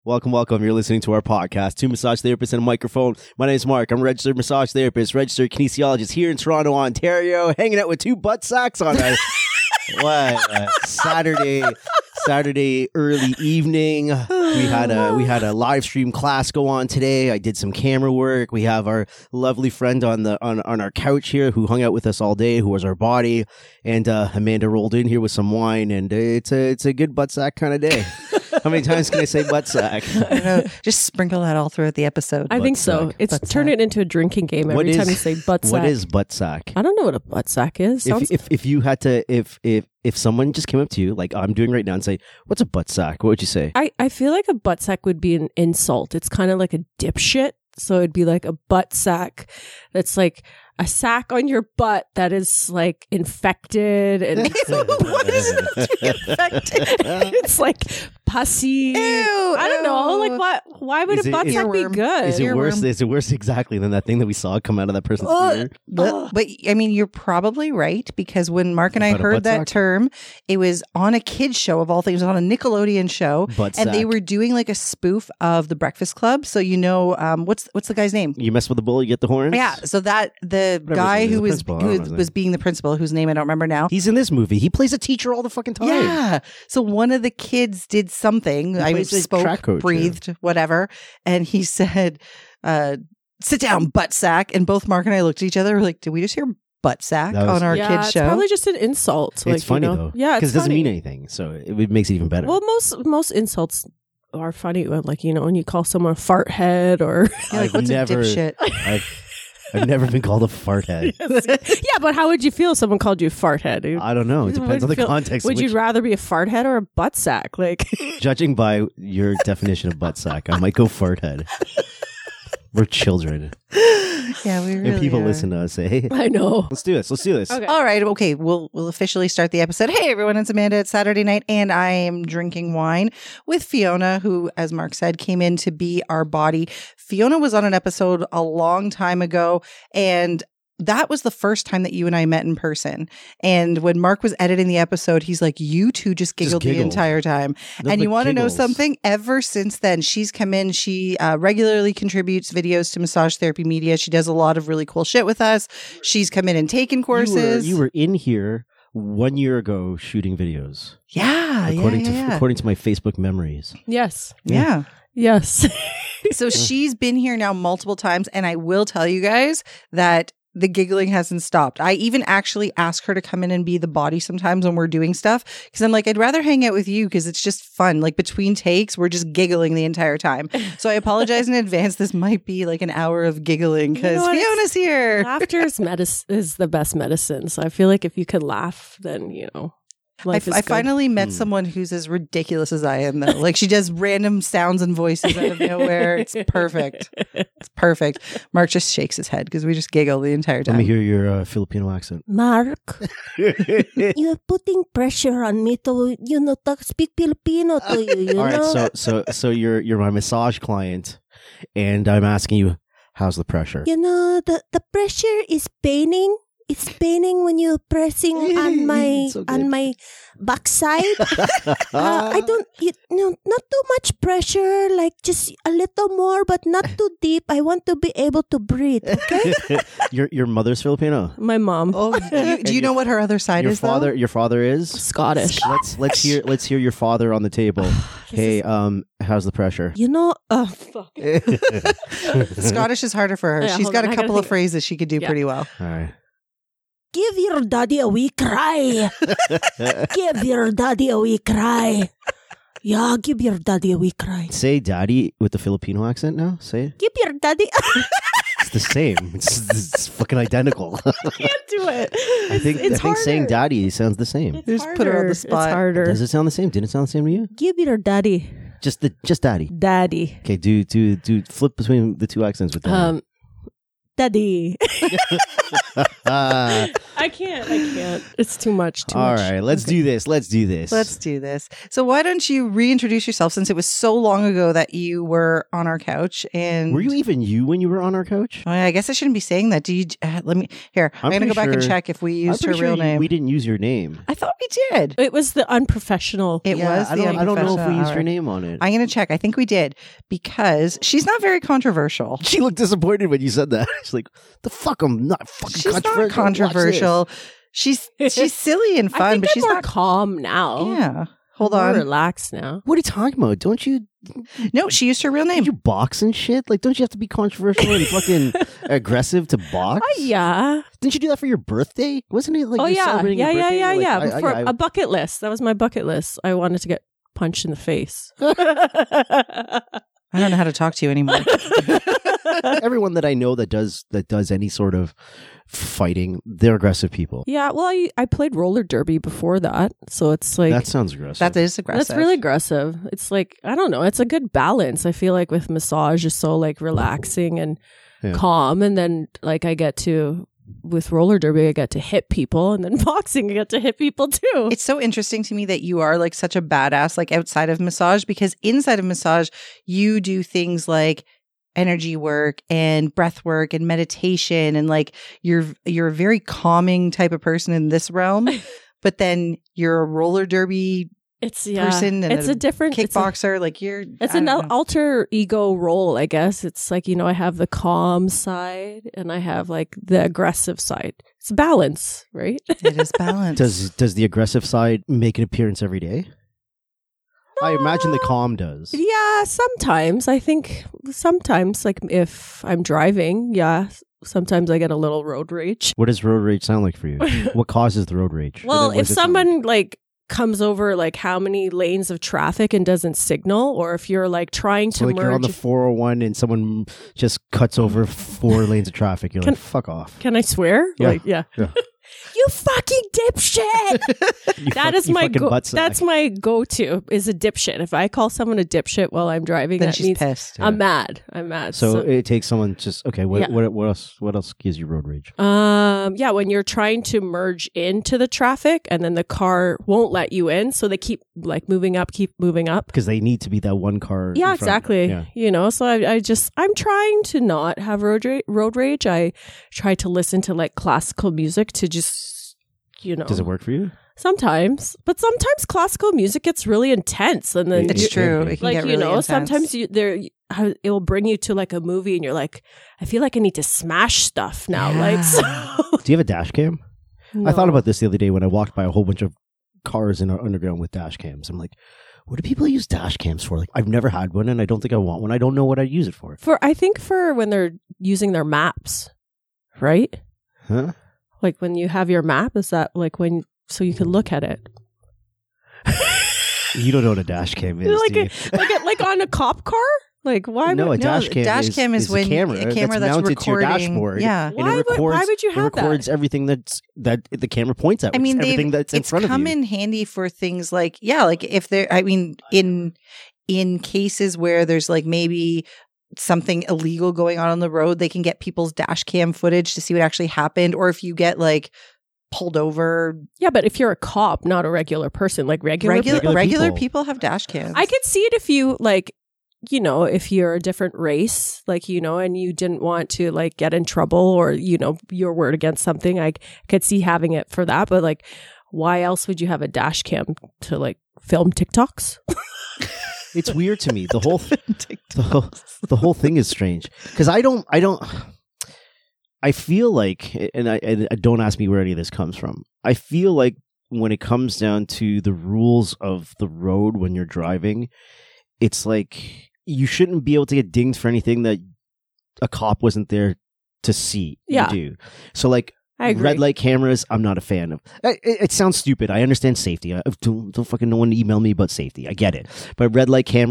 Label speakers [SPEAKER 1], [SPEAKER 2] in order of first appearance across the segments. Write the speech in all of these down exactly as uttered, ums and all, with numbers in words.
[SPEAKER 1] Welcome, welcome. You're listening to our podcast, Two Massage Therapists and a Microphone. My name is Mark. I'm a registered massage therapist, registered kinesiologist here in Toronto, Ontario, hanging out with two butt sacks on a what a Saturday, Saturday early evening. We had a we had a live stream class go on today. I did some camera work. We have our lovely friend on the on, on our couch here who hung out with us all day, who was our body, and uh, Amanda rolled in here with some wine, and it's a it's a good butt sack kind of day. How many times can I say butt sack?
[SPEAKER 2] I don't know. Just sprinkle that all throughout the episode.
[SPEAKER 3] I
[SPEAKER 1] Butt
[SPEAKER 3] think so.
[SPEAKER 1] sack.
[SPEAKER 3] It's
[SPEAKER 2] Butt
[SPEAKER 3] turn
[SPEAKER 2] sack.
[SPEAKER 3] it into a drinking game every
[SPEAKER 1] What is-
[SPEAKER 3] time you say butt sack.
[SPEAKER 1] What is butt sack?
[SPEAKER 3] I don't know what a butt sack is. Sounds-
[SPEAKER 1] If, if if you had to if if if someone just came up to you like I'm doing right now and say, "What's a butt sack?" What would you say?
[SPEAKER 3] I, I feel like a butt sack would be an insult. It's kind of like a dipshit. So it'd be like a butt sack that's like a sack on your butt that is like infected. And it's like,
[SPEAKER 2] What is it to be infected?
[SPEAKER 3] it's like pussy.
[SPEAKER 2] Ew,
[SPEAKER 3] I don't know.
[SPEAKER 2] ew.
[SPEAKER 3] Like, what? Why would
[SPEAKER 1] Is
[SPEAKER 3] a
[SPEAKER 1] it-
[SPEAKER 3] butt
[SPEAKER 1] is-
[SPEAKER 3] sack be
[SPEAKER 2] Earworm.
[SPEAKER 3] good?
[SPEAKER 1] Is it
[SPEAKER 2] Earworm.
[SPEAKER 1] worse? Is it worse exactly than that thing that we saw come out of that person's
[SPEAKER 3] Ugh.
[SPEAKER 1] ear?
[SPEAKER 2] But, but I mean, you're probably right, because when Mark and I
[SPEAKER 1] About a
[SPEAKER 2] heard
[SPEAKER 1] butt
[SPEAKER 2] that
[SPEAKER 1] sack?
[SPEAKER 2] term, it was on a kid's show of all things, on a Nickelodeon show,
[SPEAKER 1] Butt
[SPEAKER 2] and they
[SPEAKER 1] sack.
[SPEAKER 2] were doing like a spoof of the Breakfast Club. So you know, um, what's what's the guy's name?
[SPEAKER 1] You mess with the bull, you get the horns.
[SPEAKER 2] Yeah, so that the
[SPEAKER 1] Whatever
[SPEAKER 2] guy
[SPEAKER 1] his name is,
[SPEAKER 2] who
[SPEAKER 1] the
[SPEAKER 2] was
[SPEAKER 1] principal, I don't know
[SPEAKER 2] who
[SPEAKER 1] his
[SPEAKER 2] was
[SPEAKER 1] name.
[SPEAKER 2] being the principal, whose name I don't remember now.
[SPEAKER 1] He's in this movie. He plays a teacher all the fucking time.
[SPEAKER 2] Yeah. So one of the kids did something.
[SPEAKER 1] He
[SPEAKER 2] I
[SPEAKER 1] plays a
[SPEAKER 2] spoke,
[SPEAKER 1] track coach,
[SPEAKER 2] breathed, whatever. And he said, uh, sit down, butt sack. And both Mark and I looked at each other. We're like, did we just hear butt sack
[SPEAKER 1] That was-
[SPEAKER 2] on our
[SPEAKER 3] yeah,
[SPEAKER 2] kids'
[SPEAKER 3] it's
[SPEAKER 2] show?
[SPEAKER 3] probably just an insult.
[SPEAKER 1] It's
[SPEAKER 3] like, you
[SPEAKER 1] funny
[SPEAKER 3] know?
[SPEAKER 1] though.
[SPEAKER 3] Yeah,
[SPEAKER 1] because
[SPEAKER 3] it's
[SPEAKER 1] it doesn't
[SPEAKER 3] funny.
[SPEAKER 1] mean anything, so it, it makes it even better.
[SPEAKER 3] Well, most most insults are funny. Like, you know, when you call someone a fart head or
[SPEAKER 2] You're like,
[SPEAKER 1] I've
[SPEAKER 2] what's
[SPEAKER 1] never-
[SPEAKER 2] a dipshit?
[SPEAKER 1] I've I've never been called a fart head.
[SPEAKER 3] yeah, but how would you feel if someone called you a fart head?
[SPEAKER 1] I don't know. It depends on the
[SPEAKER 3] Feel-
[SPEAKER 1] context.
[SPEAKER 3] Would
[SPEAKER 1] which,
[SPEAKER 3] you rather be a fart head or a butt sack? Like,
[SPEAKER 1] judging by your definition of butt sack, I might go fart head. We're children,
[SPEAKER 2] Yeah, we really
[SPEAKER 1] and people
[SPEAKER 2] are.
[SPEAKER 1] listen to us say, "Hey,
[SPEAKER 3] I know.
[SPEAKER 1] let's do this. Let's do this."
[SPEAKER 3] Okay.
[SPEAKER 2] All right, okay, we'll we'll officially start the episode. Hey everyone, it's Amanda. It's Saturday night, and I am drinking wine with Fiona, who, as Mark said, came in to be our body. Fiona was on an episode a long time ago, and that was the first time that you and I met in person. And when Mark was editing the episode, he's like, "You two just giggled the
[SPEAKER 1] giggled.
[SPEAKER 2] entire time."
[SPEAKER 1] Nothing
[SPEAKER 2] and you
[SPEAKER 1] but
[SPEAKER 2] want to know
[SPEAKER 1] giggles.
[SPEAKER 2] something? Ever since then, she's come in. She uh, regularly contributes videos to Massage Therapy Media. She does a lot of really cool shit with us. She's come in and taken courses.
[SPEAKER 1] You were, you were in here one year ago shooting videos,
[SPEAKER 2] Yeah,
[SPEAKER 1] according
[SPEAKER 2] yeah,
[SPEAKER 1] to
[SPEAKER 2] yeah.
[SPEAKER 1] according to my Facebook memories.
[SPEAKER 3] Yes.
[SPEAKER 2] yeah.
[SPEAKER 3] Yes.
[SPEAKER 2] So she's been here now multiple times, and I will tell you guys that the giggling hasn't stopped. I even actually ask her to come in and be the body sometimes when we're doing stuff, because I'm like, I'd rather hang out with you because it's just fun. Like between takes, we're just giggling the entire time. So I apologize in advance. This might be like an hour of giggling because
[SPEAKER 3] You know what?
[SPEAKER 2] Fiona's here.
[SPEAKER 3] Laughter is, medis- is the best medicine. So I feel like if you could laugh, then, you know,
[SPEAKER 2] I,
[SPEAKER 3] life is
[SPEAKER 2] I
[SPEAKER 3] good.
[SPEAKER 2] finally met
[SPEAKER 1] Hmm.
[SPEAKER 2] someone who's as ridiculous as I am, though. Like she does random sounds and voices out of nowhere. It's perfect. It's perfect. Mark just shakes his head because we just giggle the entire time.
[SPEAKER 1] Let me hear your uh, Filipino accent.
[SPEAKER 4] Mark, you're putting pressure on me to, you know, to speak Filipino to you, you
[SPEAKER 1] All right,
[SPEAKER 4] know?
[SPEAKER 1] so so so you're you're my massage client, and I'm asking you, how's the pressure?
[SPEAKER 4] You know, the, the pressure is paining. It's paining when you're pressing on my
[SPEAKER 1] So good.
[SPEAKER 4] on my backside. uh, I don't, you know, not too much pressure, like just a little more, but not too deep. I want to be able to breathe, okay?
[SPEAKER 1] your your mother's Filipino.
[SPEAKER 3] My mom,
[SPEAKER 2] Oh, do you, do you know what her other side
[SPEAKER 1] Your
[SPEAKER 2] is,
[SPEAKER 1] father
[SPEAKER 2] though?
[SPEAKER 1] your father is.
[SPEAKER 3] Scottish.
[SPEAKER 1] Let's let's hear let's hear your father on the table. Hey, um, how's the pressure?
[SPEAKER 4] You know,
[SPEAKER 3] Oh, fuck.
[SPEAKER 2] Scottish is harder for her.
[SPEAKER 3] Yeah,
[SPEAKER 2] She's
[SPEAKER 3] hold
[SPEAKER 2] got
[SPEAKER 3] on,
[SPEAKER 2] a
[SPEAKER 3] I gotta
[SPEAKER 2] couple of
[SPEAKER 3] think.
[SPEAKER 2] phrases she could do
[SPEAKER 3] Yeah.
[SPEAKER 2] pretty well.
[SPEAKER 1] All right.
[SPEAKER 4] give your daddy a wee cry. Give your daddy a wee cry. Yeah, give your daddy a wee cry.
[SPEAKER 1] Say daddy with the Filipino accent now. Say it.
[SPEAKER 4] Give your daddy.
[SPEAKER 1] It's the same. It's, it's fucking identical.
[SPEAKER 3] Can't do it.
[SPEAKER 1] I think
[SPEAKER 3] it's
[SPEAKER 1] I think saying
[SPEAKER 3] harder.
[SPEAKER 1] daddy sounds the same.
[SPEAKER 3] It's
[SPEAKER 2] Just put her on the
[SPEAKER 3] harder.
[SPEAKER 2] spot.
[SPEAKER 3] It's harder.
[SPEAKER 1] Does it sound the same? Did it sound the same to you?
[SPEAKER 4] Give your daddy.
[SPEAKER 1] Just the just daddy.
[SPEAKER 3] Daddy.
[SPEAKER 1] Okay, do do do flip between the two accents with daddy.
[SPEAKER 3] Um, Daddy.
[SPEAKER 1] Uh,
[SPEAKER 3] I can't. I can't. It's too much. Too
[SPEAKER 1] all
[SPEAKER 3] much.
[SPEAKER 1] right, let's do this. Let's do this.
[SPEAKER 2] Let's do this. So why don't you reintroduce yourself, since it was so long ago that you were on our couch? And
[SPEAKER 1] Were you even you when you were on our couch?
[SPEAKER 2] Oh, yeah, I guess I shouldn't be saying that. Do you? Uh, let me. Here, I'm,
[SPEAKER 1] I'm
[SPEAKER 2] going to go
[SPEAKER 1] pretty
[SPEAKER 2] back and
[SPEAKER 1] sure-
[SPEAKER 2] check if we
[SPEAKER 1] I'm
[SPEAKER 2] used her
[SPEAKER 1] pretty sure
[SPEAKER 2] real
[SPEAKER 1] you-
[SPEAKER 2] name.
[SPEAKER 1] We didn't use your name.
[SPEAKER 2] I thought we did.
[SPEAKER 3] It was the unprofessional.
[SPEAKER 2] It
[SPEAKER 1] Yeah,
[SPEAKER 2] was.
[SPEAKER 1] I
[SPEAKER 2] the
[SPEAKER 1] don't. I don't know if we
[SPEAKER 2] unprofessional
[SPEAKER 1] used your
[SPEAKER 2] hour.
[SPEAKER 1] name on it.
[SPEAKER 2] I'm going to check. I think we did, because she's not very controversial.
[SPEAKER 1] She looked disappointed when you said that. She's like, "The fuck, I'm not fucking
[SPEAKER 2] She's
[SPEAKER 1] controversial.
[SPEAKER 2] not
[SPEAKER 1] Watch
[SPEAKER 2] controversial. She's she's silly and
[SPEAKER 3] I
[SPEAKER 2] fun,
[SPEAKER 3] think
[SPEAKER 2] but
[SPEAKER 3] I'm
[SPEAKER 2] she's
[SPEAKER 3] more
[SPEAKER 2] not.
[SPEAKER 3] calm now.
[SPEAKER 2] Yeah. Hold
[SPEAKER 3] I'm more
[SPEAKER 2] on.
[SPEAKER 3] relaxed now.
[SPEAKER 1] What are you talking about? Don't you?
[SPEAKER 2] No, she used her real name.
[SPEAKER 1] Did you box and shit? Like, don't you have to be controversial and fucking aggressive to box?
[SPEAKER 3] Oh, yeah.
[SPEAKER 1] Didn't you do that for your birthday? Wasn't it like
[SPEAKER 3] oh
[SPEAKER 1] you're
[SPEAKER 3] yeah.
[SPEAKER 1] celebrating
[SPEAKER 3] Yeah,
[SPEAKER 1] your
[SPEAKER 3] yeah,
[SPEAKER 1] birthday?
[SPEAKER 3] yeah,
[SPEAKER 1] Like,
[SPEAKER 3] yeah.
[SPEAKER 1] I- I-
[SPEAKER 3] For
[SPEAKER 1] I-
[SPEAKER 3] a bucket list. That was my bucket list. I wanted to get punched in the face.
[SPEAKER 2] I don't know how to talk to you anymore.
[SPEAKER 1] Everyone that I know that does that does any sort of fighting, they're aggressive people.
[SPEAKER 3] Yeah, well, I, I played roller derby before that, so it's like
[SPEAKER 1] That sounds aggressive.
[SPEAKER 2] That is aggressive.
[SPEAKER 3] that's really aggressive. It's like I don't know. It's a good balance. I feel like with massage, is so like relaxing and
[SPEAKER 1] Yeah.
[SPEAKER 3] calm, and then like I get to with roller derby, I get to hit people, and then boxing, I get to hit people too.
[SPEAKER 2] It's so interesting to me that you are like such a badass, like outside of massage, because inside of massage, you do things like energy work and breath work and meditation, and like you're you're a very calming type of person in this realm. But then you're a roller derby
[SPEAKER 3] It's yeah,
[SPEAKER 2] person and
[SPEAKER 3] it's
[SPEAKER 2] a
[SPEAKER 3] a different it's a-
[SPEAKER 2] kickboxer. like you're,
[SPEAKER 3] It's
[SPEAKER 2] I
[SPEAKER 3] an
[SPEAKER 2] don't
[SPEAKER 3] al-
[SPEAKER 2] know.
[SPEAKER 3] alter ego role, I guess. It's like, you know, I have the calm side and I have like the aggressive side. It's balance, right?
[SPEAKER 2] It is balance.
[SPEAKER 1] Does does the aggressive side make an appearance every day? I imagine the calm does.
[SPEAKER 3] Yeah, sometimes. I think sometimes, like if I'm driving, yeah, sometimes I get a little road rage.
[SPEAKER 1] What does road rage sound like for you? What causes the road rage?
[SPEAKER 3] Well,
[SPEAKER 1] What
[SPEAKER 3] if
[SPEAKER 1] does it sound like?
[SPEAKER 3] someone like comes over like how many lanes of traffic and doesn't signal, or if you're like trying to
[SPEAKER 1] So like
[SPEAKER 3] merge.
[SPEAKER 1] you're on the four oh one and someone just cuts over four lanes of traffic, you're
[SPEAKER 3] Can-
[SPEAKER 1] like, fuck off.
[SPEAKER 3] Can I swear?
[SPEAKER 1] Yeah.
[SPEAKER 3] Like, yeah.
[SPEAKER 1] Yeah.
[SPEAKER 3] You fucking dipshit.
[SPEAKER 1] You
[SPEAKER 3] That
[SPEAKER 1] fuck-
[SPEAKER 3] is
[SPEAKER 1] you
[SPEAKER 3] my
[SPEAKER 1] fucking
[SPEAKER 3] go-
[SPEAKER 1] butt sack.
[SPEAKER 3] that's my go-to is a dipshit. If I call someone a dipshit while I'm driving,
[SPEAKER 2] Then
[SPEAKER 3] that
[SPEAKER 2] she's
[SPEAKER 3] means
[SPEAKER 2] pissed.
[SPEAKER 3] I'm mad. I'm mad.
[SPEAKER 1] So, it takes someone just okay. What,
[SPEAKER 3] Yeah.
[SPEAKER 1] what what else? What else gives you road rage?
[SPEAKER 3] Um, yeah, when you're trying to merge into the traffic and then the car won't let you in, so they keep like moving up, keep moving up.
[SPEAKER 1] Because they need to be that one car.
[SPEAKER 3] Yeah,
[SPEAKER 1] in front.
[SPEAKER 3] exactly.
[SPEAKER 1] Yeah.
[SPEAKER 3] You know, so I, I just I'm trying to not have road rage. Road rage. I try to listen to like classical music to just, you know,
[SPEAKER 1] Does it work for you?
[SPEAKER 3] sometimes, but sometimes classical music gets really intense, and then
[SPEAKER 2] It's
[SPEAKER 1] It
[SPEAKER 2] true.
[SPEAKER 1] can be.
[SPEAKER 2] It can
[SPEAKER 3] like
[SPEAKER 2] get
[SPEAKER 3] you
[SPEAKER 2] really
[SPEAKER 3] know,
[SPEAKER 2] intense.
[SPEAKER 3] sometimes you there how it will bring you to like a movie, and you're like, I feel like I need to smash stuff now. Like,
[SPEAKER 2] Yeah.
[SPEAKER 3] so,
[SPEAKER 1] Do you have a dash cam? I thought about this the other day when I walked by a whole bunch of cars in our underground with dash cams. I'm like, what do people use dash cams for? Like, I've never had one, and I don't think I want one. I don't know what I'd use it for.
[SPEAKER 3] for I think for when they're using their maps, right?
[SPEAKER 1] Huh?
[SPEAKER 3] Like when you have your map, is that like when so you can look at it,
[SPEAKER 1] You don't know what a dash cam is,
[SPEAKER 3] like
[SPEAKER 1] do
[SPEAKER 3] a,
[SPEAKER 1] you?
[SPEAKER 3] like a, like on a cop car? Like why?
[SPEAKER 1] No,
[SPEAKER 3] would,
[SPEAKER 1] a dash
[SPEAKER 2] No,
[SPEAKER 1] cam,
[SPEAKER 2] dash
[SPEAKER 1] is,
[SPEAKER 2] cam is
[SPEAKER 1] is
[SPEAKER 2] when
[SPEAKER 1] a camera,
[SPEAKER 2] a camera that's
[SPEAKER 1] mounted to your
[SPEAKER 2] recording-
[SPEAKER 1] dashboard.
[SPEAKER 2] yeah.
[SPEAKER 1] and
[SPEAKER 3] Why
[SPEAKER 1] it
[SPEAKER 3] would- why
[SPEAKER 1] records,
[SPEAKER 3] would you
[SPEAKER 1] it
[SPEAKER 3] have that?
[SPEAKER 1] records everything that's that the camera points at.
[SPEAKER 2] I mean,
[SPEAKER 1] everything
[SPEAKER 2] they've-
[SPEAKER 1] that's in
[SPEAKER 2] it's
[SPEAKER 1] front
[SPEAKER 2] come
[SPEAKER 1] of you.
[SPEAKER 2] in handy for things like, yeah, like if there, I mean, in in cases where there's like maybe something illegal going on on the road, they can get people's dash cam footage to see what actually happened. Or if you get like pulled over,
[SPEAKER 3] yeah, but if you're a cop, not a regular person, like regular,
[SPEAKER 2] regular
[SPEAKER 1] regular
[SPEAKER 2] regular
[SPEAKER 1] people.
[SPEAKER 2] people have dash cams.
[SPEAKER 3] I could see it if you like, you know, if you're a different race, like, you know, and you didn't want to like get in trouble or, you know, your word against something. I could see having it for that. But like, why else would you have a dash cam to like film TikToks?
[SPEAKER 1] It's weird to me. The whole the whole, the whole thing is strange because I don't I don't I feel like and I and don't ask me where any of this comes from. I feel like when it comes down to the rules of the road when you're driving, it's like you shouldn't be able to get dinged for anything that a cop wasn't there to see
[SPEAKER 3] Yeah.
[SPEAKER 1] you do. So like
[SPEAKER 3] I agree.
[SPEAKER 1] red light cameras, I'm not a fan of. It, it, it sounds stupid. I understand safety. I, don't, don't fucking no one email me about safety. I get it. But red light cameras,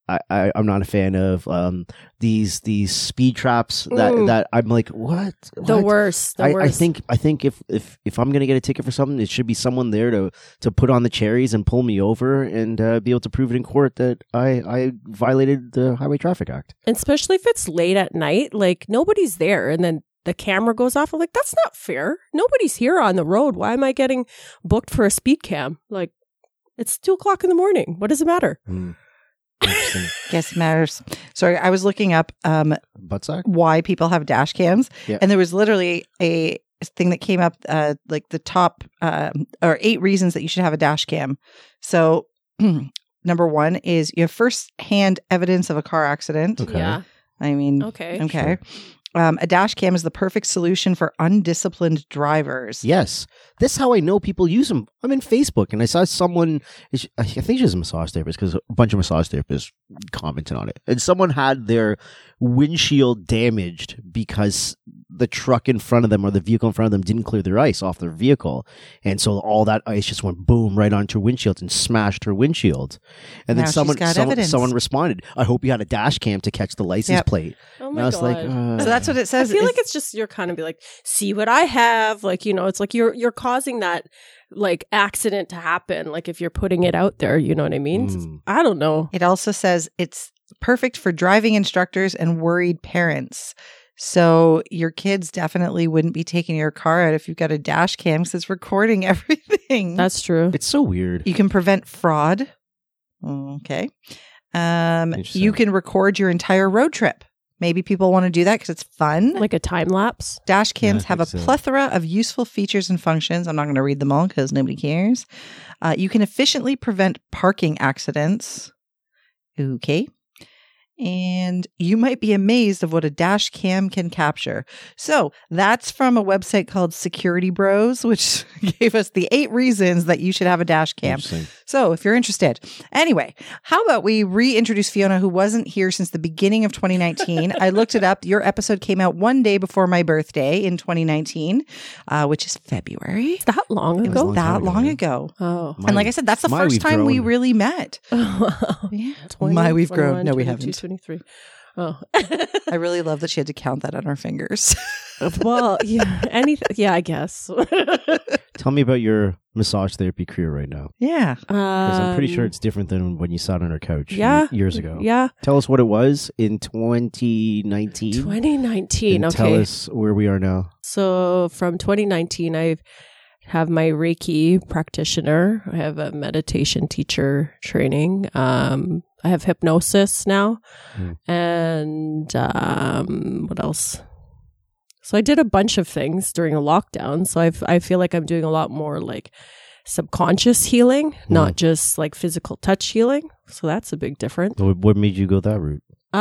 [SPEAKER 1] I, I I'm not a fan of um these these speed traps that
[SPEAKER 3] Mm.
[SPEAKER 1] that I'm like what
[SPEAKER 3] The
[SPEAKER 1] What?
[SPEAKER 3] worst. The
[SPEAKER 1] I,
[SPEAKER 3] worst.
[SPEAKER 1] I think I think if, if if I'm gonna get a ticket for something, it should be someone there to to put on the cherries and pull me over and uh, be able to prove it in court that I I violated the Highway Traffic Act.
[SPEAKER 3] especially if it's late at night, like nobody's there, and then the camera goes off. I'm like, that's not fair. Nobody's here on the road. Why am I getting booked for a speed cam? Like, it's two o'clock in the morning. What does it matter?
[SPEAKER 1] Mm. Interesting.
[SPEAKER 2] Guess it matters. Sorry, I was looking up um,
[SPEAKER 1] Butt sack?
[SPEAKER 2] why people have dash cams,
[SPEAKER 1] Yeah.
[SPEAKER 2] and there was literally a thing that came up, uh, like the top um or eight reasons that you should have a dash cam. So, number one is you have first-hand evidence of a car accident.
[SPEAKER 1] Okay.
[SPEAKER 3] Yeah.
[SPEAKER 2] I mean,
[SPEAKER 3] Okay.
[SPEAKER 2] okay. Um, a dash cam is the perfect solution for undisciplined drivers.
[SPEAKER 1] Yes. This is how I know people use them. I'm in Facebook and I saw someone, I think she's a massage therapist because a bunch of massage therapists commented on it. And someone had their windshield damaged because the truck in front of them or the vehicle in front of them didn't clear their ice off their vehicle. And so all that ice just went boom right onto her windshield and smashed her windshield. And
[SPEAKER 2] Now
[SPEAKER 1] then
[SPEAKER 2] she's
[SPEAKER 1] someone,
[SPEAKER 2] got
[SPEAKER 1] someone,
[SPEAKER 2] evidence.
[SPEAKER 1] someone responded, I hope you had a dash cam to catch the license
[SPEAKER 2] Yep.
[SPEAKER 1] plate.
[SPEAKER 3] Oh
[SPEAKER 1] And
[SPEAKER 3] my
[SPEAKER 1] I was
[SPEAKER 3] god.
[SPEAKER 1] like, uh,
[SPEAKER 2] So that's what it
[SPEAKER 3] I
[SPEAKER 2] says.
[SPEAKER 3] feel
[SPEAKER 2] is-
[SPEAKER 3] like it's just you're kind of be like, see what I have. Like, you know, it's like you're you're causing that like accident to happen. Like if you're putting it out there, you know what I mean?
[SPEAKER 1] Mm.
[SPEAKER 3] I don't know.
[SPEAKER 2] It also says it's perfect for driving instructors and worried parents. So your kids definitely wouldn't be taking your car out if you've got a dash cam because it's recording everything.
[SPEAKER 3] That's true.
[SPEAKER 1] it's so weird.
[SPEAKER 2] You can prevent fraud. Okay. Um,
[SPEAKER 1] Interesting.
[SPEAKER 2] you can record your entire road trip. Maybe people want to do that because it's fun.
[SPEAKER 3] Like a time lapse.
[SPEAKER 2] Dash cams
[SPEAKER 1] Yeah, I
[SPEAKER 2] have a
[SPEAKER 1] think so.
[SPEAKER 2] plethora of useful features and functions. I'm not going to read them all because nobody cares. Uh, you can efficiently prevent parking accidents. Okay. And you might be amazed of what a dash cam can capture. So that's from a website called Security Bros, which gave us the eight reasons that you should have a dash cam.
[SPEAKER 1] Interesting.
[SPEAKER 2] So if you're interested. Anyway, how about we reintroduce Fiona, who wasn't here since the beginning of twenty nineteen. I looked it up. Your episode came out one day before my birthday in twenty nineteen, uh, which is February.
[SPEAKER 3] Is that long
[SPEAKER 2] It was
[SPEAKER 3] ago?
[SPEAKER 1] long
[SPEAKER 2] that
[SPEAKER 1] time ago,
[SPEAKER 2] long
[SPEAKER 1] yeah.
[SPEAKER 2] ago.
[SPEAKER 3] Oh.
[SPEAKER 2] And like I said, that's the
[SPEAKER 1] My,
[SPEAKER 2] first
[SPEAKER 1] we've
[SPEAKER 2] time we
[SPEAKER 1] grown.
[SPEAKER 2] really met.
[SPEAKER 3] Wow.
[SPEAKER 2] Yeah.
[SPEAKER 3] twenty,
[SPEAKER 2] My, we've grown.
[SPEAKER 3] twenty-one,
[SPEAKER 2] No, we
[SPEAKER 3] twenty-two,
[SPEAKER 2] haven't.
[SPEAKER 3] twenty-three. Oh.
[SPEAKER 2] I really love that she had to count that on her fingers.
[SPEAKER 3] Well, yeah. Anything. Yeah, I guess.
[SPEAKER 1] Tell me about your massage therapy career right now.
[SPEAKER 2] Yeah.
[SPEAKER 1] Because I'm pretty sure
[SPEAKER 3] Um,
[SPEAKER 1] it's different than when you sat on our couch
[SPEAKER 3] yeah.
[SPEAKER 1] ye- years ago.
[SPEAKER 3] Yeah.
[SPEAKER 1] Tell us what it was in twenty nineteen.
[SPEAKER 3] twenty nineteen.
[SPEAKER 1] and
[SPEAKER 3] Okay.
[SPEAKER 1] Tell us where we are now.
[SPEAKER 3] So from twenty nineteen, I have my Reiki practitioner. I have a meditation teacher training. Um, I have hypnosis now.
[SPEAKER 1] Hmm.
[SPEAKER 3] And um, what else? So I did a bunch of things during a lockdown. So I've, I feel like I'm doing a lot more like subconscious healing, not just like physical touch healing. So that's a big difference.
[SPEAKER 1] What, what made you go that route?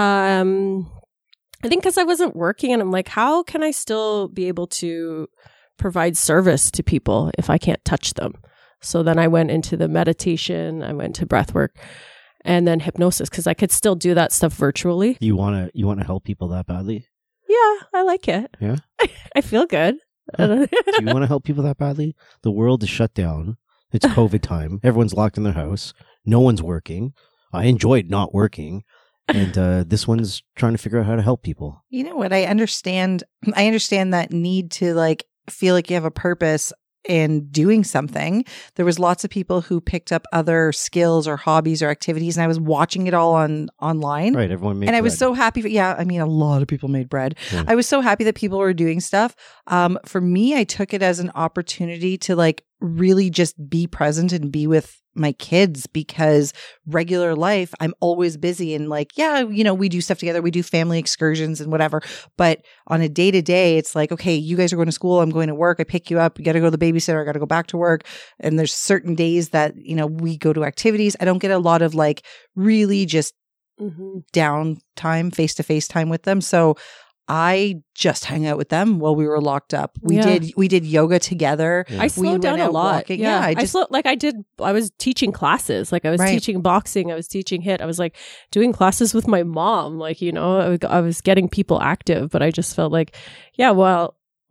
[SPEAKER 3] Um, I think because I wasn't working and I'm like, how can I still be able to provide service to people if I can't touch them? So then I went into the meditation, I went to breath work and then hypnosis because I could still do that stuff virtually.
[SPEAKER 1] You wanna you wanna help people that badly?
[SPEAKER 3] Yeah, I like it.
[SPEAKER 1] Yeah?
[SPEAKER 3] I feel good.
[SPEAKER 1] Do you want to help people that badly? The world is shut down. It's COVID time. Everyone's locked in their house. No one's working. I enjoyed not working. And uh, this one's trying to figure out how to help people.
[SPEAKER 2] You know what? I understand. I understand that need to like feel like you have a purpose in doing something. There was lots of people who picked up other skills or hobbies or activities, and I was watching it all on online.
[SPEAKER 1] Right. Everyone made
[SPEAKER 2] And I was
[SPEAKER 1] bread.
[SPEAKER 2] so happy. For, yeah, I mean, a lot of people made bread.
[SPEAKER 1] Yeah.
[SPEAKER 2] I was so happy that people were doing stuff. Um, for me, I took it as an opportunity to like really just be present and be with my kids because regular life, I'm always busy and like, yeah, you know, we do stuff together. We do family excursions and whatever. But on a day to day, it's like, okay, you guys are going to school. I'm going to work. I pick you up. You got to go to the babysitter. I got to go back to work. And there's certain days that, you know, we go to activities. I don't get a lot of like really just
[SPEAKER 3] Mm-hmm.
[SPEAKER 2] downtime, face to face time with them. So I just hung out with them while we were locked up. We
[SPEAKER 3] Yeah.
[SPEAKER 2] did we did yoga together.
[SPEAKER 1] Yeah.
[SPEAKER 3] I slowed
[SPEAKER 2] went
[SPEAKER 3] down a
[SPEAKER 2] out
[SPEAKER 3] lot.
[SPEAKER 2] walking.
[SPEAKER 3] Yeah,
[SPEAKER 2] Yeah, I
[SPEAKER 3] I,
[SPEAKER 2] just-
[SPEAKER 3] slowed, like I did. I was teaching classes. Like I was
[SPEAKER 2] Right.
[SPEAKER 3] teaching boxing. I was teaching hit. I was like doing classes with my mom. Like you know, I, was- I was getting people active. But I just felt like, yeah, well,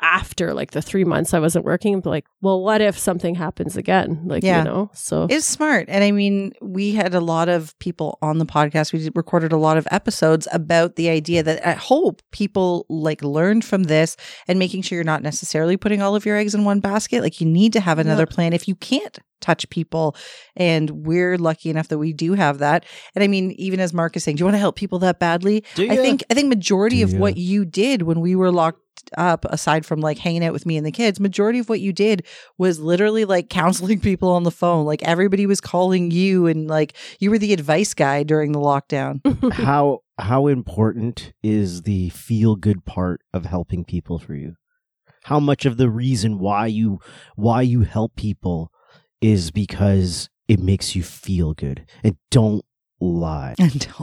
[SPEAKER 3] after like the three months I wasn't working, I'm like, well, what if something happens again? Like,
[SPEAKER 2] Yeah.
[SPEAKER 3] you know, so
[SPEAKER 2] It's smart. And I mean, we had a lot of people on the podcast. We did- recorded a lot of episodes about the idea that I hope people like learned from this and making sure you're not necessarily putting all of your eggs in one basket. Like you need to have another
[SPEAKER 3] Yeah.
[SPEAKER 2] plan if you can't touch people. And we're lucky enough that we do have that. And I mean, even as Mark is saying, do you want to help people that badly?
[SPEAKER 1] Do
[SPEAKER 2] I
[SPEAKER 1] ya?
[SPEAKER 2] think, I think majority
[SPEAKER 1] Do
[SPEAKER 2] of
[SPEAKER 1] ya?
[SPEAKER 2] what you did when we were locked up, aside from like hanging out with me and the kids, majority of what you did was literally like counseling people on the phone. Like everybody was calling you and like you were the advice guy during the lockdown.
[SPEAKER 1] how how important is the feel good part of helping people for you? How much of the reason why you why you help people is because it makes you feel good? And don't lie.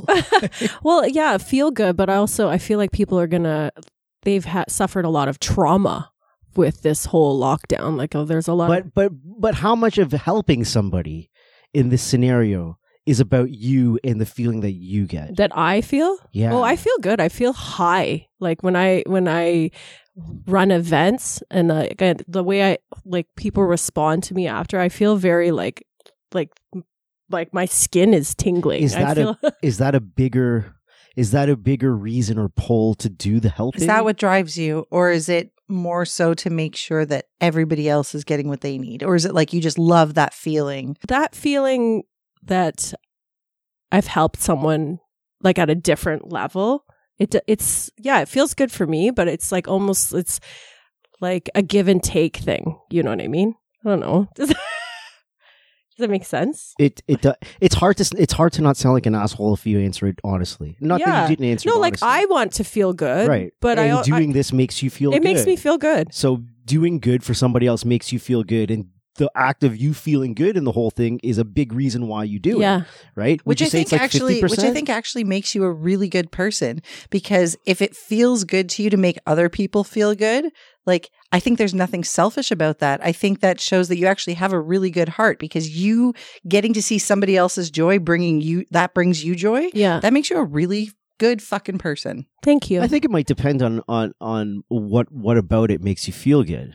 [SPEAKER 3] well, yeah, feel good, but I also I feel like people are gonna they've ha- suffered a lot of trauma with this whole lockdown. Like, oh, there's a lot.
[SPEAKER 1] But but but how much of helping somebody in this scenario is about you and the feeling that you get?
[SPEAKER 3] that I feel.
[SPEAKER 1] Yeah.
[SPEAKER 3] Oh, I feel good. I feel high. Like when I when I run events and uh, again, the way I like people respond to me after, I feel very like like like my skin is tingling.
[SPEAKER 1] Is
[SPEAKER 3] I
[SPEAKER 1] that
[SPEAKER 3] feel
[SPEAKER 1] a is that a bigger is that a bigger reason or pull to do the helping?
[SPEAKER 2] Is that what drives you? Or is it more so to make sure that everybody else is getting what they need? Or is it like you just love that feeling?
[SPEAKER 3] that feeling that I've helped someone like at a different level. It it's yeah, it feels good for me, but it's like almost it's like a give and take thing. You know what I mean? I don't know. Does, does that make sense?
[SPEAKER 1] It it do- it's hard to it's hard to not sound like an asshole if you answer it honestly. Not that
[SPEAKER 3] Yeah.
[SPEAKER 1] you didn't answer
[SPEAKER 3] No,
[SPEAKER 1] it
[SPEAKER 3] like
[SPEAKER 1] honestly.
[SPEAKER 3] I want to feel good,
[SPEAKER 1] right,
[SPEAKER 3] But
[SPEAKER 1] and
[SPEAKER 3] I
[SPEAKER 1] doing
[SPEAKER 3] I,
[SPEAKER 1] this makes you feel
[SPEAKER 3] it
[SPEAKER 1] good.
[SPEAKER 3] makes me feel good.
[SPEAKER 1] So doing good for somebody else makes you feel good, and the act of you feeling good in the whole thing is a big reason why you do
[SPEAKER 3] Yeah.
[SPEAKER 1] it. Right? Would
[SPEAKER 2] Which
[SPEAKER 1] you
[SPEAKER 2] I
[SPEAKER 1] say
[SPEAKER 2] think
[SPEAKER 1] it's like
[SPEAKER 2] actually,
[SPEAKER 1] fifty percent?
[SPEAKER 2] which I think actually makes you a really good person, because if it feels good to you to make other people feel good, like I think there's nothing selfish about that. I think that shows that you actually have a really good heart, because you getting to see somebody else's joy bringing you that brings you joy.
[SPEAKER 3] Yeah.
[SPEAKER 2] That makes you a really good fucking person.
[SPEAKER 3] Thank you.
[SPEAKER 1] I think it might depend on on on what what about it makes you feel good.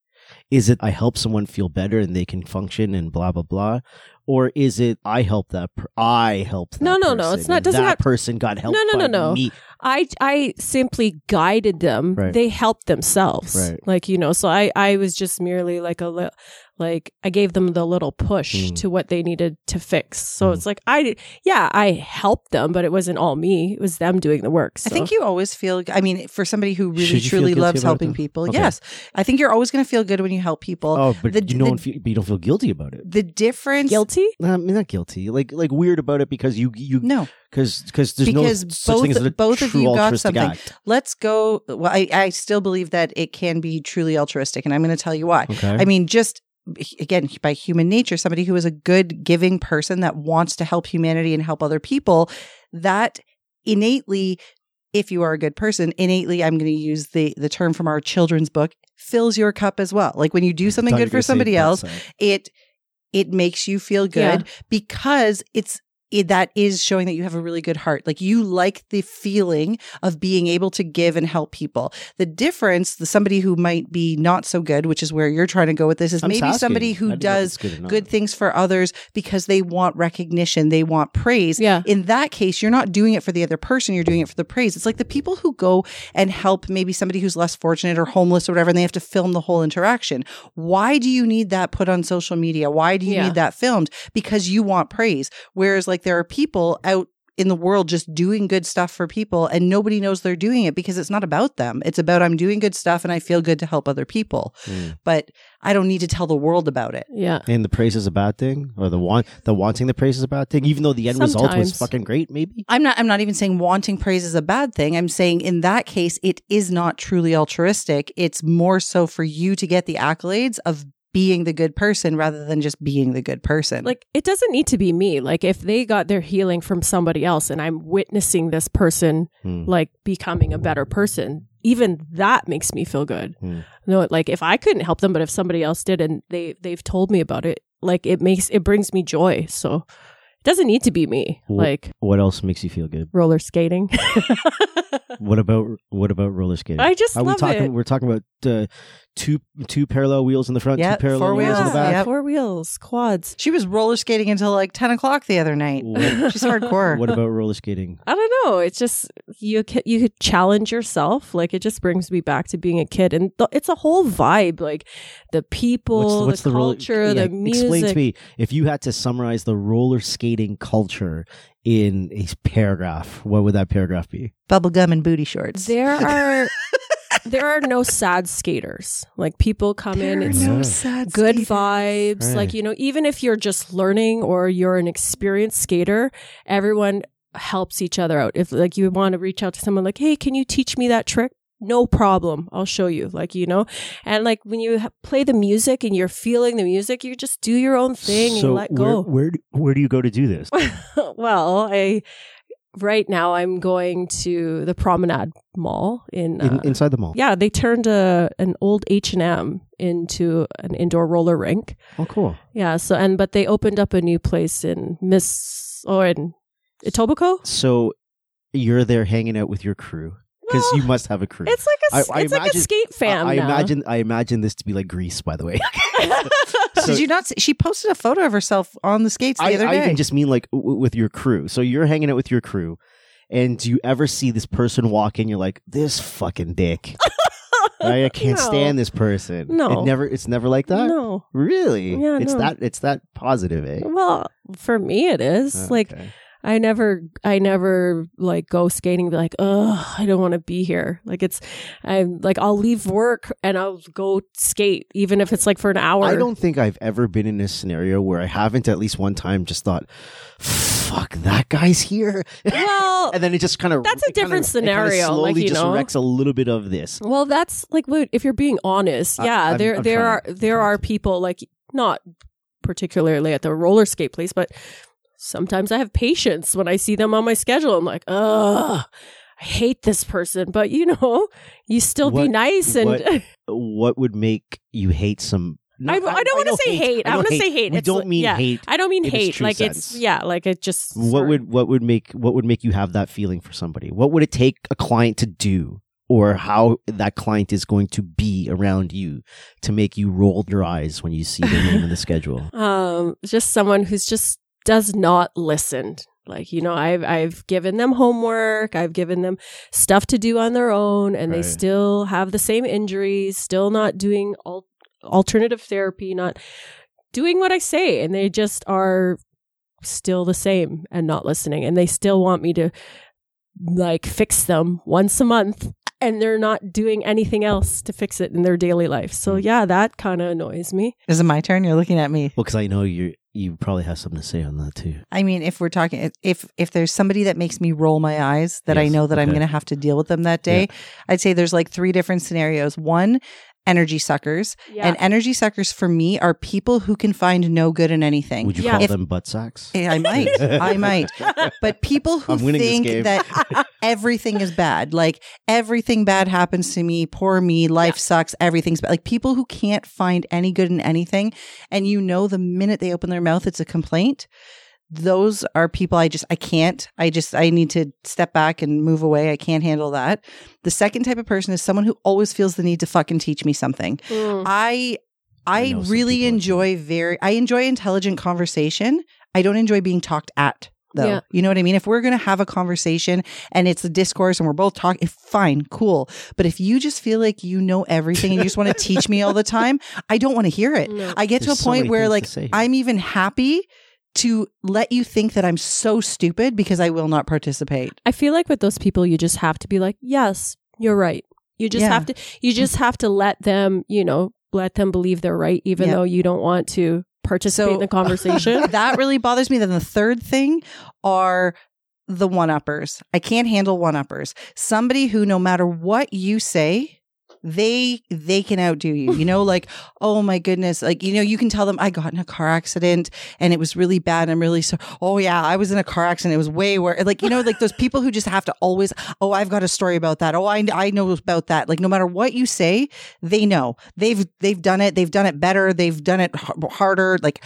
[SPEAKER 1] Is it I help someone feel better and they can function and blah blah blah, or is it I help that per- I help that
[SPEAKER 3] No, no, no,
[SPEAKER 1] person
[SPEAKER 3] it's not-
[SPEAKER 1] and
[SPEAKER 3] doesn't
[SPEAKER 1] that
[SPEAKER 3] have-
[SPEAKER 1] person got helped
[SPEAKER 3] No, no,
[SPEAKER 1] by
[SPEAKER 3] no, no.
[SPEAKER 1] me.
[SPEAKER 3] I I simply guided them.
[SPEAKER 1] Right.
[SPEAKER 3] They helped themselves.
[SPEAKER 1] Right.
[SPEAKER 3] Like, you know, so I I was just merely like a li- like I gave them the little push
[SPEAKER 1] Mm.
[SPEAKER 3] to what they needed to fix. So
[SPEAKER 1] Mm.
[SPEAKER 3] it's like I yeah, I helped them, but it wasn't all me. It was them doing the work. So.
[SPEAKER 2] I think you always feel, I mean, for somebody who really
[SPEAKER 1] Should you feel
[SPEAKER 2] truly
[SPEAKER 1] guilty
[SPEAKER 2] loves
[SPEAKER 1] about it,
[SPEAKER 2] helping
[SPEAKER 1] though?
[SPEAKER 2] people,
[SPEAKER 1] Okay.
[SPEAKER 2] yes. I think you're always going to feel good when you help people.
[SPEAKER 1] Oh, but
[SPEAKER 2] the,
[SPEAKER 1] you don't
[SPEAKER 2] the,
[SPEAKER 1] feel, but you don't feel guilty about it.
[SPEAKER 2] the difference.
[SPEAKER 3] guilty?
[SPEAKER 1] I mean, not guilty. Like like weird about it because you you
[SPEAKER 2] No.
[SPEAKER 1] because because there's
[SPEAKER 2] Because
[SPEAKER 1] no such
[SPEAKER 2] both-
[SPEAKER 1] thing as a
[SPEAKER 2] both of
[SPEAKER 1] true
[SPEAKER 2] you got
[SPEAKER 1] altruistic
[SPEAKER 2] something.
[SPEAKER 1] act.
[SPEAKER 2] Let's go. Well, I, I still believe that it can be truly altruistic, and I'm going to tell you why.
[SPEAKER 1] Okay.
[SPEAKER 2] I mean, just again, by human nature, somebody who is a good, giving person that wants to help humanity and help other people, that innately, if you are a good person, innately, I'm going to use the the term from our children's book, fills your cup as well. Like when you do something
[SPEAKER 1] Thought you
[SPEAKER 2] good
[SPEAKER 1] were
[SPEAKER 2] for
[SPEAKER 1] gonna say
[SPEAKER 2] somebody
[SPEAKER 1] butt
[SPEAKER 2] else,
[SPEAKER 1] side.
[SPEAKER 2] it it makes you feel good because it's it, that is showing that you have a really good heart. Like you like the feeling of being able to give and help people. The difference, the somebody who might be not so good, which is where you're trying to go with this, is
[SPEAKER 1] I'm just
[SPEAKER 2] maybe
[SPEAKER 1] asking.
[SPEAKER 2] somebody
[SPEAKER 1] I
[SPEAKER 2] who
[SPEAKER 1] didn't know if
[SPEAKER 2] does
[SPEAKER 1] it's good or not.
[SPEAKER 2] good things for others because they want recognition, they want praise.
[SPEAKER 3] Yeah.
[SPEAKER 2] In that case, you're not doing it for the other person, you're doing it for the praise. It's like the people who go and help maybe somebody who's less fortunate or homeless or whatever, and they have to film the whole interaction. Why do you need that put on social media? Why do you
[SPEAKER 3] Yeah.
[SPEAKER 2] need that filmed? Because you want praise. Whereas like there are people out in the world just doing good stuff for people and nobody knows they're doing it because it's not about them. It's about I'm doing good stuff and I feel good to help other people.
[SPEAKER 1] Mm.
[SPEAKER 2] But I don't need to tell the world about it.
[SPEAKER 3] Yeah.
[SPEAKER 1] And the praise is a bad thing, or the want the wanting the praise is a bad thing, even though the end result was
[SPEAKER 3] Sometimes.
[SPEAKER 1] fucking great. Maybe
[SPEAKER 2] I'm not I'm not even saying wanting praise is a bad thing. I'm saying in that case it is not truly altruistic. It's more so for you to get the accolades of being the good person rather than just being the good person.
[SPEAKER 3] Like it doesn't need to be me. Like if they got their healing from somebody else and I'm witnessing this person
[SPEAKER 1] Hmm.
[SPEAKER 3] like becoming a better person, even that makes me feel good.
[SPEAKER 1] Hmm.
[SPEAKER 3] No, like if I couldn't help them, but if somebody else did and they they've told me about it, like it makes it brings me joy. So it doesn't need to be me.
[SPEAKER 1] Wh-
[SPEAKER 3] Like
[SPEAKER 1] what else makes you feel good?
[SPEAKER 3] roller skating.
[SPEAKER 1] What about what about roller skating?
[SPEAKER 3] I just
[SPEAKER 1] Are we
[SPEAKER 3] love
[SPEAKER 1] talking?
[SPEAKER 3] it.
[SPEAKER 1] We're talking about uh, two two parallel wheels in the front,
[SPEAKER 2] Yeah,
[SPEAKER 1] two parallel
[SPEAKER 2] four
[SPEAKER 1] wheels in the
[SPEAKER 2] wheels.
[SPEAKER 1] back.
[SPEAKER 2] Yep.
[SPEAKER 3] Four wheels, quads.
[SPEAKER 2] She was roller skating until like ten o'clock the other night.
[SPEAKER 1] What,
[SPEAKER 2] She's hardcore.
[SPEAKER 1] what about roller skating?
[SPEAKER 3] I don't know. It's just you ca- you could challenge yourself. Like it just brings me back to being a kid, and th- it's a whole vibe. Like the people, the,
[SPEAKER 1] roller-
[SPEAKER 3] culture,
[SPEAKER 1] yeah,
[SPEAKER 3] the music.
[SPEAKER 1] Explain to me if you had to summarize the roller skating culture in a paragraph. What would that paragraph be?
[SPEAKER 2] Bubblegum and booty shorts.
[SPEAKER 3] There are there are no sad skaters. Like people come in,
[SPEAKER 2] There are
[SPEAKER 3] it's
[SPEAKER 1] Yeah.
[SPEAKER 2] no sad
[SPEAKER 3] good
[SPEAKER 2] skaters.
[SPEAKER 3] vibes.
[SPEAKER 1] Right.
[SPEAKER 3] Like, you know, even if you're just learning or you're an experienced skater, everyone helps each other out. If like you want to reach out to someone like, hey, can you teach me that trick? No problem. I'll show you. Like, you know, and like when you ha- play the music and you're feeling the music, you just do your own thing
[SPEAKER 1] so
[SPEAKER 3] and let
[SPEAKER 1] where,
[SPEAKER 3] go.
[SPEAKER 1] where do- where do you go to do this?
[SPEAKER 3] Well, I right now I'm going to the Promenade Mall in, uh,
[SPEAKER 1] In, inside the mall.
[SPEAKER 3] yeah, they turned a an old H and M into an indoor roller rink.
[SPEAKER 1] Oh, cool.
[SPEAKER 3] Yeah, so and but they opened up a new place in Miss or in Etobicoke.
[SPEAKER 1] So you're there hanging out with your crew because
[SPEAKER 3] Well,
[SPEAKER 1] you must have a crew.
[SPEAKER 3] It's like a s-
[SPEAKER 1] I- I
[SPEAKER 3] it's like
[SPEAKER 1] imagine-
[SPEAKER 3] a skate fam.
[SPEAKER 1] I, I
[SPEAKER 3] now.
[SPEAKER 1] imagine I imagine this to be like Grease, by the way. So-
[SPEAKER 2] Did you not see? She posted a photo of herself on the skates the
[SPEAKER 1] I,
[SPEAKER 2] other
[SPEAKER 1] I
[SPEAKER 2] day.
[SPEAKER 1] even just mean like w- with your crew. So you're hanging out with your crew, and do you ever see this person walk in? You're like, this fucking dick. Right? I can't
[SPEAKER 3] No.
[SPEAKER 1] stand this person.
[SPEAKER 3] No.
[SPEAKER 1] it never. It's never like that.
[SPEAKER 3] No.
[SPEAKER 1] Really?
[SPEAKER 3] Yeah,
[SPEAKER 1] it's
[SPEAKER 3] no.
[SPEAKER 1] that. It's that positive, eh?
[SPEAKER 3] Well, for me it is. Like
[SPEAKER 1] Okay.
[SPEAKER 3] I never, I never like go skating and be like, oh, I don't want to be here. Like it's, I'm like, I'll leave work and I'll go skate, even if it's like for an hour.
[SPEAKER 1] I don't think I've ever been in a scenario where I haven't at least one time just thought, "Fuck, that guy's here,"
[SPEAKER 3] Well,
[SPEAKER 1] and then it just kind of
[SPEAKER 3] That's a different scenario,
[SPEAKER 1] Slowly
[SPEAKER 3] like, you
[SPEAKER 1] just
[SPEAKER 3] know.
[SPEAKER 1] wrecks a little bit of this.
[SPEAKER 3] well, that's like, wait, if you're being honest,
[SPEAKER 1] I-
[SPEAKER 3] yeah,
[SPEAKER 1] I'm-
[SPEAKER 3] there,
[SPEAKER 1] I'm
[SPEAKER 3] there
[SPEAKER 1] trying-
[SPEAKER 3] are,
[SPEAKER 1] I'm
[SPEAKER 3] there
[SPEAKER 1] trying
[SPEAKER 3] are
[SPEAKER 1] to.
[SPEAKER 3] people like not particularly at the roller skate place, but sometimes I have patience when I see them on my schedule. I'm like, ugh, I hate this person, but you know, you still be
[SPEAKER 1] What-
[SPEAKER 3] nice and.
[SPEAKER 1] what- What would make you hate some?
[SPEAKER 3] I, I don't want to
[SPEAKER 1] know
[SPEAKER 3] say hate. I,
[SPEAKER 1] know
[SPEAKER 3] want to say hate.
[SPEAKER 1] We
[SPEAKER 3] It's
[SPEAKER 1] don't
[SPEAKER 3] like-
[SPEAKER 1] mean
[SPEAKER 3] yeah.
[SPEAKER 1] hate.
[SPEAKER 3] I don't mean
[SPEAKER 1] in its
[SPEAKER 3] hate.
[SPEAKER 1] true
[SPEAKER 3] Like it's
[SPEAKER 1] sense.
[SPEAKER 3] yeah. Like it just.
[SPEAKER 1] What
[SPEAKER 3] sorry.
[SPEAKER 1] would what would make what would make you have that feeling for somebody? What would it take a client to do, or how that client is going to be around you to make you roll your eyes when you see their name in the schedule?
[SPEAKER 3] Um, just someone who's just does not listen. Like, you know, I've I've given them homework, I've given them stuff to do on their own, and
[SPEAKER 1] Right.
[SPEAKER 3] they still have the same injuries, still not doing al- alternative therapy, not doing what I say, and they just are still the same and not listening, and they still want me to like fix them once a month, and they're not doing anything else to fix it in their daily life. So yeah, that kind of annoys me.
[SPEAKER 2] Is it my turn? You're looking at me.
[SPEAKER 1] Well, because I know you you probably have something to say on that too.
[SPEAKER 2] I mean, if we're talking, if if there's somebody that makes me roll my eyes, that I
[SPEAKER 1] Yes,
[SPEAKER 2] know that I'm
[SPEAKER 1] okay.
[SPEAKER 2] going to have to deal with them that day, I'd say there's like three different scenarios. One, energy suckers,
[SPEAKER 3] Yeah.
[SPEAKER 2] and energy suckers for me are people who can find no good in anything.
[SPEAKER 1] Would you
[SPEAKER 3] Yeah.
[SPEAKER 1] call
[SPEAKER 2] If-
[SPEAKER 1] them butt sacks?
[SPEAKER 2] Eh, I might, I might, but people who
[SPEAKER 1] I'm winning this
[SPEAKER 2] think
[SPEAKER 1] game.
[SPEAKER 2] that everything is bad, like everything bad happens to me, poor me, life sucks, everything's bad. Like people who can't find any good in anything, and you know the minute they open their mouth, it's a complaint. Those are people I just I can't. I just I need to step back and move away. I can't handle that. The second type of person is someone who always feels the need to fucking teach me something.
[SPEAKER 3] Mm.
[SPEAKER 2] I
[SPEAKER 1] I
[SPEAKER 2] I
[SPEAKER 1] know some
[SPEAKER 2] really
[SPEAKER 1] people like
[SPEAKER 2] enjoy very I enjoy intelligent conversation. I don't enjoy being talked at though.
[SPEAKER 3] Yeah.
[SPEAKER 2] You know what I mean? If we're going to have a conversation and it's a discourse and we're both talking, fine, cool. But if you just feel like you know everything and you just want to teach me all the time, I don't want to hear it.
[SPEAKER 3] No.
[SPEAKER 2] I get to
[SPEAKER 1] There's
[SPEAKER 2] a
[SPEAKER 1] so
[SPEAKER 2] point
[SPEAKER 1] many
[SPEAKER 2] where
[SPEAKER 1] things to
[SPEAKER 2] like
[SPEAKER 1] say.
[SPEAKER 2] I'm even happy to let you think that I'm so stupid because I will not participate.
[SPEAKER 3] I feel like with those people, you just have to be like, yes, you're right. You just
[SPEAKER 2] Yeah.
[SPEAKER 3] have to, you just have to let them, you know, let them believe they're right, even
[SPEAKER 2] Yeah.
[SPEAKER 3] though you don't want to participate
[SPEAKER 2] So-
[SPEAKER 3] in the conversation.
[SPEAKER 2] That really bothers me. Then the third thing are the one-uppers. I can't handle one-uppers. Somebody who, no matter what you say, they they can outdo you. You know, like, oh my goodness, like, you know, you can tell them I got in a car accident and it was really bad. I'm really so. Oh yeah, I was in a car accident. It was way worse. Like, you know, like those people who just have to always. Oh, I've got a story about that. Oh, I I know about that. Like, no matter what you say, they know. They've they've done it. They've done it better. They've done it h- harder. Like.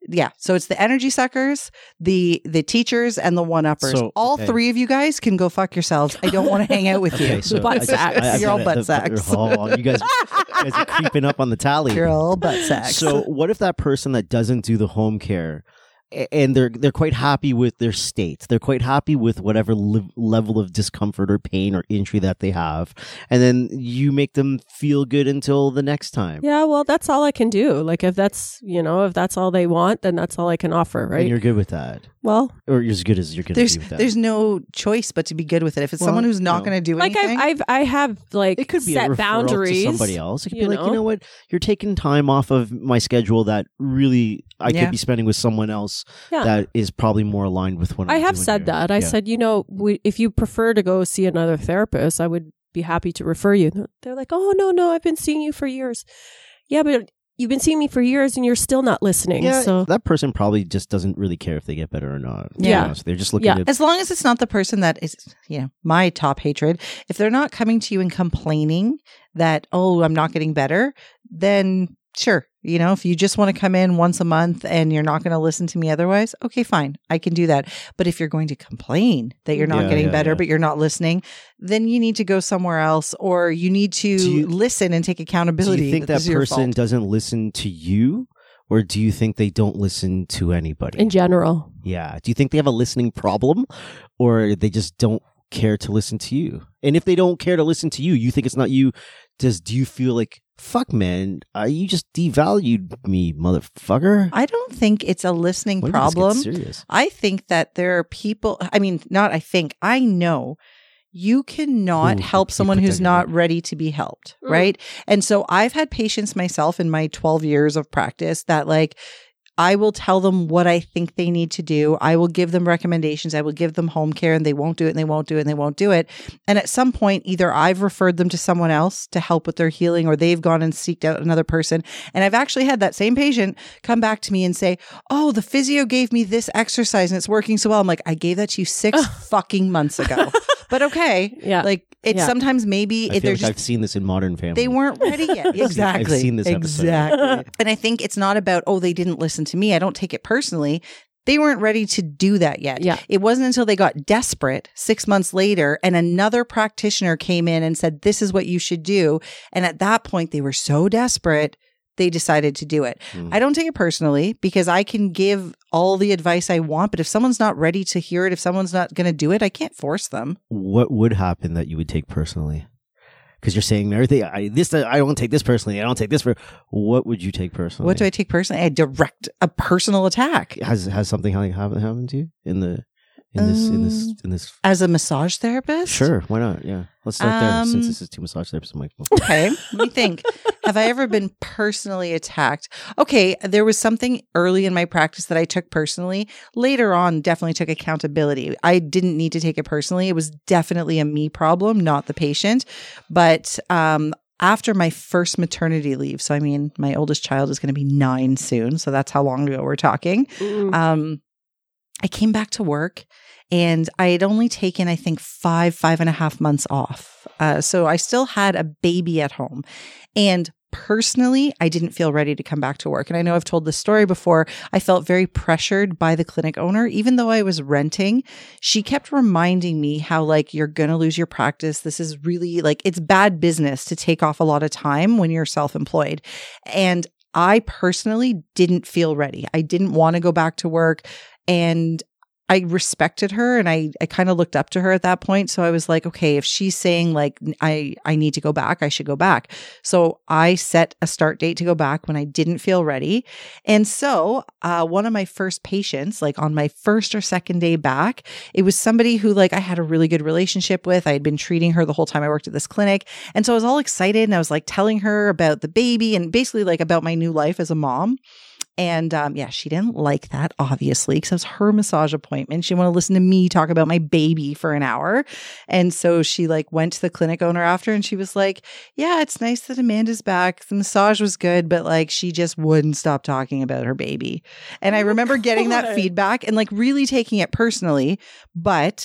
[SPEAKER 2] Yeah. So it's the energy suckers, the the teachers, and the one-uppers.
[SPEAKER 1] So,
[SPEAKER 2] all
[SPEAKER 1] okay.
[SPEAKER 2] three of you guys can go fuck yourselves. I don't want to hang out with you.
[SPEAKER 1] Okay, so
[SPEAKER 3] Butt
[SPEAKER 1] I just-
[SPEAKER 3] sacks.
[SPEAKER 1] I- I've
[SPEAKER 2] You're all
[SPEAKER 1] got
[SPEAKER 2] butt
[SPEAKER 1] a-
[SPEAKER 2] sacks.
[SPEAKER 1] Oh, you guys, you guys are creeping up on the tally.
[SPEAKER 2] You're all butt sacks.
[SPEAKER 1] So what if that person that doesn't do the home care a- and they're they're quite happy with their state. They're quite happy with whatever le- level of discomfort or pain or injury that they have. And then you make them feel good until the next time.
[SPEAKER 3] Yeah, well, that's all I can do. Like, if that's, you know, if that's all they want, then that's all I can offer,
[SPEAKER 1] And
[SPEAKER 3] right?
[SPEAKER 1] you're good with that.
[SPEAKER 3] Well,
[SPEAKER 1] Or you're as good as you're going to
[SPEAKER 2] there's
[SPEAKER 1] be with that.
[SPEAKER 2] there's no choice but to be good with it. If it's
[SPEAKER 1] Well,
[SPEAKER 2] someone who's not
[SPEAKER 1] no.
[SPEAKER 2] going to do
[SPEAKER 3] like
[SPEAKER 2] anything,
[SPEAKER 3] I've, I've, I have like
[SPEAKER 1] It could be
[SPEAKER 3] set
[SPEAKER 1] a referral
[SPEAKER 3] boundaries.
[SPEAKER 1] to somebody else. It could
[SPEAKER 3] you
[SPEAKER 1] be like,
[SPEAKER 3] know?
[SPEAKER 1] you know what? You're taking time off of my schedule that really I
[SPEAKER 2] Yeah.
[SPEAKER 1] could be spending with someone else
[SPEAKER 3] Yeah.
[SPEAKER 1] that is probably more aligned with what
[SPEAKER 3] I
[SPEAKER 1] I'm
[SPEAKER 3] have
[SPEAKER 1] doing
[SPEAKER 3] said
[SPEAKER 1] here.
[SPEAKER 3] that. I
[SPEAKER 1] Yeah.
[SPEAKER 3] said, you know, we, if you prefer to go see another therapist, I would be happy to refer you. They're like, oh, no, no, I've been seeing you for years. Yeah, but you've been seeing me for years and you're still not listening.
[SPEAKER 1] Yeah,
[SPEAKER 3] So
[SPEAKER 1] that person probably just doesn't really care if they get better or not. to be
[SPEAKER 2] Yeah.
[SPEAKER 1] honest. They're just looking
[SPEAKER 3] Yeah.
[SPEAKER 1] at
[SPEAKER 2] as long as it's not the person that is, you know, my top hatred, if they're not coming to you and complaining that, oh, I'm not getting better, then sure. You know, if you just want to come in once a month and you're not going to listen to me otherwise, okay, fine. I can do that. But if you're going to complain that you're not
[SPEAKER 1] Yeah,
[SPEAKER 2] getting
[SPEAKER 1] yeah,
[SPEAKER 2] better,
[SPEAKER 1] yeah.
[SPEAKER 2] but you're not listening, then you need to go somewhere else, or you need to
[SPEAKER 1] Do you-
[SPEAKER 2] listen and take accountability.
[SPEAKER 1] Do you think that
[SPEAKER 2] this is your
[SPEAKER 1] person
[SPEAKER 2] fault.
[SPEAKER 1] doesn't listen to you, or do you think they don't listen to anybody?
[SPEAKER 3] in general,
[SPEAKER 1] yeah. Do you think they have a listening problem, or they just don't care to listen to you? And if they don't care to listen to you, you think it's not you. Does do you feel like, fuck, man, uh, you just devalued me, motherfucker?
[SPEAKER 2] I don't think it's a listening
[SPEAKER 1] When did this get
[SPEAKER 2] problem.
[SPEAKER 1] serious?
[SPEAKER 2] I think that there are people, I mean, not I think, I know you cannot
[SPEAKER 1] Ooh,
[SPEAKER 2] help
[SPEAKER 1] you
[SPEAKER 2] someone
[SPEAKER 1] put
[SPEAKER 2] who's
[SPEAKER 1] that in
[SPEAKER 2] not
[SPEAKER 1] there.
[SPEAKER 2] ready to be helped,
[SPEAKER 3] Mm.
[SPEAKER 2] right? And so I've had patients myself in my twelve years of practice that like, I will tell them what I think they need to do. I will give them recommendations. I will give them home care and they won't do it and they won't do it and they won't do it. And at some point, either I've referred them to someone else to help with their healing or they've gone and seeked out another person. And I've actually had that same patient come back to me and say, oh, the physio gave me this exercise and it's working so well. I'm like, I gave that to you six fucking months ago. But okay.
[SPEAKER 3] Yeah.
[SPEAKER 2] Like it's
[SPEAKER 3] Yeah.
[SPEAKER 2] sometimes maybe
[SPEAKER 1] I
[SPEAKER 2] if
[SPEAKER 1] feel
[SPEAKER 2] they're
[SPEAKER 1] like
[SPEAKER 2] just
[SPEAKER 1] I've seen this in Modern Family.
[SPEAKER 2] they weren't ready yet. Exactly.
[SPEAKER 1] I've seen this episode.
[SPEAKER 2] Exactly. And I think it's not about, oh, they didn't listen to me. I don't take it personally. They weren't ready to do that yet.
[SPEAKER 3] Yeah.
[SPEAKER 2] It wasn't until they got desperate six months later and another practitioner came in and said, this is what you should do. And at that point, they were so desperate, they decided to do it.
[SPEAKER 1] Mm.
[SPEAKER 2] I don't take it personally because I can give all the advice I want. But if someone's not ready to hear it, if someone's not going to do it, I can't force them.
[SPEAKER 1] What would happen that you would take personally? Because you're saying everything. I this I don't take this personally. I don't take this for. What would you take personally?
[SPEAKER 2] What do I take personally? I direct a personal attack.
[SPEAKER 1] has has something like happened happened to you in the in this in this
[SPEAKER 2] Um,
[SPEAKER 1] in this?
[SPEAKER 2] As a massage therapist?
[SPEAKER 1] Sure, why not? Yeah, let's start there
[SPEAKER 2] Um,
[SPEAKER 1] since this is two massage therapists. Michael.
[SPEAKER 2] Okay, let me think. Have I ever been personally attacked? Okay, there was something early in my practice that I took personally. Later on, definitely took accountability. I didn't need to take it personally. It was definitely a me problem, not the patient. But um, after my first maternity leave, so I mean, my oldest child is going to be nine soon. So that's how long ago we're talking.
[SPEAKER 3] Mm.
[SPEAKER 2] Um, I came back to work and I had only taken, I think, five, five and a half months off. Uh, so I still had a baby at home. And personally, I didn't feel ready to come back to work. And I know I've told this story before. I felt very pressured by the clinic owner. Even though I was renting, she kept reminding me how, like, you're going to lose your practice. This is really, like, it's bad business to take off a lot of time when you're self-employed. And I personally didn't feel ready. I didn't want to go back to work. And I respected her and I, I kind of looked up to her at that point. So I was like, okay, if she's saying like, I, I need to go back, I should go back. So I set a start date to go back when I didn't feel ready. And so uh, one of my first patients, like on my first or second day back, it was somebody who like I had a really good relationship with. I had been treating her the whole time I worked at this clinic. And so I was all excited and I was like telling her about the baby and basically like about my new life as a mom. And um, yeah, she didn't like that, obviously, because it was her massage appointment. She wanted to listen to me talk about my baby for an hour. And so she like went to the clinic owner after and she was like, yeah, it's nice that Amanda's back. The massage was good, but like she just wouldn't stop talking about her baby. And I remember getting that
[SPEAKER 3] God.
[SPEAKER 2] feedback and like really taking it personally. But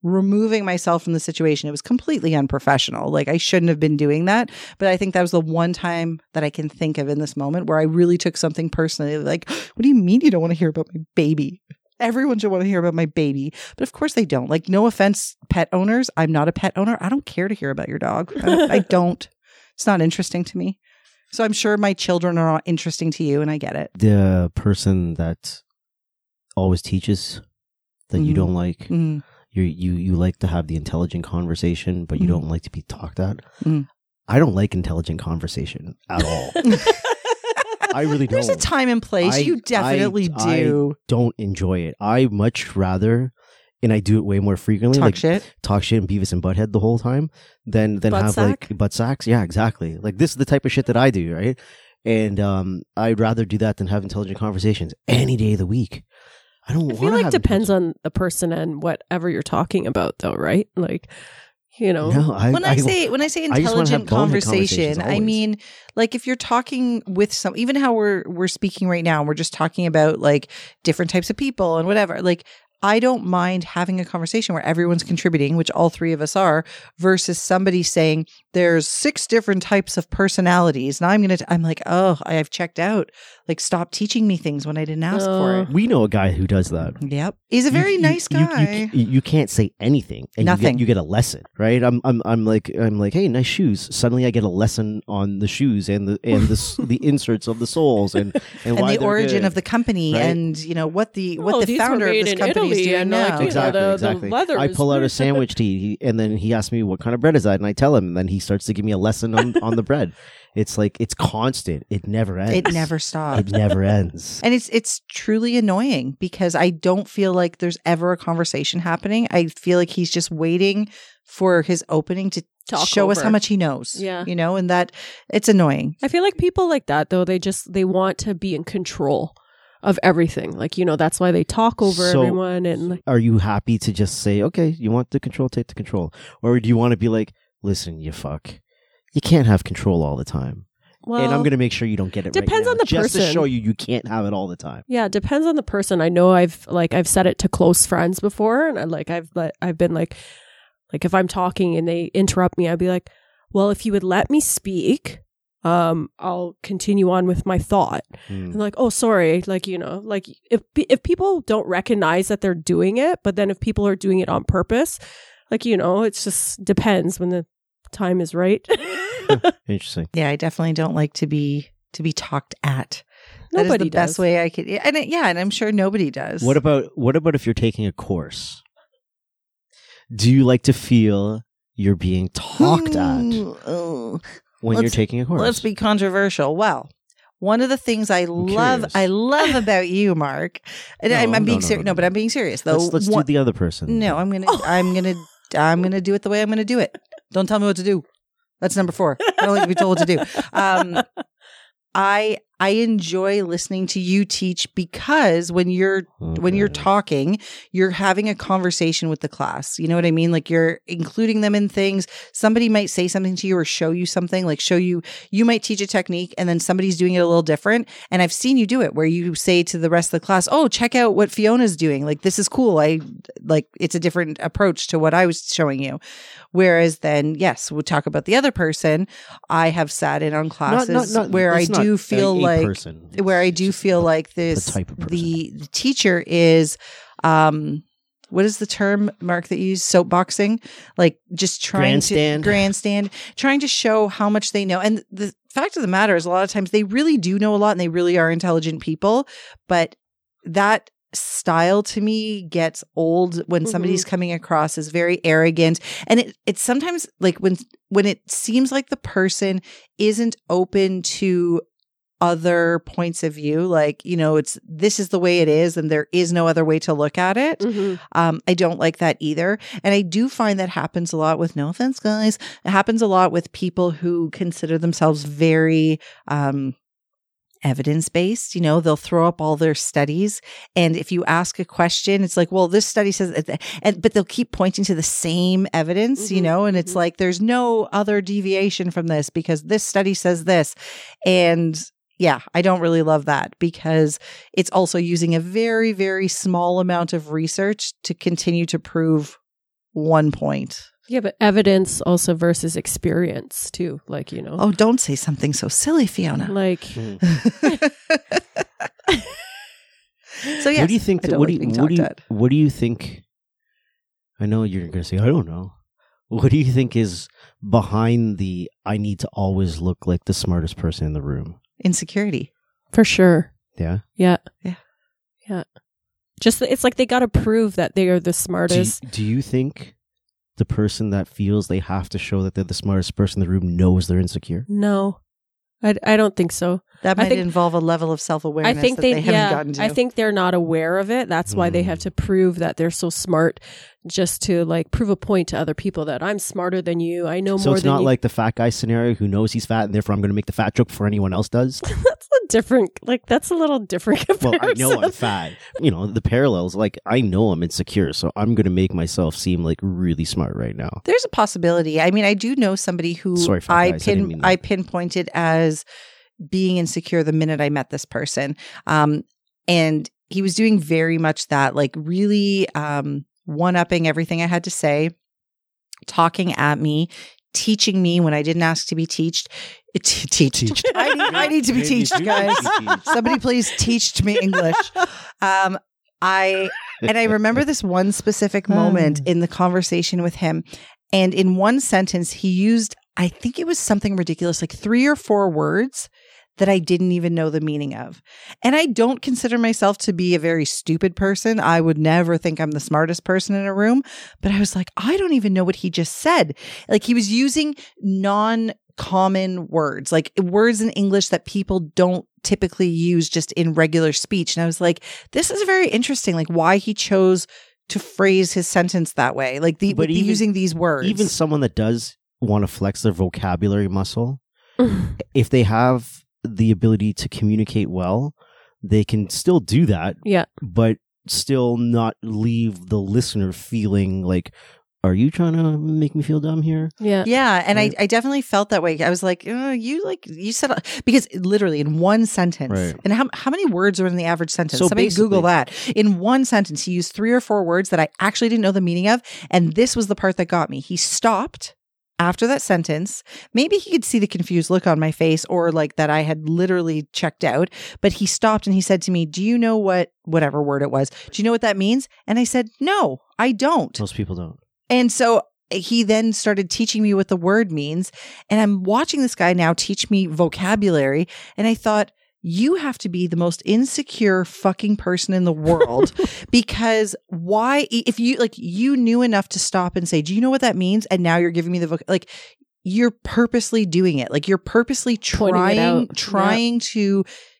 [SPEAKER 2] removing myself from the situation. It was completely unprofessional. Like I shouldn't have been doing that. But I think that was the one time that I can think of in this moment where I really took something personally. Like, what do you mean you don't want to hear about my baby? Everyone should want to hear about my baby. But of course they don't. Like, no offense, pet owners. I'm not a pet owner. I don't care to hear about your dog. I, I don't. It's not interesting to me. So I'm sure my children are not interesting to you, and I get it.
[SPEAKER 1] The person that always teaches that you
[SPEAKER 2] Mhm.
[SPEAKER 1] don't like,
[SPEAKER 2] Mm.
[SPEAKER 1] you you you like to have the intelligent conversation, but you
[SPEAKER 2] Mhm.
[SPEAKER 1] don't like to be talked at.
[SPEAKER 2] Mm.
[SPEAKER 1] I don't like intelligent conversation at all. I really don't.
[SPEAKER 2] There's a time and place.
[SPEAKER 1] I-
[SPEAKER 2] you definitely
[SPEAKER 1] I-
[SPEAKER 2] do.
[SPEAKER 1] Don't enjoy it. I much rather, and I do it way more frequently.
[SPEAKER 2] Talk
[SPEAKER 1] like
[SPEAKER 2] shit.
[SPEAKER 1] talk shit and Beavis and Butthead the whole time, than than
[SPEAKER 3] Butt
[SPEAKER 1] have
[SPEAKER 3] sack?
[SPEAKER 1] like butt sacks. Yeah, exactly. Like this is the type of shit that I do, right? And um, I'd rather do that than have intelligent conversations any day of the week. I don't.
[SPEAKER 3] I feel
[SPEAKER 1] wanna
[SPEAKER 3] like
[SPEAKER 1] have
[SPEAKER 3] depends
[SPEAKER 1] intelligent-
[SPEAKER 3] on the person and whatever you're talking about, though, right? Like, you know,
[SPEAKER 1] No, I,
[SPEAKER 2] When I,
[SPEAKER 1] I
[SPEAKER 2] say when I say
[SPEAKER 1] I just wanna have
[SPEAKER 2] intelligent
[SPEAKER 1] bonehead
[SPEAKER 2] conversation,
[SPEAKER 1] conversations
[SPEAKER 2] I
[SPEAKER 1] always.
[SPEAKER 2] mean like if you're talking with some, even how we're we're speaking right now, we're just talking about like different types of people and whatever. Like I don't mind having a conversation where everyone's contributing, which all three of us are, versus somebody saying there's six different types of personalities, and I'm gonna. T- I'm like, oh, I've checked out. Like, stop teaching me things when I didn't ask for
[SPEAKER 3] Oh.
[SPEAKER 2] it.
[SPEAKER 1] we know a guy who does that.
[SPEAKER 2] Yep, he's a very
[SPEAKER 1] You- you-
[SPEAKER 2] nice
[SPEAKER 1] you- you
[SPEAKER 2] guy.
[SPEAKER 1] You, you can't say anything, and
[SPEAKER 2] Nothing.
[SPEAKER 1] You get, you get a lesson, right? I'm, I'm, I'm like, I'm like, hey, nice shoes. Suddenly, I get a lesson on the shoes and the and the s- the inserts of the soles and and,
[SPEAKER 2] and
[SPEAKER 1] why
[SPEAKER 2] the
[SPEAKER 1] they're
[SPEAKER 2] origin
[SPEAKER 1] good.
[SPEAKER 2] of the company,
[SPEAKER 1] right?
[SPEAKER 2] and you know what the what
[SPEAKER 3] Oh,
[SPEAKER 2] the
[SPEAKER 3] these were
[SPEAKER 2] founder of
[SPEAKER 3] made
[SPEAKER 2] this
[SPEAKER 3] in
[SPEAKER 2] company is
[SPEAKER 3] Italy
[SPEAKER 2] doing
[SPEAKER 3] and,
[SPEAKER 2] now.
[SPEAKER 3] like, you know,
[SPEAKER 1] Exactly,
[SPEAKER 3] the- the
[SPEAKER 1] exactly.
[SPEAKER 3] leather
[SPEAKER 1] I
[SPEAKER 3] is
[SPEAKER 1] pull out a
[SPEAKER 3] very-
[SPEAKER 1] sandwich tea, he, and then he asks me what kind of bread is that, and I tell him, and then he starts to give me a lesson on, on the bread. It's like it's constant. It never ends.
[SPEAKER 2] It never stops.
[SPEAKER 1] It never ends.
[SPEAKER 2] And it's it's truly annoying because I don't feel like there's ever a conversation happening. I feel like he's just waiting for his opening to
[SPEAKER 3] Talk
[SPEAKER 2] show us
[SPEAKER 3] over.
[SPEAKER 2] how much he knows.
[SPEAKER 3] Yeah.
[SPEAKER 2] You know, and that it's annoying.
[SPEAKER 3] I feel like people like that, though, they just, they want to be in control of everything. Like, you know, that's why they talk over
[SPEAKER 1] So-
[SPEAKER 3] everyone. And like,
[SPEAKER 1] Are you happy to just say, okay, you want the control, take the control, or do you want to be like, listen, you fuck, you can't have control all the time,
[SPEAKER 3] well,
[SPEAKER 1] and I'm going to make sure you don't get it.
[SPEAKER 3] depends
[SPEAKER 1] right
[SPEAKER 3] on
[SPEAKER 1] now,
[SPEAKER 3] the
[SPEAKER 1] just to
[SPEAKER 3] person.
[SPEAKER 1] show you you can't have it all the time.
[SPEAKER 3] yeah, it depends on the person. I know I've like, I've said it to close friends before, and I like, I've let, I've been like, like if I'm talking and they interrupt me, I'd be like, well, if you would let me speak, um, I'll continue on with my thought.
[SPEAKER 1] Hmm.
[SPEAKER 3] And like, oh, sorry. Like, you know, like if if people don't recognize that they're doing it, but then if people are doing it on purpose, like, you know, it's just depends when the time is right.
[SPEAKER 1] Interesting.
[SPEAKER 2] Yeah, I definitely don't like to be to be talked at. That is
[SPEAKER 3] Nobody
[SPEAKER 2] the best
[SPEAKER 3] does.
[SPEAKER 2] way I could. And it, yeah, and I'm sure nobody does.
[SPEAKER 1] What about what about if you're taking a course? Do you like to feel you're being talked at
[SPEAKER 2] Ooh, oh.
[SPEAKER 1] when you're
[SPEAKER 2] let's-
[SPEAKER 1] taking a course?
[SPEAKER 2] Let's be controversial. Well, one of the things I love,
[SPEAKER 1] curious.
[SPEAKER 2] I love about you, Mark, and
[SPEAKER 1] No,
[SPEAKER 2] I'm, I'm
[SPEAKER 1] no,
[SPEAKER 2] being
[SPEAKER 1] no,
[SPEAKER 2] serious.
[SPEAKER 1] no,
[SPEAKER 2] No,
[SPEAKER 1] no.
[SPEAKER 2] but I'm being serious though.
[SPEAKER 1] Let's, let's do
[SPEAKER 2] One-
[SPEAKER 1] the other person.
[SPEAKER 2] No, I'm gonna, I'm gonna, I'm gonna do it the way I'm gonna do it. Don't tell me what to do. That's number four. I don't like to be told what to do. Um, I I enjoy listening to you teach because when you're when you're
[SPEAKER 1] Okay.
[SPEAKER 2] talking, you're having a conversation with the class. You know what I mean? Like you're including them in things. Somebody might say something to you or show you something, like show you, you might teach a technique and then somebody's doing it a little different. And I've seen you do it where you say to the rest of the class, oh, check out what Fiona's doing. Like, this is cool. I like, it's a different approach to what I was showing you. Whereas then, yes, we'll talk about the other person. I have sat in on
[SPEAKER 1] Not-
[SPEAKER 2] classes
[SPEAKER 1] not- not-
[SPEAKER 2] where I
[SPEAKER 1] it's not
[SPEAKER 2] do
[SPEAKER 1] a-
[SPEAKER 2] feel
[SPEAKER 1] a
[SPEAKER 2] like,
[SPEAKER 1] person.
[SPEAKER 2] where I
[SPEAKER 1] It's
[SPEAKER 2] do
[SPEAKER 1] just
[SPEAKER 2] feel
[SPEAKER 1] the-
[SPEAKER 2] like this,
[SPEAKER 1] type of person.
[SPEAKER 2] the, the teacher is, um, what is the term, Mark, that you use? Soapboxing? Like just trying
[SPEAKER 1] Grandstand.
[SPEAKER 2] to grandstand, trying to show how much they know. And the fact of the matter is a lot of times they really do know a lot and they really are intelligent people. But that style to me gets old when
[SPEAKER 3] Mhm.
[SPEAKER 2] somebody's coming across as very arrogant. And it it's sometimes like when when it seems like the person isn't open to other points of view, like, you know, it's this is the way it is and there is no other way to look at it.
[SPEAKER 3] Mhm.
[SPEAKER 2] Um, I don't like that either. And I do find that happens a lot with, no offense, guys, it happens a lot with people who consider themselves very um, evidence based. You know, they'll throw up all their studies. And if you ask a question, it's like, well, this study says, and but they'll keep pointing to the same evidence, you
[SPEAKER 3] Mhm,
[SPEAKER 2] know, and it's
[SPEAKER 3] mhm.
[SPEAKER 2] like, there's no other deviation from this because this study says this. And yeah, I don't really love that because it's also using a very, very small amount of research to continue to prove one point.
[SPEAKER 3] Yeah, but evidence also versus experience too. Like, you know.
[SPEAKER 2] Oh, don't say something so silly, Fiona.
[SPEAKER 3] Like.
[SPEAKER 1] Mm.
[SPEAKER 2] So yes,
[SPEAKER 1] what do you think?
[SPEAKER 2] I don't
[SPEAKER 1] What do
[SPEAKER 2] like
[SPEAKER 1] you,
[SPEAKER 2] being
[SPEAKER 1] what do you,
[SPEAKER 2] talked at.
[SPEAKER 1] what do you think? I know you're going to say I don't know. What do you think is behind the I need to always look like the smartest person in the room?
[SPEAKER 2] Insecurity.
[SPEAKER 3] For sure.
[SPEAKER 1] Yeah.
[SPEAKER 3] Yeah.
[SPEAKER 2] Yeah.
[SPEAKER 3] Yeah. Just, it's like they got to prove that they are the
[SPEAKER 1] Do you,
[SPEAKER 3] smartest.
[SPEAKER 1] do you think the person that feels they have to show that they're the smartest person in the room knows they're insecure?
[SPEAKER 3] No, I, I don't think so.
[SPEAKER 2] That
[SPEAKER 3] I
[SPEAKER 2] might
[SPEAKER 3] think-
[SPEAKER 2] involve a level of self-awareness
[SPEAKER 3] I think
[SPEAKER 2] that
[SPEAKER 3] they,
[SPEAKER 2] they, haven't
[SPEAKER 3] yeah,
[SPEAKER 2] gotten to.
[SPEAKER 3] I think they're not aware of it. That's why they have to prove that they're so smart, just to like prove a point to other people that I'm smarter than you. I know
[SPEAKER 1] So
[SPEAKER 3] more
[SPEAKER 1] it's
[SPEAKER 3] than
[SPEAKER 1] not
[SPEAKER 3] you.
[SPEAKER 1] like the fat guy scenario who knows he's fat and therefore I'm going to make the fat joke before anyone else does.
[SPEAKER 3] That's a different, like that's a little different
[SPEAKER 1] Well,
[SPEAKER 3] comparison.
[SPEAKER 1] I know I'm fat. You know, the parallels, like I know I'm insecure, so I'm going to make myself seem like really smart right now.
[SPEAKER 2] There's a possibility. I mean, I do know somebody who
[SPEAKER 1] Sorry, fat
[SPEAKER 2] I
[SPEAKER 1] guys, I didn't
[SPEAKER 2] pin
[SPEAKER 1] mean that.
[SPEAKER 2] I pinpointed as being insecure the minute I met this person. Um, and he was doing very much that, like really um, one-upping everything I had to say, talking at me, teaching me when I didn't ask to be teached. T- teach.
[SPEAKER 1] Teached.
[SPEAKER 2] I need, I need to be
[SPEAKER 1] Maybe
[SPEAKER 2] teached,
[SPEAKER 1] you
[SPEAKER 2] guys.
[SPEAKER 1] need to be teached.
[SPEAKER 2] Somebody please teach me English. Um, I and I remember this one specific moment in the conversation with him. And in one sentence, he used, I think it was something ridiculous, like three or four words that I didn't even know the meaning of. And I don't consider myself to be a very stupid person. I would never think I'm the smartest person in a room. But I was like, I don't even know what he just said. Like he was using non common words, like words in English that people don't typically use just in regular speech. And I was like, this is very interesting, like why he chose to phrase his sentence that way, like the,
[SPEAKER 1] But
[SPEAKER 2] with the
[SPEAKER 1] even-
[SPEAKER 2] using these words.
[SPEAKER 1] Even someone that does want to flex their vocabulary muscle, if they have the ability to communicate well, they can still do that,
[SPEAKER 3] yeah.
[SPEAKER 1] but still not leave the listener feeling like, are you trying to make me feel dumb here?
[SPEAKER 3] Yeah.
[SPEAKER 2] Yeah, and
[SPEAKER 1] Right.
[SPEAKER 2] I, I definitely felt that way. I was like, uh, you like you said because literally in one sentence,
[SPEAKER 1] Right.
[SPEAKER 2] and how how many words are in the average sentence?
[SPEAKER 1] So
[SPEAKER 2] Somebody Google
[SPEAKER 1] basically-
[SPEAKER 2] that. In one sentence, he used three or four words that I actually didn't know the meaning of, and this was the part that got me. He stopped after that sentence. Maybe he could see the confused look on my face, or like that I had literally checked out. But he stopped and he said to me, "Do you know what whatever word it was? Do you know what that means?" And I said, "No, I don't."
[SPEAKER 1] Most people don't.
[SPEAKER 2] And so he then started teaching me what the word means. And I'm watching this guy now teach me vocabulary. And I thought, you have to be the most insecure fucking person in the world because why, if you like, you knew enough to stop and say, do you know what that means? And now you're giving me the, voc- like, you're purposely doing it. Like you're purposely
[SPEAKER 3] Pointing it
[SPEAKER 2] trying,
[SPEAKER 3] out.
[SPEAKER 2] trying to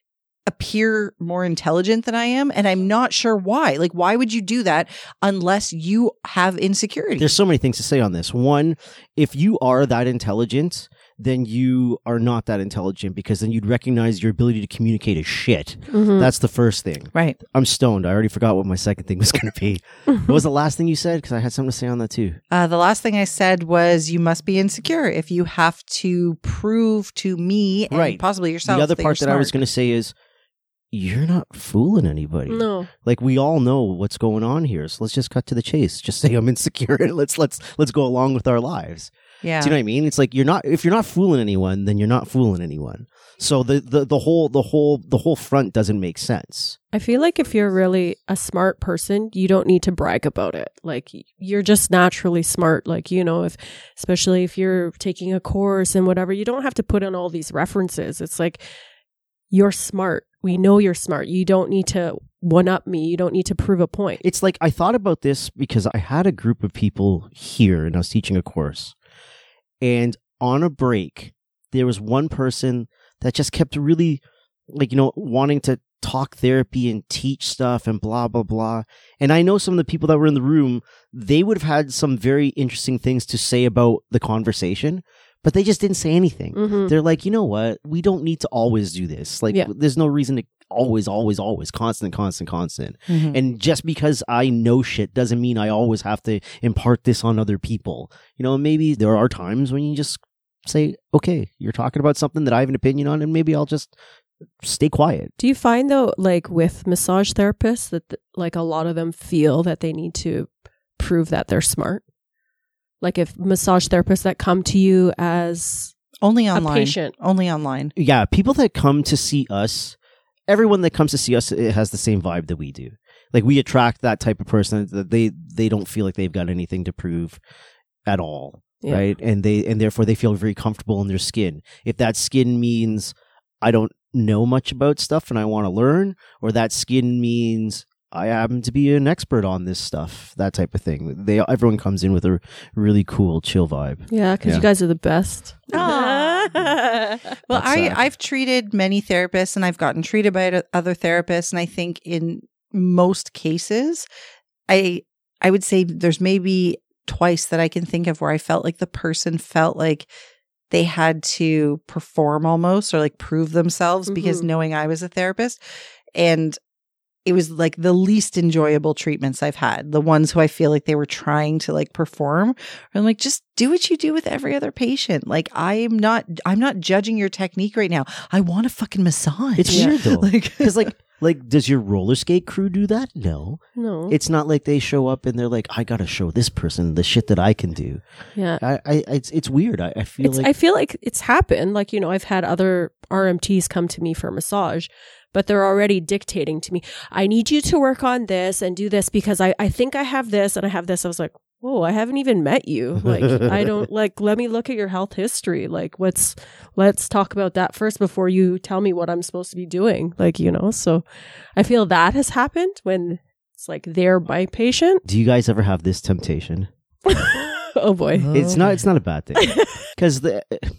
[SPEAKER 2] appear more intelligent than I am. And I'm not sure why. Like, why would you do that unless you have insecurity?
[SPEAKER 1] There's so many things to say on this. One, if you are that intelligent, then you are not that intelligent because then you'd recognize your ability to communicate is shit.
[SPEAKER 3] Mhm.
[SPEAKER 1] That's the first thing.
[SPEAKER 2] Right.
[SPEAKER 1] I'm stoned. I already forgot what my second thing was going to be. What was the last thing you said? Because I had something to say on that too.
[SPEAKER 2] Uh, the last thing I said was you must be insecure if you have to prove to me and
[SPEAKER 1] Right.
[SPEAKER 2] possibly yourself.
[SPEAKER 1] The other part
[SPEAKER 2] you're
[SPEAKER 1] that I was
[SPEAKER 2] smart.
[SPEAKER 1] going to say is you're not fooling anybody.
[SPEAKER 3] No.
[SPEAKER 1] Like we all know what's going on here. So let's just cut to the chase. Just say I'm insecure and let's let's let's go along with our lives.
[SPEAKER 2] Yeah.
[SPEAKER 1] Do you know what I mean? It's like you're not if you're not fooling anyone, then you're not fooling anyone. So the, the, the whole the whole the whole front doesn't make sense.
[SPEAKER 3] I feel like if you're really a smart person, you don't need to brag about it. Like you're just naturally smart. Like, you know, if especially if you're taking a course and whatever, you don't have to put in all these references. It's like you're smart. We know you're smart. You don't need to one up me. You don't need to prove a point.
[SPEAKER 1] It's like I thought about this because I had a group of people here and I was teaching a course. And on a break, there was one person that just kept really, like, you know, wanting to talk therapy and teach stuff and blah, blah, blah. And I know some of the people that were in the room, they would have had some very interesting things to say about the conversation, but they just didn't say anything.
[SPEAKER 3] Mhm.
[SPEAKER 1] They're like, you know what? We don't need to always do this. Like,
[SPEAKER 3] Yeah.
[SPEAKER 1] there's no reason to always, always, always, constant, constant, constant.
[SPEAKER 2] Mhm.
[SPEAKER 1] And just because I know shit doesn't mean I always have to impart this on other people. You know, maybe there are times when you just say, okay, you're talking about something that I have an opinion on, and maybe I'll just stay quiet.
[SPEAKER 3] Do you find though, like with massage therapists, that th- like a lot of them feel that they need to prove that they're smart? Like if massage therapists that come to you as
[SPEAKER 2] Only online.
[SPEAKER 3] patient.
[SPEAKER 2] Only online.
[SPEAKER 1] Yeah, people that come to see us, everyone that comes to see us, it has the same vibe that we do. Like we attract that type of person that they they don't feel like they've got anything to prove at all,
[SPEAKER 3] Yeah.
[SPEAKER 1] right? And they and therefore they feel very comfortable in their skin. If that skin means I don't know much about stuff and I want to learn, or that skin means I happen to be an expert on this stuff, that type of thing. They everyone comes in with a really cool, chill vibe.
[SPEAKER 3] Yeah, because
[SPEAKER 1] Yeah.
[SPEAKER 3] you guys are the best.
[SPEAKER 2] Aw. Well,
[SPEAKER 1] That's
[SPEAKER 2] I,
[SPEAKER 1] sad.
[SPEAKER 2] I've treated many therapists and I've gotten treated by o- other therapists. And I think in most cases, I I would say there's maybe twice that I can think of where I felt like the person felt like they had to perform almost or like prove themselves because
[SPEAKER 3] Mhm.
[SPEAKER 2] knowing I was a therapist. And it was like the least enjoyable treatments I've had. The ones who I feel like they were trying to like perform. I'm like, just do what you do with every other patient. Like I'm not, I'm not judging your technique right now. I want a fucking massage.
[SPEAKER 1] It's weird though,
[SPEAKER 2] Like,
[SPEAKER 1] because like like does your roller skate crew do that? No,
[SPEAKER 3] No.
[SPEAKER 1] it's not like they show up and they're like, I gotta show this person the shit that I can do.
[SPEAKER 3] yeah.
[SPEAKER 1] I, I it's it's weird. I, I feel
[SPEAKER 3] It's,
[SPEAKER 1] like
[SPEAKER 3] I feel like it's happened. Like, you know, I've had other R M Ts come to me for massage, but they're already dictating to me, I need you to work on this and do this because I, I think I have this and I have this. I was like, whoa, I haven't even met you. Like, I don't like, let me look at your health history. Like, what's, let's talk about that first before you tell me what I'm supposed to be doing. Like, you know, so I feel that has happened when it's like they're my patient.
[SPEAKER 1] do you guys ever have this temptation?
[SPEAKER 3] Oh boy.
[SPEAKER 1] It's not it's not a bad thing because the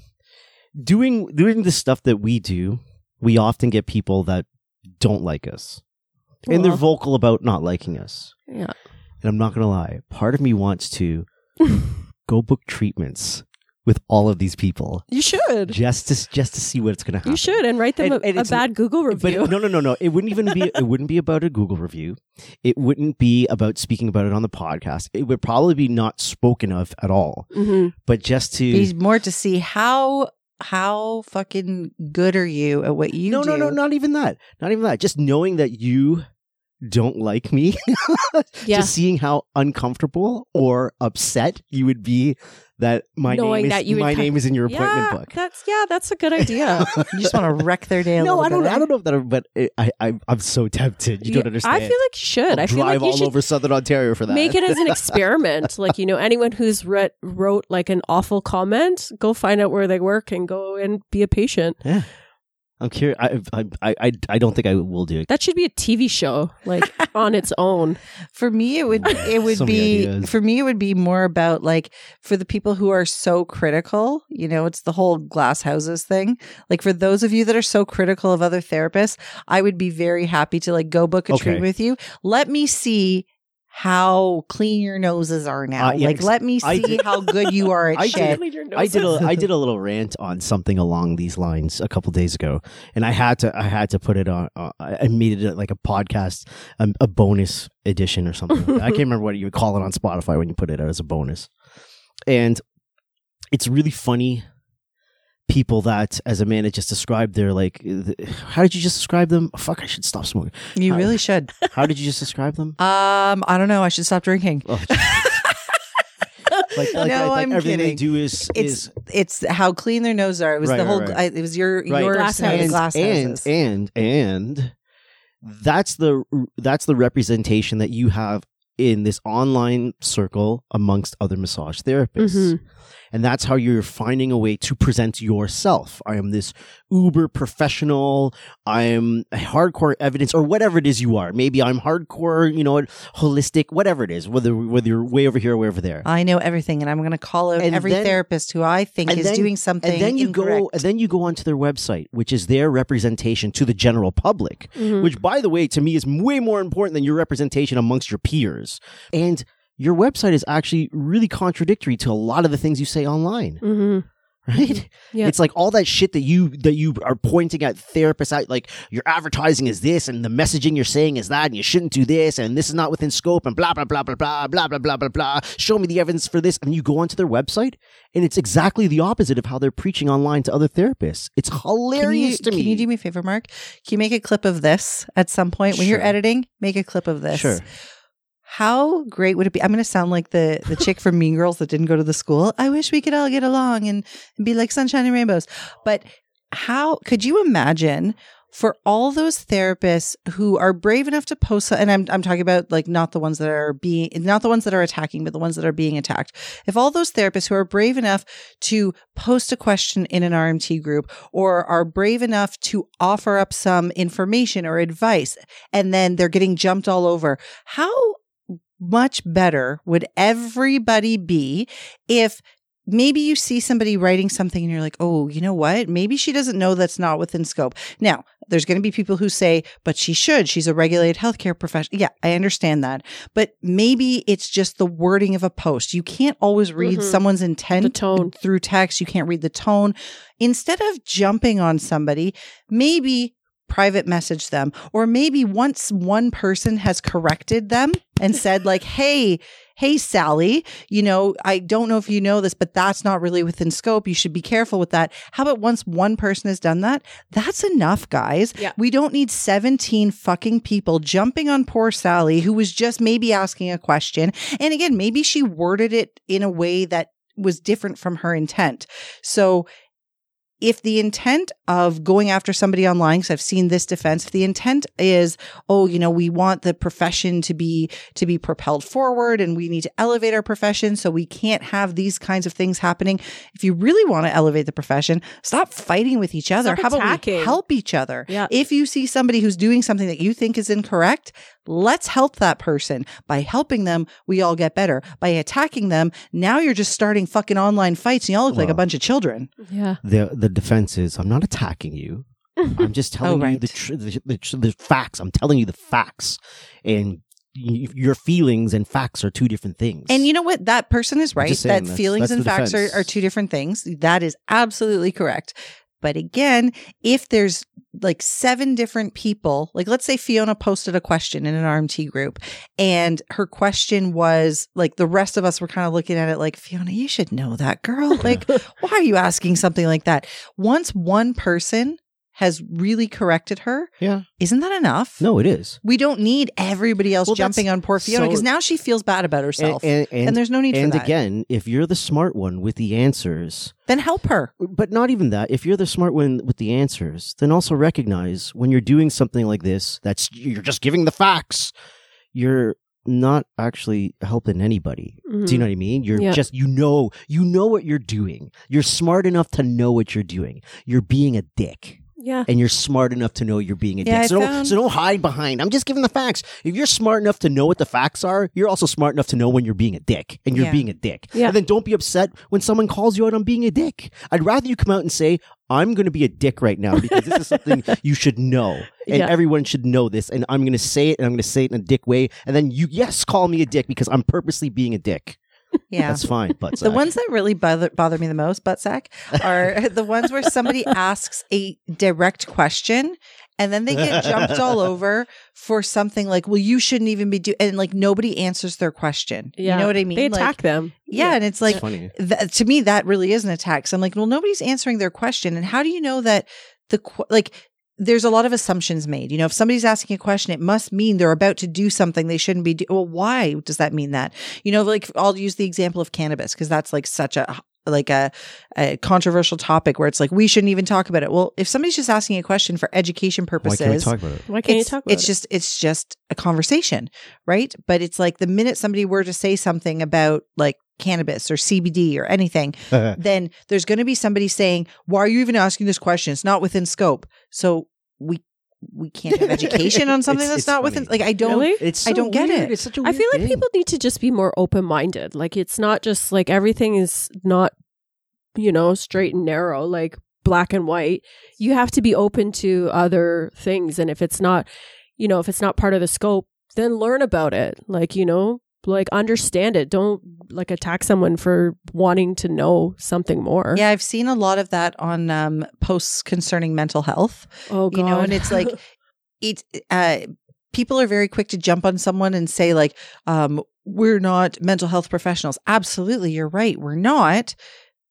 [SPEAKER 1] doing doing the stuff that we do, we often get people that don't like us, and they're
[SPEAKER 3] Well,
[SPEAKER 1] vocal about not liking us.
[SPEAKER 3] yeah.
[SPEAKER 1] And I'm not gonna lie, part of me wants to go book treatments with all of these people
[SPEAKER 3] You should.
[SPEAKER 1] just to just to see what's gonna happen.
[SPEAKER 3] You should and write them
[SPEAKER 1] And-
[SPEAKER 3] a,
[SPEAKER 1] and
[SPEAKER 3] a
[SPEAKER 1] it's-
[SPEAKER 3] bad Google
[SPEAKER 1] But
[SPEAKER 3] review.
[SPEAKER 1] no, no, no, no. It wouldn't even be. It wouldn't be about a Google review. It wouldn't be about speaking about it on the podcast. It would probably be not spoken of at all.
[SPEAKER 3] hmm
[SPEAKER 1] But just to
[SPEAKER 2] be more to see how, how fucking good are you at what you
[SPEAKER 1] no,
[SPEAKER 2] do.
[SPEAKER 1] no, no, not even that. Not even that. Just knowing that you don't like me.
[SPEAKER 3] Yeah.
[SPEAKER 1] Just seeing how uncomfortable or upset you would be that my
[SPEAKER 3] Knowing
[SPEAKER 1] name is
[SPEAKER 3] that you would
[SPEAKER 1] my
[SPEAKER 3] cut-
[SPEAKER 1] name is in your appointment
[SPEAKER 3] yeah,
[SPEAKER 1] book.
[SPEAKER 3] That's yeah, that's a good idea.
[SPEAKER 2] You just want to wreck their day a
[SPEAKER 1] No,
[SPEAKER 2] little
[SPEAKER 1] I don't.
[SPEAKER 2] bit,
[SPEAKER 1] I
[SPEAKER 2] eh?
[SPEAKER 1] don't know if that, but it, I, I, I'm so tempted. You
[SPEAKER 3] Yeah,
[SPEAKER 1] don't understand.
[SPEAKER 3] I feel like you should.
[SPEAKER 1] I'll
[SPEAKER 3] I feel
[SPEAKER 1] drive
[SPEAKER 3] like you
[SPEAKER 1] all
[SPEAKER 3] should
[SPEAKER 1] over Southern Ontario for that.
[SPEAKER 3] make it as an experiment. Like, you know, anyone who's read, wrote like an awful comment, go find out where they work and go and be a patient.
[SPEAKER 1] Yeah, I'm curious. I, I, I, I, I don't think I will do it.
[SPEAKER 3] That should be a T V show, like on its own.
[SPEAKER 2] For me, it would it would
[SPEAKER 1] So many
[SPEAKER 2] be
[SPEAKER 1] ideas.
[SPEAKER 2] for me it would be more about like for the people who are so critical. You know, it's the whole glass houses thing. Like for those of you that are so critical of other therapists, I would be very happy to like go book a
[SPEAKER 1] Okay.
[SPEAKER 2] treatment with you. Let me see how clean your noses are now.
[SPEAKER 1] Uh, yeah,
[SPEAKER 2] like, let me
[SPEAKER 1] I
[SPEAKER 2] see
[SPEAKER 1] did-
[SPEAKER 2] how good you are at
[SPEAKER 1] I
[SPEAKER 2] shit.
[SPEAKER 1] did- I did a I did a little rant on something along these lines a couple days ago, and I had to I had to put it on. Uh, I made it like a podcast, um, a bonus edition or something. Like that. I can't remember what you would call it on Spotify when you put it out as a bonus. And it's really funny. People that, as Amanda just described, they're like, th- how did you just describe them? Oh, fuck, I should stop smoking.
[SPEAKER 2] You
[SPEAKER 1] How-
[SPEAKER 2] really should.
[SPEAKER 1] How did you just describe them?
[SPEAKER 2] Um, I don't know. I should stop drinking.
[SPEAKER 1] Oh, like, like,
[SPEAKER 2] No,
[SPEAKER 1] like,
[SPEAKER 2] I'm
[SPEAKER 1] everything
[SPEAKER 2] kidding.
[SPEAKER 1] they do is
[SPEAKER 2] It's
[SPEAKER 1] is
[SPEAKER 2] it's how clean their noses are. It was
[SPEAKER 1] Right,
[SPEAKER 2] the
[SPEAKER 1] right,
[SPEAKER 2] whole.
[SPEAKER 1] right.
[SPEAKER 2] I, it was your
[SPEAKER 1] right.
[SPEAKER 2] your
[SPEAKER 3] Glass
[SPEAKER 2] side of
[SPEAKER 3] houses.
[SPEAKER 2] glass
[SPEAKER 1] and,
[SPEAKER 2] houses.
[SPEAKER 1] and and and that's the that's the representation that you have in this online circle amongst other massage therapists.
[SPEAKER 3] Mhm.
[SPEAKER 1] And that's how you're finding a way to present yourself. I am this uber professional. I am hardcore evidence, or whatever it is you are. Maybe I'm hardcore, you know, holistic, whatever it is, whether whether you're way over here or way over there.
[SPEAKER 2] I know everything, and I'm going to call out
[SPEAKER 1] And
[SPEAKER 2] every
[SPEAKER 1] then-
[SPEAKER 2] therapist who I think
[SPEAKER 1] and
[SPEAKER 2] is
[SPEAKER 1] then-
[SPEAKER 2] doing something
[SPEAKER 1] and then you
[SPEAKER 2] incorrect.
[SPEAKER 1] go and then you go onto their website, which is their representation to the general public,
[SPEAKER 3] Mhm.
[SPEAKER 1] which, by the way, to me is way more important than your representation amongst your peers. And your website is actually really contradictory to a lot of the things you say online,
[SPEAKER 3] Mhm.
[SPEAKER 1] right?
[SPEAKER 3] Yeah.
[SPEAKER 1] It's like all that shit that you that you are pointing at therapists out, like your advertising is this and the messaging you're saying is that, and you shouldn't do this, and this is not within scope, and blah blah blah blah blah blah blah blah blah blah. Show me the evidence for this, and you go onto their website, and it's exactly the opposite of how they're preaching online to other therapists. It's
[SPEAKER 2] Can you,
[SPEAKER 1] hilarious to me.
[SPEAKER 2] can you do me a favor, Mark? Can you make a clip of this at some point when you're
[SPEAKER 1] Sure.
[SPEAKER 2] editing? Make a clip of this.
[SPEAKER 1] Sure.
[SPEAKER 2] how great would it be? I'm going to sound like the, the chick from Mean Girls that didn't go to the school. I wish we could all get along and, and be like sunshine and rainbows. But how could you imagine for all those therapists who are brave enough to post, and I'm I'm talking about like not the ones that are being, not the ones that are attacking, but the ones that are being attacked. If all those therapists who are brave enough to post a question in an R M T group or are brave enough to offer up some information or advice, and then they're getting jumped all over, how much better would everybody be if maybe you see somebody writing something and you're like, oh, you know what? Maybe she doesn't know that's not within scope. Now, there's going to be people who say, but she should. She's a regulated healthcare professional. Yeah, I understand that. But maybe it's just the wording of a post. You can't always read
[SPEAKER 3] Mm-hmm.
[SPEAKER 2] someone's intent
[SPEAKER 3] The tone.
[SPEAKER 2] through text. You can't read the tone. Instead of jumping on somebody, maybe private message them. Or maybe once one person has corrected them and said like, hey, hey, Sally, you know, I don't know if you know this, but that's not really within scope. You should be careful with that. How about once one person has done that? That's enough, guys.
[SPEAKER 3] Yeah.
[SPEAKER 2] We don't need seventeen fucking people jumping on poor Sally, who was just maybe asking a question. And again, maybe she worded it in a way that was different from her intent. So if the intent of going after somebody online, because I've seen this defense, if the intent is, oh, you know, we want the profession to be to be propelled forward and we need to elevate our profession, so we can't have these kinds of things happening. If you really want to elevate the profession, stop fighting with each other.
[SPEAKER 3] Stop
[SPEAKER 2] How about we
[SPEAKER 3] attacking.
[SPEAKER 2] help each other?
[SPEAKER 3] Yeah.
[SPEAKER 2] If you see somebody who's doing something that you think is incorrect, let's help that person. By helping them, we all get better. By attacking them, now you're just starting fucking online fights and y'all look like a
[SPEAKER 1] Well,
[SPEAKER 2] bunch of children.
[SPEAKER 3] Yeah.
[SPEAKER 1] The the defense is, I'm not attacking you. I'm just telling
[SPEAKER 2] Oh,
[SPEAKER 1] you
[SPEAKER 2] right.
[SPEAKER 1] the, tr- the, the tr- the facts. I'm telling you the facts, and y- your feelings and facts are two different things.
[SPEAKER 2] And you know what? That person is
[SPEAKER 1] I'm
[SPEAKER 2] right.
[SPEAKER 1] just saying
[SPEAKER 2] That
[SPEAKER 1] that's-
[SPEAKER 2] feelings
[SPEAKER 1] that's
[SPEAKER 2] and
[SPEAKER 1] the
[SPEAKER 2] facts are,
[SPEAKER 1] defense.
[SPEAKER 2] are two different things. That is absolutely correct. But again, if there's like seven different people, like let's say Fiona posted a question in an R M T group and her question was like, the rest of us were kind of looking at it like, Fiona, you should know that, girl. Like, why are you asking something like that? Once one person has really corrected her,
[SPEAKER 1] yeah,
[SPEAKER 2] isn't that enough?
[SPEAKER 1] no, it is.
[SPEAKER 2] We don't need everybody else
[SPEAKER 1] Well,
[SPEAKER 2] jumping
[SPEAKER 1] that's-
[SPEAKER 2] on poor Fiona
[SPEAKER 1] so-
[SPEAKER 2] because now she feels bad about herself.
[SPEAKER 1] And, and,
[SPEAKER 2] And there's no need
[SPEAKER 1] and
[SPEAKER 2] for that.
[SPEAKER 1] again, if you're the smart one with the answers,
[SPEAKER 2] Then help her.
[SPEAKER 1] but not even that, if you're the smart one with the answers, then also recognize when you're doing something like this, that's you're just giving the facts. You're not actually helping anybody. Do you know what I mean? You're
[SPEAKER 3] Yeah.
[SPEAKER 1] just, you know, you know what you're doing. You're smart enough to know what you're doing. You're being a dick.
[SPEAKER 3] Yeah.
[SPEAKER 1] And you're smart enough to know you're being a
[SPEAKER 2] Yeah,
[SPEAKER 1] dick.
[SPEAKER 2] I
[SPEAKER 1] So don't,
[SPEAKER 2] found-
[SPEAKER 1] so don't hide behind, I'm just giving the facts. If you're smart enough to know what the facts are, you're also smart enough to know when you're being a dick. And you're
[SPEAKER 2] Yeah.
[SPEAKER 1] being a dick.
[SPEAKER 3] Yeah.
[SPEAKER 1] And then don't be upset when someone calls you out on being a dick. I'd rather you come out and say, I'm going to be a dick right now because this is something you should know. And
[SPEAKER 3] Yeah.
[SPEAKER 1] everyone should know this. And I'm going to say it and I'm going to say it in a dick way. And then you, yes, call me a dick because I'm purposely being a dick.
[SPEAKER 2] Yeah.
[SPEAKER 1] That's fine. But
[SPEAKER 2] The ones that really bother, bother me the most, butt sack, are the ones where somebody asks a direct question and then they get jumped all over for something like, well, you shouldn't even be doing, and like nobody answers their question.
[SPEAKER 3] Yeah.
[SPEAKER 2] You know what I mean?
[SPEAKER 3] They
[SPEAKER 2] Like,
[SPEAKER 3] attack them.
[SPEAKER 2] yeah, and it's like,
[SPEAKER 1] it's funny.
[SPEAKER 2] th- to me, that really is an attack. So I'm like, well, nobody's answering their question. And how do you know that the, qu- like, there's a lot of assumptions made. You know, if somebody's asking a question, it must mean they're about to do something they shouldn't be doing. Well, why does that mean that? You know, like I'll use the example of cannabis because that's like such a, like a, a controversial topic where it's like, we shouldn't even talk about it. Well, if somebody's just asking a question for education
[SPEAKER 1] Why
[SPEAKER 2] purposes,
[SPEAKER 1] can't we talk about it?
[SPEAKER 3] Why can't
[SPEAKER 2] it's,
[SPEAKER 3] you talk about
[SPEAKER 2] it's
[SPEAKER 3] it?
[SPEAKER 2] just it's just a conversation, right? But it's like the minute somebody were to say something about like cannabis or C B D or anything, then there's going to be somebody saying, why are you even asking this question? It's not within scope. So we we can't have education on something
[SPEAKER 1] It's-
[SPEAKER 2] that's
[SPEAKER 1] it's
[SPEAKER 2] not within,
[SPEAKER 1] funny.
[SPEAKER 2] like, I don't,
[SPEAKER 3] Really?
[SPEAKER 1] It's
[SPEAKER 2] I
[SPEAKER 1] so
[SPEAKER 2] don't get
[SPEAKER 1] weird.
[SPEAKER 2] it.
[SPEAKER 1] It's such a
[SPEAKER 3] I
[SPEAKER 1] weird
[SPEAKER 3] feel like
[SPEAKER 1] thing.
[SPEAKER 3] people need to just be more open minded. Like it's not just like everything is not, you know, straight and narrow, like black and white. You have to be open to other things. And if it's not, you know, if it's not part of the scope, then learn about it. Like, you know, like understand it. Don't like attack someone for wanting to know something more.
[SPEAKER 2] yeah, I've seen a lot of that on um, posts concerning mental health.
[SPEAKER 3] Oh, God.
[SPEAKER 2] You know, and it's like, it, uh, people are very quick to jump on someone and say like, um, we're not mental health professionals. Absolutely. You're right. We're not.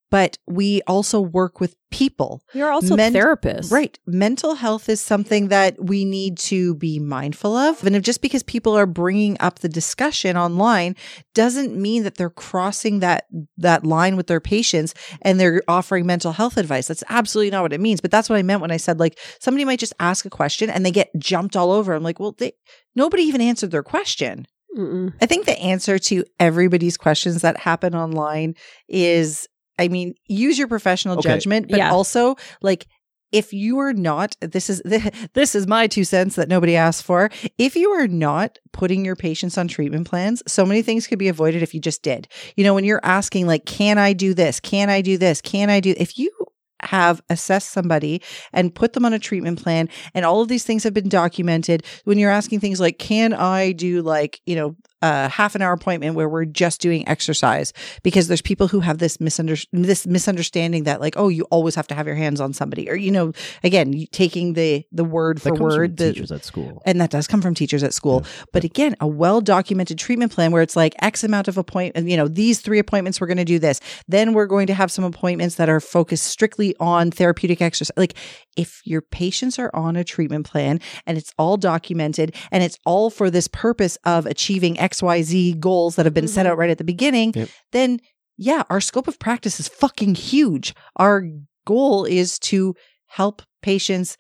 [SPEAKER 2] but we also work with people.
[SPEAKER 3] You're also
[SPEAKER 2] Men-
[SPEAKER 3] therapists.
[SPEAKER 2] Right. Mental health is something that we need to be mindful of. And if just because people are bringing up the discussion online doesn't mean that they're crossing that, that line with their patients and they're offering mental health advice. That's absolutely not what it means. But that's what I meant when I said, like, somebody might just ask a question and they get jumped all over. I'm like, well, they, nobody even answered their question.
[SPEAKER 3] Mm-mm.
[SPEAKER 2] I think the answer to everybody's questions that happen online is, I mean, use your professional
[SPEAKER 1] Okay.
[SPEAKER 2] judgment, but
[SPEAKER 3] Yeah.
[SPEAKER 2] also, like, if you are not, this is this is my two cents that nobody asked for. If you are not putting your patients on treatment plans, so many things could be avoided if you just did. You know, when you're asking, like, can I do this? Can I do this? Can I do? If you have assessed somebody and put them on a treatment plan, and all of these things have been documented, when you're asking things like, can I do, like, you know, a half an hour appointment where we're just doing exercise, because there's people who have this misunder- this misunderstanding that, like, oh, you always have to have your hands on somebody, or, you know, again, you taking the the word for
[SPEAKER 1] That comes
[SPEAKER 2] word,
[SPEAKER 1] from
[SPEAKER 2] the,
[SPEAKER 1] teachers at school.
[SPEAKER 2] and that does come from teachers at school. But again, a well-documented treatment plan where it's like X amount of appointment, you know, these three appointments, we're going to do this. Then we're going to have some appointments that are focused strictly on therapeutic exercise. Like, if your patients are on a treatment plan and it's all documented and it's all for this purpose of achieving X Y Z goals that have been set
[SPEAKER 3] Mhm.
[SPEAKER 2] out right at the beginning,
[SPEAKER 1] Yep.
[SPEAKER 2] then yeah, our scope of practice is fucking huge. Our goal is to help patients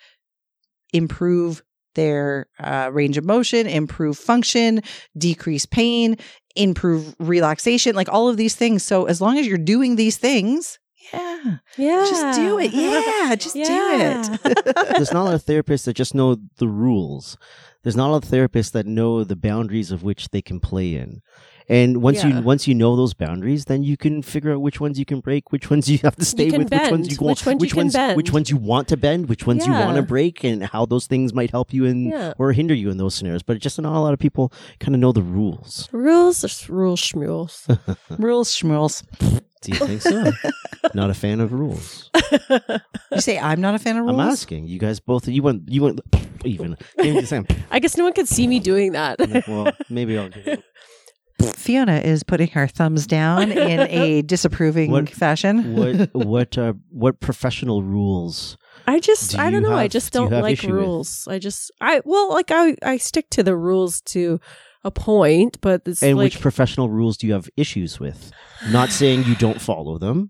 [SPEAKER 2] improve their uh, range of motion, improve function, decrease pain, improve relaxation, like all of these things. So as long as you're doing these things, yeah,
[SPEAKER 3] Yeah.
[SPEAKER 2] just do it. Yeah, just
[SPEAKER 3] Yeah.
[SPEAKER 2] do it.
[SPEAKER 1] There's not a lot of therapists that just know the rules. There's not a lot of therapists that know the boundaries of which they can play in. And once
[SPEAKER 3] Yeah.
[SPEAKER 1] you once you know those boundaries, then you can figure out which ones you can break, which ones you have to stay
[SPEAKER 3] can
[SPEAKER 1] with, which ones
[SPEAKER 3] bend,
[SPEAKER 1] you go,
[SPEAKER 3] which ones you
[SPEAKER 1] which
[SPEAKER 3] can
[SPEAKER 1] ones
[SPEAKER 3] bend.
[SPEAKER 1] which ones you want to bend, which ones you
[SPEAKER 3] Yeah.
[SPEAKER 1] want to break, and how those things might help you in
[SPEAKER 3] Yeah.
[SPEAKER 1] or hinder you in those scenarios. But just not a lot of people kind of know the rules.
[SPEAKER 3] Rules are rules schmules.
[SPEAKER 2] Rules, schmules.
[SPEAKER 1] Do you think so? Not a fan of rules.
[SPEAKER 2] You say I'm not a fan of rules?
[SPEAKER 1] I'm asking you guys both. You went. You went. Even. Can't even say I'm-
[SPEAKER 3] I guess no one could see me doing that.
[SPEAKER 1] Well, maybe I'll do it.
[SPEAKER 2] Fiona is putting her thumbs down in a disapproving
[SPEAKER 1] What-
[SPEAKER 2] fashion.
[SPEAKER 1] What what uh, what professional rules?
[SPEAKER 3] I just,
[SPEAKER 1] Do
[SPEAKER 3] I don't
[SPEAKER 1] you
[SPEAKER 3] know. I
[SPEAKER 1] have-
[SPEAKER 3] just
[SPEAKER 1] do you
[SPEAKER 3] don't
[SPEAKER 1] have
[SPEAKER 3] like
[SPEAKER 1] issue with?
[SPEAKER 3] rules. I just, I, well, like I, I stick to the rules to a point, but it's
[SPEAKER 1] And
[SPEAKER 3] like,
[SPEAKER 1] which professional rules do you have issues with? Not saying you don't follow them.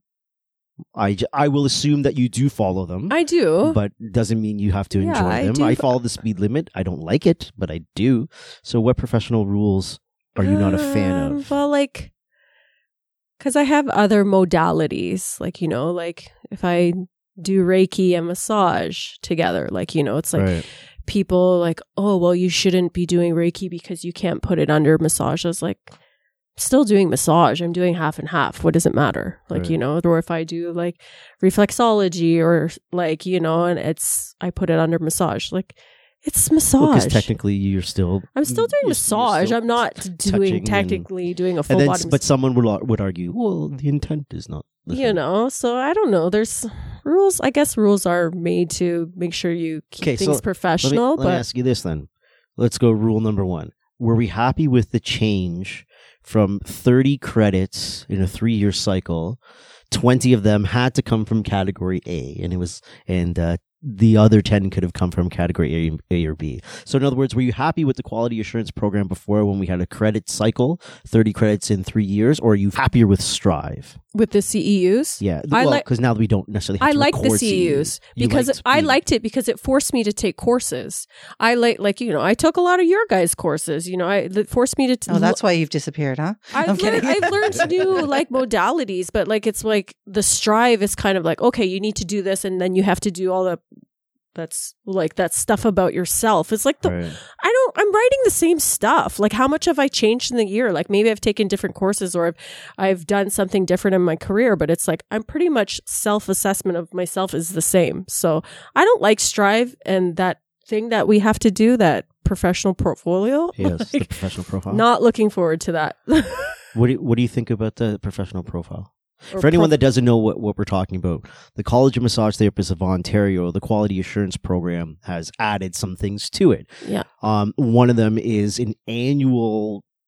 [SPEAKER 1] I, j- I will assume that you do follow them,
[SPEAKER 3] I do.
[SPEAKER 1] but doesn't mean you have to
[SPEAKER 3] Yeah,
[SPEAKER 1] enjoy
[SPEAKER 3] I
[SPEAKER 1] them.
[SPEAKER 3] do,
[SPEAKER 1] I
[SPEAKER 3] but-
[SPEAKER 1] follow the speed limit. I don't like it, but I do. So, what professional rules are you not a fan
[SPEAKER 3] Um,
[SPEAKER 1] of?
[SPEAKER 3] Well, like, because I have other modalities, like, you know, like if I do Reiki and massage together, like, you know, it's like
[SPEAKER 1] Right.
[SPEAKER 3] people like, oh, well, you shouldn't be doing Reiki because you can't put it under massage. I was like, still doing massage. I'm doing half and half. What does it matter? Like,
[SPEAKER 1] Right.
[SPEAKER 3] you know, or if I do like reflexology or like, you know, and it's, I put it under massage, like it's massage.
[SPEAKER 1] Because technically, you're still.
[SPEAKER 3] I'm still doing
[SPEAKER 1] you're- you're
[SPEAKER 3] massage.
[SPEAKER 1] still
[SPEAKER 3] I'm not
[SPEAKER 1] touching
[SPEAKER 3] doing
[SPEAKER 1] and-
[SPEAKER 3] technically doing a full
[SPEAKER 1] And then,
[SPEAKER 3] body
[SPEAKER 1] s-
[SPEAKER 3] massage.
[SPEAKER 1] but someone would ar- would argue, well, the intent is not. the
[SPEAKER 3] You
[SPEAKER 1] thing.
[SPEAKER 3] know, so I don't know. There's rules. I guess rules are made to make sure you keep
[SPEAKER 1] Okay, so
[SPEAKER 3] things
[SPEAKER 1] Let me,
[SPEAKER 3] professional.
[SPEAKER 1] let me
[SPEAKER 3] but
[SPEAKER 1] ask you this then. Let's go rule number one. Were we happy with the change from thirty credits in a three year cycle? twenty of them had to come from category A, and it was, and, uh, the other ten could have come from category A, A or B. So in other words, were you happy with the quality assurance program before when we had a credit cycle, thirty credits in three years, or are you happier with Strive?
[SPEAKER 3] with the C E Us,
[SPEAKER 1] Yeah.
[SPEAKER 3] I
[SPEAKER 1] well,
[SPEAKER 3] like-
[SPEAKER 1] because now we don't necessarily have
[SPEAKER 3] I
[SPEAKER 1] to
[SPEAKER 3] like the
[SPEAKER 1] record
[SPEAKER 3] C E Us
[SPEAKER 1] You
[SPEAKER 3] because
[SPEAKER 1] liked
[SPEAKER 3] I
[SPEAKER 1] being-
[SPEAKER 3] liked it because it forced me to take courses. I like, like, you know, I took a lot of your guys' courses. You know, I it forced me to. T-
[SPEAKER 2] Oh, that's why you've disappeared, huh?
[SPEAKER 3] I've
[SPEAKER 2] I'm
[SPEAKER 3] learned,
[SPEAKER 2] kidding.
[SPEAKER 3] I've learned new like modalities, but like it's like the Strive is kind of like, okay, you need to do this, and then you have to do all the that's like that stuff about yourself. It's like the
[SPEAKER 1] Right.
[SPEAKER 3] I don't I'm writing the same stuff. Like how much have I changed in the year? Like maybe I've taken different courses or I've I've done something different in my career, but it's like I'm pretty much self-assessment of myself is the same. So I don't like Strive and that thing that we have to do, that professional portfolio.
[SPEAKER 1] Yes, the
[SPEAKER 3] Like,
[SPEAKER 1] professional profile.
[SPEAKER 3] not looking forward to that.
[SPEAKER 1] What do you, what do you think about the professional profile?
[SPEAKER 3] Or
[SPEAKER 1] For anyone
[SPEAKER 3] prof-
[SPEAKER 1] that doesn't know what, what we're talking about, the College of Massage Therapists of Ontario, the Quality Assurance Program, has added some things to it.
[SPEAKER 3] Yeah.
[SPEAKER 1] Um, one of them is an annual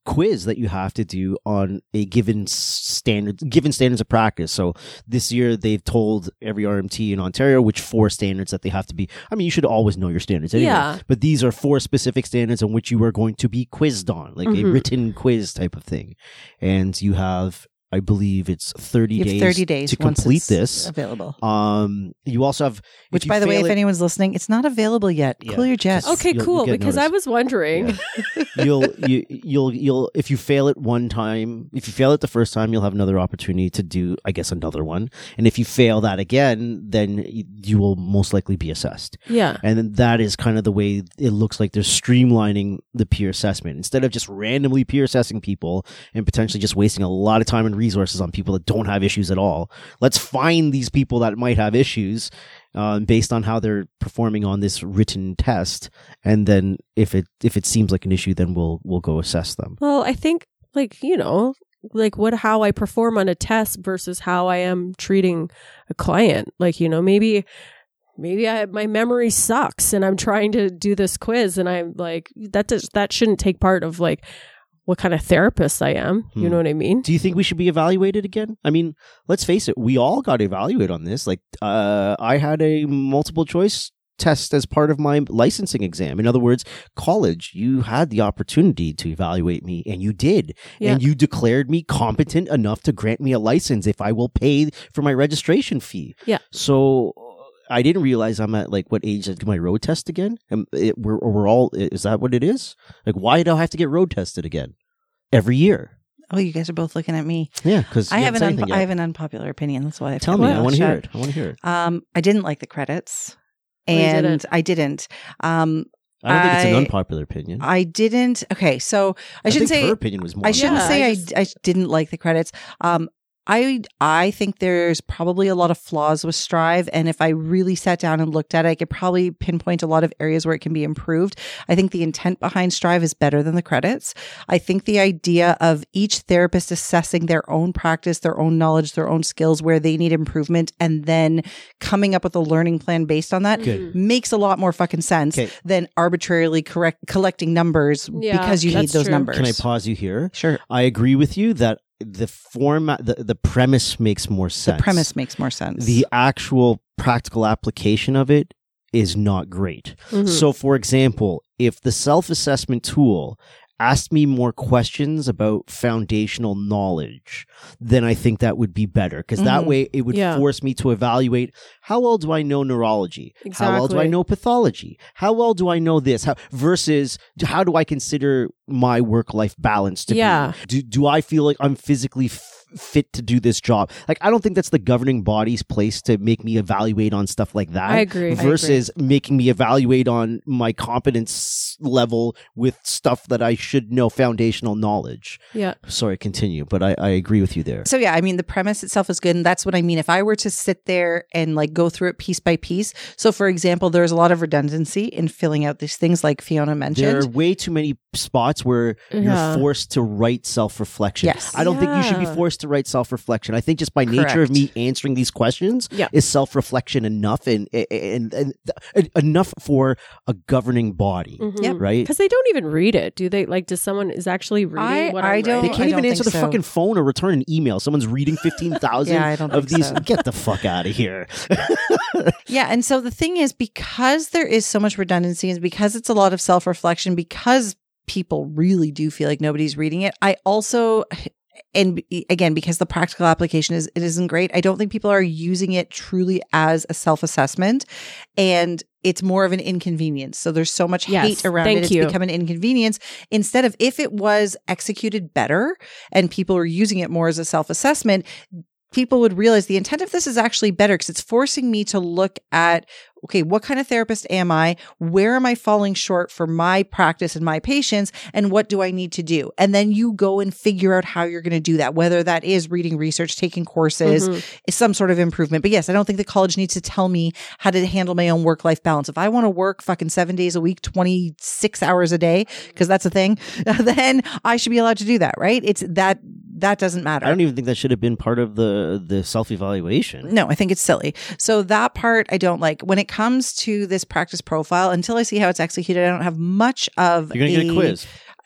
[SPEAKER 1] quiz that you have to do on a given standard, given standards of practice. So this year they've told every R M T in Ontario which four standards that they have to be. I mean, you should always know your standards anyway.
[SPEAKER 3] Yeah.
[SPEAKER 1] But these are four specific standards on which you are going to be quizzed on, like
[SPEAKER 3] Mhm.
[SPEAKER 1] a written quiz type of thing. And you have, I believe it's thirty
[SPEAKER 2] You have
[SPEAKER 1] days
[SPEAKER 2] thirty days
[SPEAKER 1] to
[SPEAKER 2] once
[SPEAKER 1] complete
[SPEAKER 2] it's
[SPEAKER 1] this.
[SPEAKER 2] available.
[SPEAKER 1] Um, you also have, if
[SPEAKER 2] Which,
[SPEAKER 1] you
[SPEAKER 2] by the way,
[SPEAKER 1] fail
[SPEAKER 2] if
[SPEAKER 1] it-
[SPEAKER 2] anyone's listening, it's not available yet.
[SPEAKER 1] Yeah.
[SPEAKER 2] Cool your jets.
[SPEAKER 1] Just-
[SPEAKER 3] Okay,
[SPEAKER 1] You'll-
[SPEAKER 3] cool.
[SPEAKER 1] you'll get
[SPEAKER 3] Because I
[SPEAKER 1] noticed.
[SPEAKER 3] was wondering.
[SPEAKER 1] Yeah. you'll you, you'll you'll if you fail it one time, if you fail it the first time, you'll have another opportunity to do, I guess, another one. And if you fail that again, then you, you will most likely be assessed.
[SPEAKER 3] Yeah.
[SPEAKER 1] And then that is kind of the way it looks like they're streamlining the peer assessment. Instead of just randomly peer assessing people and potentially just wasting a lot of time and resources on people that don't have issues at all, let's find these people that might have issues um, based on how they're performing on this written test. And then if it if it seems like an issue, then we'll we'll go assess them.
[SPEAKER 3] Well, I think, like, you know, like what, how I perform on a test versus how I am treating a client. Like, you know, maybe, maybe I, my memory sucks and I'm trying to do this quiz and I'm like, that does, that shouldn't take part of like what kind of therapist I am. You
[SPEAKER 1] Hmm.
[SPEAKER 3] know what I mean?
[SPEAKER 1] Do you think we should be evaluated again? I mean, let's face it, we all got evaluated on this. Like, uh, I had a multiple choice test as part of my licensing exam. In other words, college, you had the opportunity to evaluate me, and you did.
[SPEAKER 3] Yeah.
[SPEAKER 1] And you declared me competent enough to grant me a license if I will pay for my registration fee.
[SPEAKER 3] Yeah.
[SPEAKER 1] So I didn't realize I'm at like what age to do my road test again. And it, we're, we're all, is that what it is? Like, why do I have to get road tested again every year?
[SPEAKER 2] Oh, you guys are both looking at me.
[SPEAKER 1] Yeah, because
[SPEAKER 2] I have an unpo- I have an unpopular opinion. That's why I
[SPEAKER 1] Tell me, I want to hear it. I want to hear it.
[SPEAKER 2] Um, I didn't like the credits,
[SPEAKER 3] Oh, you
[SPEAKER 2] and
[SPEAKER 3] didn't?
[SPEAKER 2] I didn't. Um,
[SPEAKER 1] I don't think it's an
[SPEAKER 2] I-
[SPEAKER 1] unpopular opinion.
[SPEAKER 2] I didn't. Okay, so I, shouldn't
[SPEAKER 1] think
[SPEAKER 2] say
[SPEAKER 1] her opinion was more.
[SPEAKER 2] I shouldn't
[SPEAKER 3] Yeah,
[SPEAKER 2] say
[SPEAKER 3] I
[SPEAKER 2] I,
[SPEAKER 3] just-
[SPEAKER 2] I didn't like the credits. Um, I I think there's probably a lot of flaws with Strive, and if I really sat down and looked at it, I could probably pinpoint a lot of areas where it can be improved. I think the intent behind Strive is better than the credits. I think the idea of each therapist assessing their own practice, their own knowledge, their own skills, where they need improvement, and then coming up with a learning plan based on that
[SPEAKER 1] Good.
[SPEAKER 2] makes a lot more fucking sense
[SPEAKER 1] Okay.
[SPEAKER 2] than arbitrarily correct collecting numbers
[SPEAKER 3] Yeah,
[SPEAKER 2] because you need
[SPEAKER 3] that's
[SPEAKER 2] those
[SPEAKER 3] true.
[SPEAKER 2] numbers.
[SPEAKER 1] Can I pause you here?
[SPEAKER 2] Sure.
[SPEAKER 1] I agree with you that the format, the, the premise makes more sense.
[SPEAKER 2] The premise makes more sense.
[SPEAKER 1] The actual practical application of it is not great.
[SPEAKER 3] Mhm.
[SPEAKER 1] So, for example, if the self-assessment tool asked me more questions about foundational knowledge, then I think that would be better, because that
[SPEAKER 2] Mhm.
[SPEAKER 1] way it would
[SPEAKER 3] Yeah.
[SPEAKER 1] force me to evaluate how well do I know neurology? How well do I
[SPEAKER 3] Exactly.
[SPEAKER 1] know pathology? How well do I know this? How, versus how do I consider my work-life balance to
[SPEAKER 3] Yeah.
[SPEAKER 1] be? Do, do I feel like I'm physically f- fit to do this job? Like, I don't think that's the governing body's place to make me evaluate on stuff like that.
[SPEAKER 3] I agree. I agree.
[SPEAKER 1] Versus making me evaluate on my competence level with stuff that I should know, foundational knowledge.
[SPEAKER 3] Yeah.
[SPEAKER 1] Sorry, continue, but I, I agree with you there.
[SPEAKER 2] So yeah, I mean, the premise itself is good, and that's what I mean. If I were to sit there and like go through it piece by piece, so for example, there's a lot of redundancy in filling out these things, like Fiona mentioned.
[SPEAKER 1] There are way too many spots where
[SPEAKER 3] Yeah.
[SPEAKER 1] you're forced to write self-reflection.
[SPEAKER 2] Yes.
[SPEAKER 1] I don't think you should be
[SPEAKER 3] Yeah.
[SPEAKER 1] forced to write self-reflection. I think just by nature of
[SPEAKER 2] Correct.
[SPEAKER 1] me answering these questions
[SPEAKER 3] Yeah.
[SPEAKER 1] is self-reflection enough and, and, and, and enough for a governing body,
[SPEAKER 2] Yep.
[SPEAKER 1] right?
[SPEAKER 3] Because they don't even read it, do they? Like, does someone is actually reading
[SPEAKER 2] I-
[SPEAKER 3] what
[SPEAKER 2] I
[SPEAKER 3] I'm
[SPEAKER 2] don't-
[SPEAKER 1] They
[SPEAKER 3] writing?
[SPEAKER 1] can't
[SPEAKER 2] I
[SPEAKER 1] even
[SPEAKER 2] don't
[SPEAKER 1] answer the
[SPEAKER 2] think so.
[SPEAKER 1] fucking phone or return an email. Someone's reading fifteen thousand
[SPEAKER 2] Yeah, I don't
[SPEAKER 1] of
[SPEAKER 2] think
[SPEAKER 1] these.
[SPEAKER 2] so.
[SPEAKER 1] Get the fuck out of here.
[SPEAKER 2] Yeah, and so the thing is, because there is so much redundancy, and because it's a lot of self-reflection, because people really do feel like nobody's reading it, I also, and again, because the practical application is it isn't great, I don't think people are using it truly as a self-assessment, and it's more of an inconvenience. So there's so much
[SPEAKER 3] Yes,
[SPEAKER 2] hate around
[SPEAKER 3] thank
[SPEAKER 2] it. It's
[SPEAKER 3] you.
[SPEAKER 2] become an inconvenience instead of, if it was executed better and people were using it more as a self-assessment, people would realize the intent of this is actually better, because it's forcing me to look at, okay, what kind of therapist am I? Where am I falling short for my practice and my patients? And what do I need to do? And then you go and figure out how you're going to do that, whether that is reading research, taking courses,
[SPEAKER 3] Mhm.
[SPEAKER 2] is some sort of improvement. But yes, I don't think the college needs to tell me how to handle my own work-life balance. If I want to work fucking seven days a week, twenty-six hours a day, because that's a thing, then I should be allowed to do that, right? It's that, that doesn't matter.
[SPEAKER 1] I don't even think that should have been part of the, the self-evaluation.
[SPEAKER 2] No, I think it's silly. So that part I don't like. When it comes to this practice profile, until I see how it's executed, I don't have much of
[SPEAKER 1] You're going to get a quiz.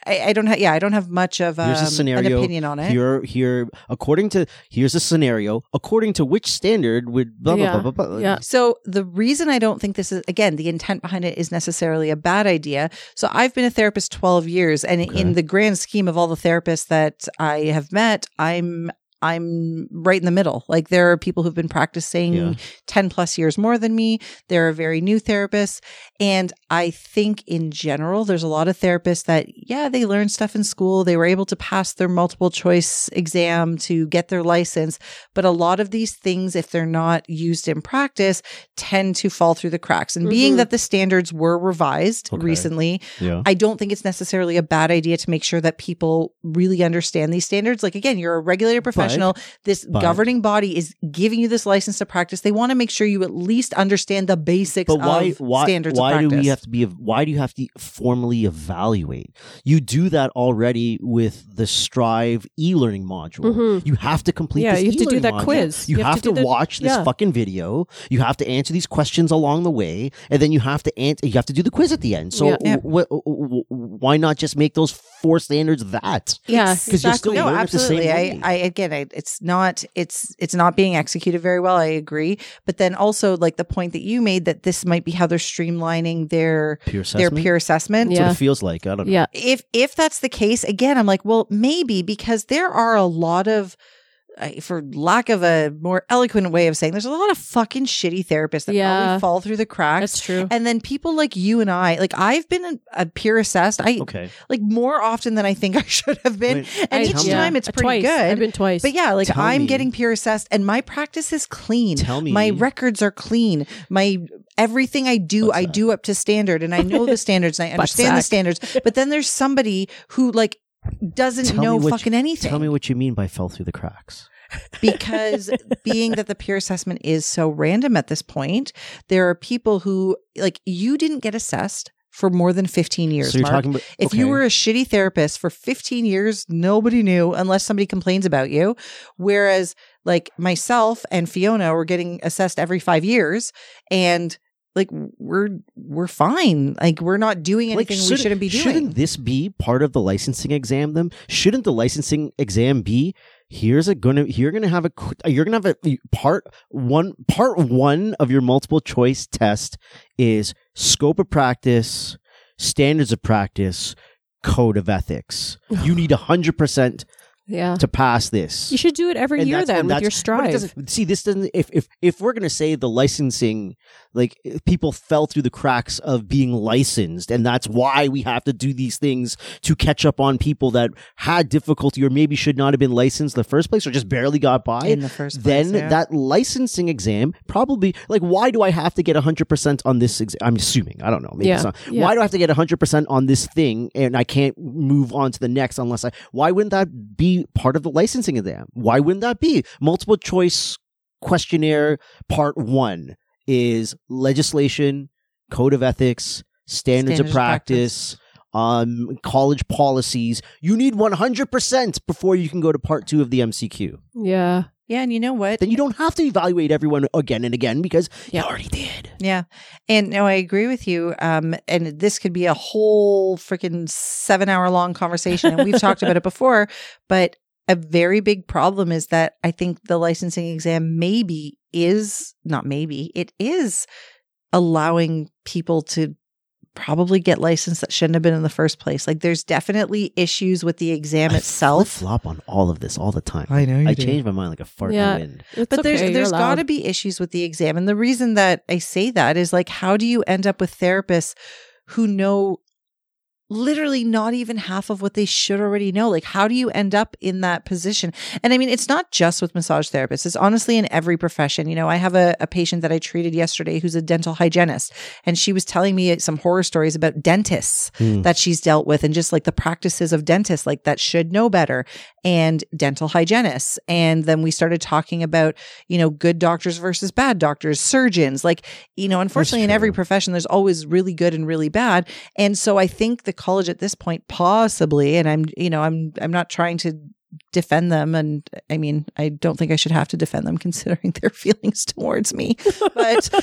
[SPEAKER 2] I, I don't have, yeah, I don't have much of um,
[SPEAKER 1] Here's a scenario.
[SPEAKER 2] an opinion on it.
[SPEAKER 1] Here, here, according to, here's a scenario, according to which standard would blah, blah,
[SPEAKER 3] Yeah.
[SPEAKER 1] blah, blah, blah.
[SPEAKER 3] Yeah.
[SPEAKER 2] So the reason I don't think this is, again, the intent behind it is necessarily a bad idea. So I've been a therapist twelve years, and
[SPEAKER 1] Okay.
[SPEAKER 2] in the grand scheme of all the therapists that I have met, I'm I'm right in the middle. Like there are people who've been practicing
[SPEAKER 1] Yeah.
[SPEAKER 2] ten plus years more than me. There are very new therapists. And I think in general, there's a lot of therapists that, yeah, they learned stuff in school. They were able to pass their multiple choice exam to get their license. But a lot of these things, if they're not used in practice, tend to fall through the cracks. And being
[SPEAKER 3] Mhm.
[SPEAKER 2] that the standards were revised
[SPEAKER 1] Okay.
[SPEAKER 2] recently,
[SPEAKER 1] Yeah.
[SPEAKER 2] I don't think it's necessarily a bad idea to make sure that people really understand these standards. Like, again, you're a regulated professional. This
[SPEAKER 1] but-
[SPEAKER 2] governing body is giving you this license to practice. They want to make sure you at least understand the basics
[SPEAKER 1] But why?
[SPEAKER 2] of
[SPEAKER 1] Why?
[SPEAKER 2] standards
[SPEAKER 1] Why
[SPEAKER 2] of
[SPEAKER 1] do
[SPEAKER 2] practice.
[SPEAKER 1] we have to be? Why do you have to formally evaluate? You do that already with the Strive e-learning module.
[SPEAKER 3] Mhm.
[SPEAKER 1] You have to complete.
[SPEAKER 3] Yeah,
[SPEAKER 1] this
[SPEAKER 3] you have to do
[SPEAKER 1] e-learning
[SPEAKER 3] that
[SPEAKER 1] module.
[SPEAKER 3] quiz.
[SPEAKER 1] You,
[SPEAKER 3] You
[SPEAKER 1] have,
[SPEAKER 3] have to
[SPEAKER 1] to,
[SPEAKER 3] do the-
[SPEAKER 1] watch this
[SPEAKER 3] yeah.
[SPEAKER 1] fucking video. You have to answer these questions along the way, and then you have to answer. You have to do the quiz at the end. So
[SPEAKER 3] Yeah.
[SPEAKER 2] Yeah.
[SPEAKER 1] wh- wh- wh- why not just make those four standards that?
[SPEAKER 3] Yeah,
[SPEAKER 2] It's-
[SPEAKER 1] 'Cause you're still
[SPEAKER 3] exactly.
[SPEAKER 2] no,
[SPEAKER 1] learn it the same
[SPEAKER 2] absolutely. I,
[SPEAKER 1] way.
[SPEAKER 2] I again, I, it's not, it's, it's not being executed very well. I agree, but then also like the point that you made that this might be how they're streamlining their
[SPEAKER 1] Peer
[SPEAKER 2] their
[SPEAKER 1] assessment.
[SPEAKER 2] peer assessment.
[SPEAKER 1] That's what
[SPEAKER 3] Yeah.
[SPEAKER 1] it feels like. I don't know.
[SPEAKER 3] Yeah.
[SPEAKER 2] If if that's the case, again, I'm like, well, maybe because there are a lot of, uh, for lack of a more eloquent way of saying, there's a lot of fucking shitty therapists that
[SPEAKER 3] Yeah.
[SPEAKER 2] probably fall through the cracks.
[SPEAKER 3] That's true.
[SPEAKER 2] And then people like you and I, like I've been a, a peer assessed, I
[SPEAKER 1] Okay.
[SPEAKER 2] like more often than I think I should have been,
[SPEAKER 1] Wait,
[SPEAKER 2] and
[SPEAKER 3] I-
[SPEAKER 2] each
[SPEAKER 3] yeah,
[SPEAKER 2] time it's
[SPEAKER 3] uh,
[SPEAKER 2] pretty
[SPEAKER 3] twice. I've
[SPEAKER 2] good.
[SPEAKER 3] been twice.
[SPEAKER 2] But yeah, like
[SPEAKER 1] Tell
[SPEAKER 2] I'm
[SPEAKER 1] me.
[SPEAKER 2] getting peer assessed, and my practice is clean.
[SPEAKER 1] Tell me.
[SPEAKER 2] My records are clean. My everything I do,
[SPEAKER 1] Butt
[SPEAKER 2] I
[SPEAKER 1] sack.
[SPEAKER 2] do up to standard, and I know the standards, and I understand the
[SPEAKER 3] sack.
[SPEAKER 2] standards. But then there's somebody who like doesn't
[SPEAKER 1] Tell me
[SPEAKER 2] know
[SPEAKER 1] what
[SPEAKER 2] fucking
[SPEAKER 1] you-
[SPEAKER 2] anything.
[SPEAKER 1] Tell me what you mean by fell through the cracks.
[SPEAKER 2] Because being that the peer assessment is so random at this point, there are people who like you didn't get assessed for more than fifteen years.
[SPEAKER 1] So you're
[SPEAKER 2] Mark.
[SPEAKER 1] talking about
[SPEAKER 2] If you
[SPEAKER 1] okay.
[SPEAKER 2] were a shitty therapist for fifteen years, nobody knew unless somebody complains about you. Whereas like myself and Fiona were getting assessed every five years and like we're we're fine. Like we're not doing
[SPEAKER 1] Like,
[SPEAKER 2] anything we shouldn't be doing.
[SPEAKER 1] Shouldn't this be part of the licensing exam? Then shouldn't the licensing exam be? Here's a gonna. You're gonna have a. qu- You're gonna have a part one. Part one of your multiple choice test is scope of practice, standards of practice, code of ethics. You need a hundred percent
[SPEAKER 3] yeah.
[SPEAKER 1] to pass this.
[SPEAKER 3] You should do it every
[SPEAKER 1] And
[SPEAKER 3] year
[SPEAKER 1] that's-
[SPEAKER 3] then
[SPEAKER 1] and
[SPEAKER 3] with
[SPEAKER 1] that's-
[SPEAKER 3] your
[SPEAKER 1] but it
[SPEAKER 3] Strive.
[SPEAKER 1] doesn't- See, this doesn't. If if if we're gonna say the licensing, like if people fell through the cracks of being licensed, and that's why we have to do these things to catch up on people that had difficulty or maybe should not have been licensed in the first place or just barely got by.
[SPEAKER 2] in the first place.
[SPEAKER 1] Then
[SPEAKER 2] yeah.
[SPEAKER 1] that licensing exam probably like why do I have to get one hundred percent on this exam? I'm assuming. I don't know. Maybe
[SPEAKER 3] Yeah,
[SPEAKER 1] it's not.
[SPEAKER 3] yeah.
[SPEAKER 1] Why do I have to get one hundred percent on this thing and I can't move on to the next unless I why wouldn't that be part of the licensing exam? Why wouldn't that be? Multiple choice questionnaire part one is legislation, code of ethics, standards,
[SPEAKER 2] Standards
[SPEAKER 1] of
[SPEAKER 2] of
[SPEAKER 1] practice, um, college policies. You need one hundred percent before you can go to part two of the M C Q.
[SPEAKER 3] yeah.
[SPEAKER 2] yeah, and you know what?
[SPEAKER 1] Then you don't have to evaluate everyone again and again because
[SPEAKER 3] Yeah.
[SPEAKER 1] you already did.
[SPEAKER 2] Yeah. And no, I agree with you. Um, and this could be a whole freaking seven hour long conversation. And we've talked about it before, but a very big problem is that I think the licensing exam maybe is not maybe it is allowing people to probably get licensed that shouldn't have been in the first place. Like there's definitely issues with the exam itself.
[SPEAKER 1] flop on all of this all the time.
[SPEAKER 2] I know you
[SPEAKER 1] I
[SPEAKER 2] do.
[SPEAKER 1] change my mind like a fart
[SPEAKER 3] Yeah.
[SPEAKER 1] in the wind.
[SPEAKER 3] It's
[SPEAKER 2] But
[SPEAKER 3] okay,
[SPEAKER 2] there's
[SPEAKER 3] you're
[SPEAKER 2] there's got to
[SPEAKER 3] allowed.
[SPEAKER 2] be issues with the exam. And the reason that I say that is like, how do you end up with therapists who know literally not even half of what they should already know? Like, how do you end up in that position? And I mean, it's not just with massage therapists. It's honestly in every profession. You know, I have a, a patient that I treated yesterday who's a dental hygienist, and she was telling me some horror stories about dentists
[SPEAKER 1] Hmm.
[SPEAKER 2] that she's dealt with and just like the practices of dentists, like that should know better, and dental hygienists. And then we started talking about, you know, good doctors versus bad doctors, surgeons. Like, you know, unfortunately, in every
[SPEAKER 1] true.
[SPEAKER 2] profession, there's always really good and really bad. And so I think the college at this point, possibly, and I'm, you know, I'm, I'm not trying to defend them. And I mean, I don't think I should have to defend them considering their feelings towards me. But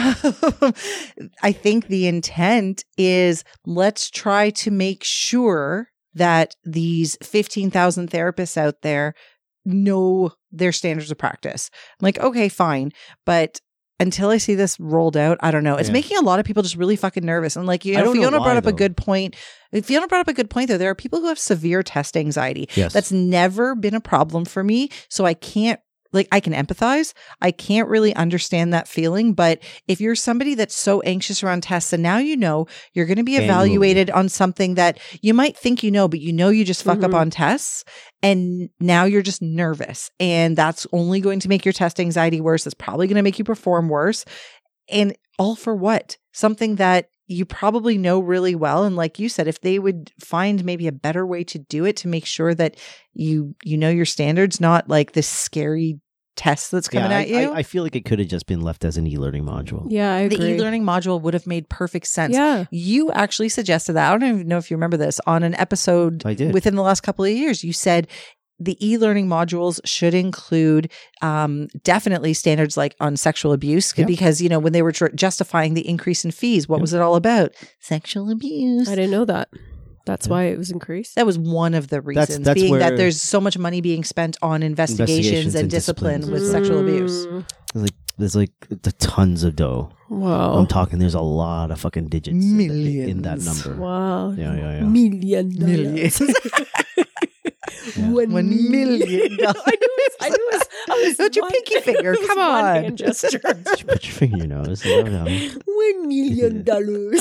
[SPEAKER 2] um, I think the intent is let's try to make sure that these fifteen thousand therapists out there know their standards of practice. I'm like, okay, fine. But until I see this rolled out, I don't know. It's
[SPEAKER 1] Yeah.
[SPEAKER 2] making a lot of people just really fucking nervous. And like, you
[SPEAKER 1] I
[SPEAKER 2] know,
[SPEAKER 1] don't know
[SPEAKER 2] Fiona
[SPEAKER 1] why,
[SPEAKER 2] brought up
[SPEAKER 1] though.
[SPEAKER 2] a good point. Fiona brought up a good point, though. There are people who have severe test anxiety.
[SPEAKER 1] Yes.
[SPEAKER 2] That's never been a problem for me. So I can't, like, I can empathize. I can't really understand that feeling. But if you're somebody that's so anxious around tests, and now you know you're going to be
[SPEAKER 1] Annually.
[SPEAKER 2] evaluated on something that you might think you know, but you know you just fuck up
[SPEAKER 3] Mhm.
[SPEAKER 2] on tests. And now you're just nervous. And that's only going to make your test anxiety worse. It's probably going to make you perform worse. And all for what? Something that you probably know really well. And like you said, if they would find maybe a better way to do it to make sure that you you know your standards, not like this scary test that's coming
[SPEAKER 1] yeah,
[SPEAKER 2] at
[SPEAKER 1] I,
[SPEAKER 2] you.
[SPEAKER 1] I, I feel like it could have just been left as an e-learning module.
[SPEAKER 3] Yeah, I agree.
[SPEAKER 2] the e-learning module would have made perfect sense.
[SPEAKER 3] Yeah.
[SPEAKER 2] You actually suggested that. I don't even know if you remember this on an episode
[SPEAKER 1] I did.
[SPEAKER 2] within the last couple of years. You said the e-learning modules should include um, definitely standards like on sexual abuse
[SPEAKER 1] Yeah.
[SPEAKER 2] because, you know, when they were tr- justifying the increase in fees, what
[SPEAKER 1] Yeah.
[SPEAKER 2] was it all about? Sexual abuse.
[SPEAKER 3] I didn't know that. That's
[SPEAKER 1] Yeah.
[SPEAKER 3] why it was increased.
[SPEAKER 2] That was one of the reasons,
[SPEAKER 1] that's
[SPEAKER 2] being that
[SPEAKER 1] where-
[SPEAKER 2] there's so much money being spent on investigations,
[SPEAKER 1] Investigations
[SPEAKER 2] and
[SPEAKER 1] and
[SPEAKER 2] discipline
[SPEAKER 1] disciplines.
[SPEAKER 2] with sexual abuse.
[SPEAKER 3] Mm.
[SPEAKER 1] There's like there's like the tons of dough.
[SPEAKER 3] Wow.
[SPEAKER 1] I'm talking. There's a lot of fucking digits in- in that
[SPEAKER 2] Millions.
[SPEAKER 1] number.
[SPEAKER 3] Wow.
[SPEAKER 1] Yeah, yeah, yeah.
[SPEAKER 3] Million
[SPEAKER 2] Millions.
[SPEAKER 1] Yeah.
[SPEAKER 2] One million dollars.
[SPEAKER 3] I knew it was, I knew it was, I was
[SPEAKER 2] What's your
[SPEAKER 3] one-
[SPEAKER 2] pinky finger?
[SPEAKER 3] it was
[SPEAKER 2] Come
[SPEAKER 3] one
[SPEAKER 2] on.
[SPEAKER 3] hand gesture.
[SPEAKER 1] Put your finger in your nose. I don't know.
[SPEAKER 3] One million dollars.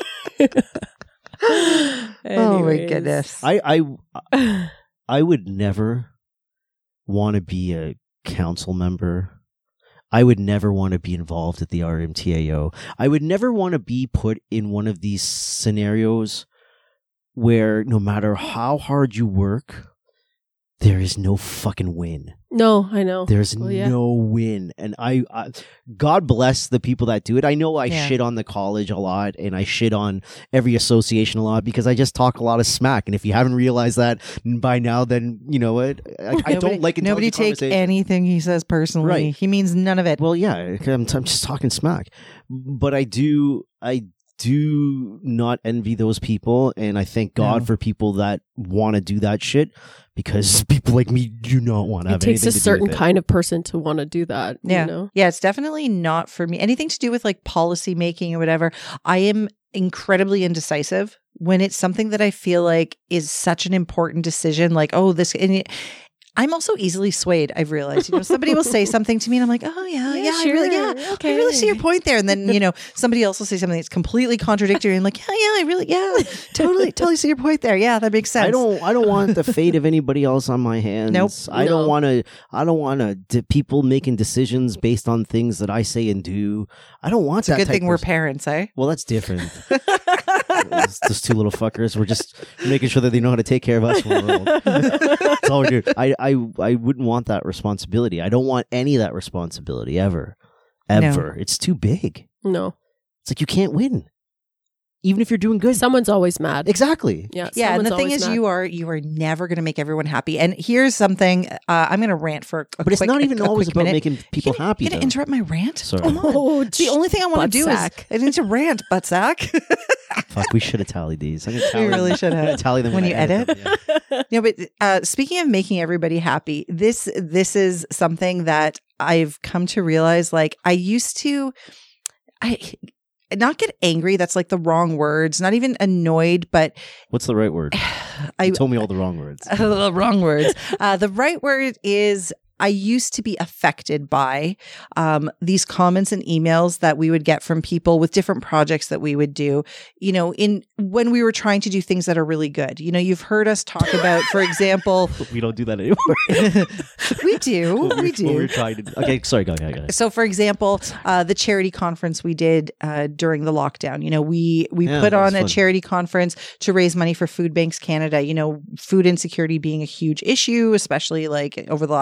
[SPEAKER 2] Oh my
[SPEAKER 3] Anyways.
[SPEAKER 2] goodness.
[SPEAKER 1] I I I would never want to be a council member. I would never want to be involved at the R M T A O. I would never want to be put in one of these scenarios where no matter how hard you work, there is no fucking win.
[SPEAKER 3] No, I know.
[SPEAKER 1] There's
[SPEAKER 3] Well, yeah.
[SPEAKER 1] no win. And I, I, God bless the people that do it. I know I
[SPEAKER 2] Yeah.
[SPEAKER 1] shit on the college a lot and I shit on every association a lot because I just talk a lot of smack. And if you haven't realized that by now, then you know what? I, I don't like
[SPEAKER 2] Nobody
[SPEAKER 1] intelligent
[SPEAKER 2] take
[SPEAKER 1] conversation.
[SPEAKER 2] anything he says personally.
[SPEAKER 1] Right.
[SPEAKER 2] He means none of it.
[SPEAKER 1] Well, yeah, I'm, I'm just talking smack. But I do, I do not envy those people. And I thank God
[SPEAKER 2] No.
[SPEAKER 1] for people that want to do that shit because people like me do not want to have
[SPEAKER 3] It takes
[SPEAKER 1] anything
[SPEAKER 3] a
[SPEAKER 1] to do
[SPEAKER 3] certain
[SPEAKER 1] with it.
[SPEAKER 3] kind of person to want to do that.
[SPEAKER 2] Yeah.
[SPEAKER 3] You know?
[SPEAKER 2] Yeah, it's definitely not for me. Anything to do with like policy making or whatever. I am incredibly indecisive when it's something that I feel like is such an important decision. Like, oh, this. And it, I'm also easily swayed. I've realized. You know, somebody will say something to me, and I'm like, oh yeah, yeah, I really, yeah,
[SPEAKER 3] Okay.
[SPEAKER 2] I really see your point there. And then you know, somebody else will say something that's completely contradictory, and I'm like, yeah, yeah, I really, yeah, totally, totally see your point there. Yeah, that makes sense.
[SPEAKER 1] I don't. I don't want the fate of anybody else on my hands.
[SPEAKER 2] Nope.
[SPEAKER 1] I don't
[SPEAKER 3] No.
[SPEAKER 1] want to. I don't want to. D- people making decisions based on things that I say and do. I don't want
[SPEAKER 2] It's a
[SPEAKER 1] that.
[SPEAKER 2] good
[SPEAKER 1] type
[SPEAKER 2] thing we're
[SPEAKER 1] of-
[SPEAKER 2] parents, eh?
[SPEAKER 1] Well, that's different. Those those two little fuckers. We're just making sure that they know how to take care of us when we're old. That's all we're doing. I, I, I wouldn't want that responsibility. I don't want any of that responsibility ever, ever. It's too big.
[SPEAKER 3] No.
[SPEAKER 1] It's like you can't win, even if you're doing good.
[SPEAKER 3] Someone's always mad.
[SPEAKER 1] Exactly.
[SPEAKER 3] Yeah.
[SPEAKER 2] Yeah, and
[SPEAKER 3] someone's
[SPEAKER 2] the thing
[SPEAKER 3] always
[SPEAKER 2] is,
[SPEAKER 3] mad.
[SPEAKER 2] you are you are never going to make everyone happy. And here's something. Uh, I'm going to rant for a
[SPEAKER 1] But it's
[SPEAKER 2] quick-
[SPEAKER 1] not even
[SPEAKER 2] a- a
[SPEAKER 1] always
[SPEAKER 2] quick
[SPEAKER 1] about
[SPEAKER 2] minute.
[SPEAKER 1] making people
[SPEAKER 2] You're gonna-
[SPEAKER 1] happy.
[SPEAKER 2] You're going
[SPEAKER 1] though.
[SPEAKER 2] to interrupt my rant?
[SPEAKER 1] Sorry.
[SPEAKER 2] Come on.
[SPEAKER 3] Oh,
[SPEAKER 2] The only thing I want to do
[SPEAKER 3] butt-sack.
[SPEAKER 2] is I need to rant, butt sack.
[SPEAKER 1] Fuck, we should have tallied these. I'm gonna
[SPEAKER 2] We
[SPEAKER 1] tally
[SPEAKER 2] really
[SPEAKER 1] them.
[SPEAKER 2] should
[SPEAKER 1] I'm gonna
[SPEAKER 2] have.
[SPEAKER 1] tally them
[SPEAKER 2] When
[SPEAKER 1] I
[SPEAKER 2] you edit?
[SPEAKER 1] them, yeah.
[SPEAKER 2] No, but uh, speaking of making everybody happy, this this is something that I've come to realize. Like I used to, I not get angry. That's like the wrong words. Not even annoyed, but
[SPEAKER 1] What's the right word?
[SPEAKER 2] I
[SPEAKER 1] You told me all the wrong words.
[SPEAKER 2] the wrong words. Uh, the right word is I used to be affected by um, these comments and emails that we would get from people with different projects that we would do, you know, in when we were trying to do things that are really good. You know, you've heard us talk about, for example,
[SPEAKER 1] We don't do that anymore.
[SPEAKER 2] we do,
[SPEAKER 1] What
[SPEAKER 2] we
[SPEAKER 1] What we were
[SPEAKER 2] do.
[SPEAKER 1] trying to. Okay, sorry. Go ahead. Go ahead.
[SPEAKER 2] So, for example, uh, the charity conference we did uh, during the lockdown, you know, we we
[SPEAKER 1] Yeah,
[SPEAKER 2] put
[SPEAKER 1] that was
[SPEAKER 2] on a
[SPEAKER 1] fun.
[SPEAKER 2] charity conference to raise money for Food Banks Canada. You know, food insecurity being a huge issue, especially like over the last few years.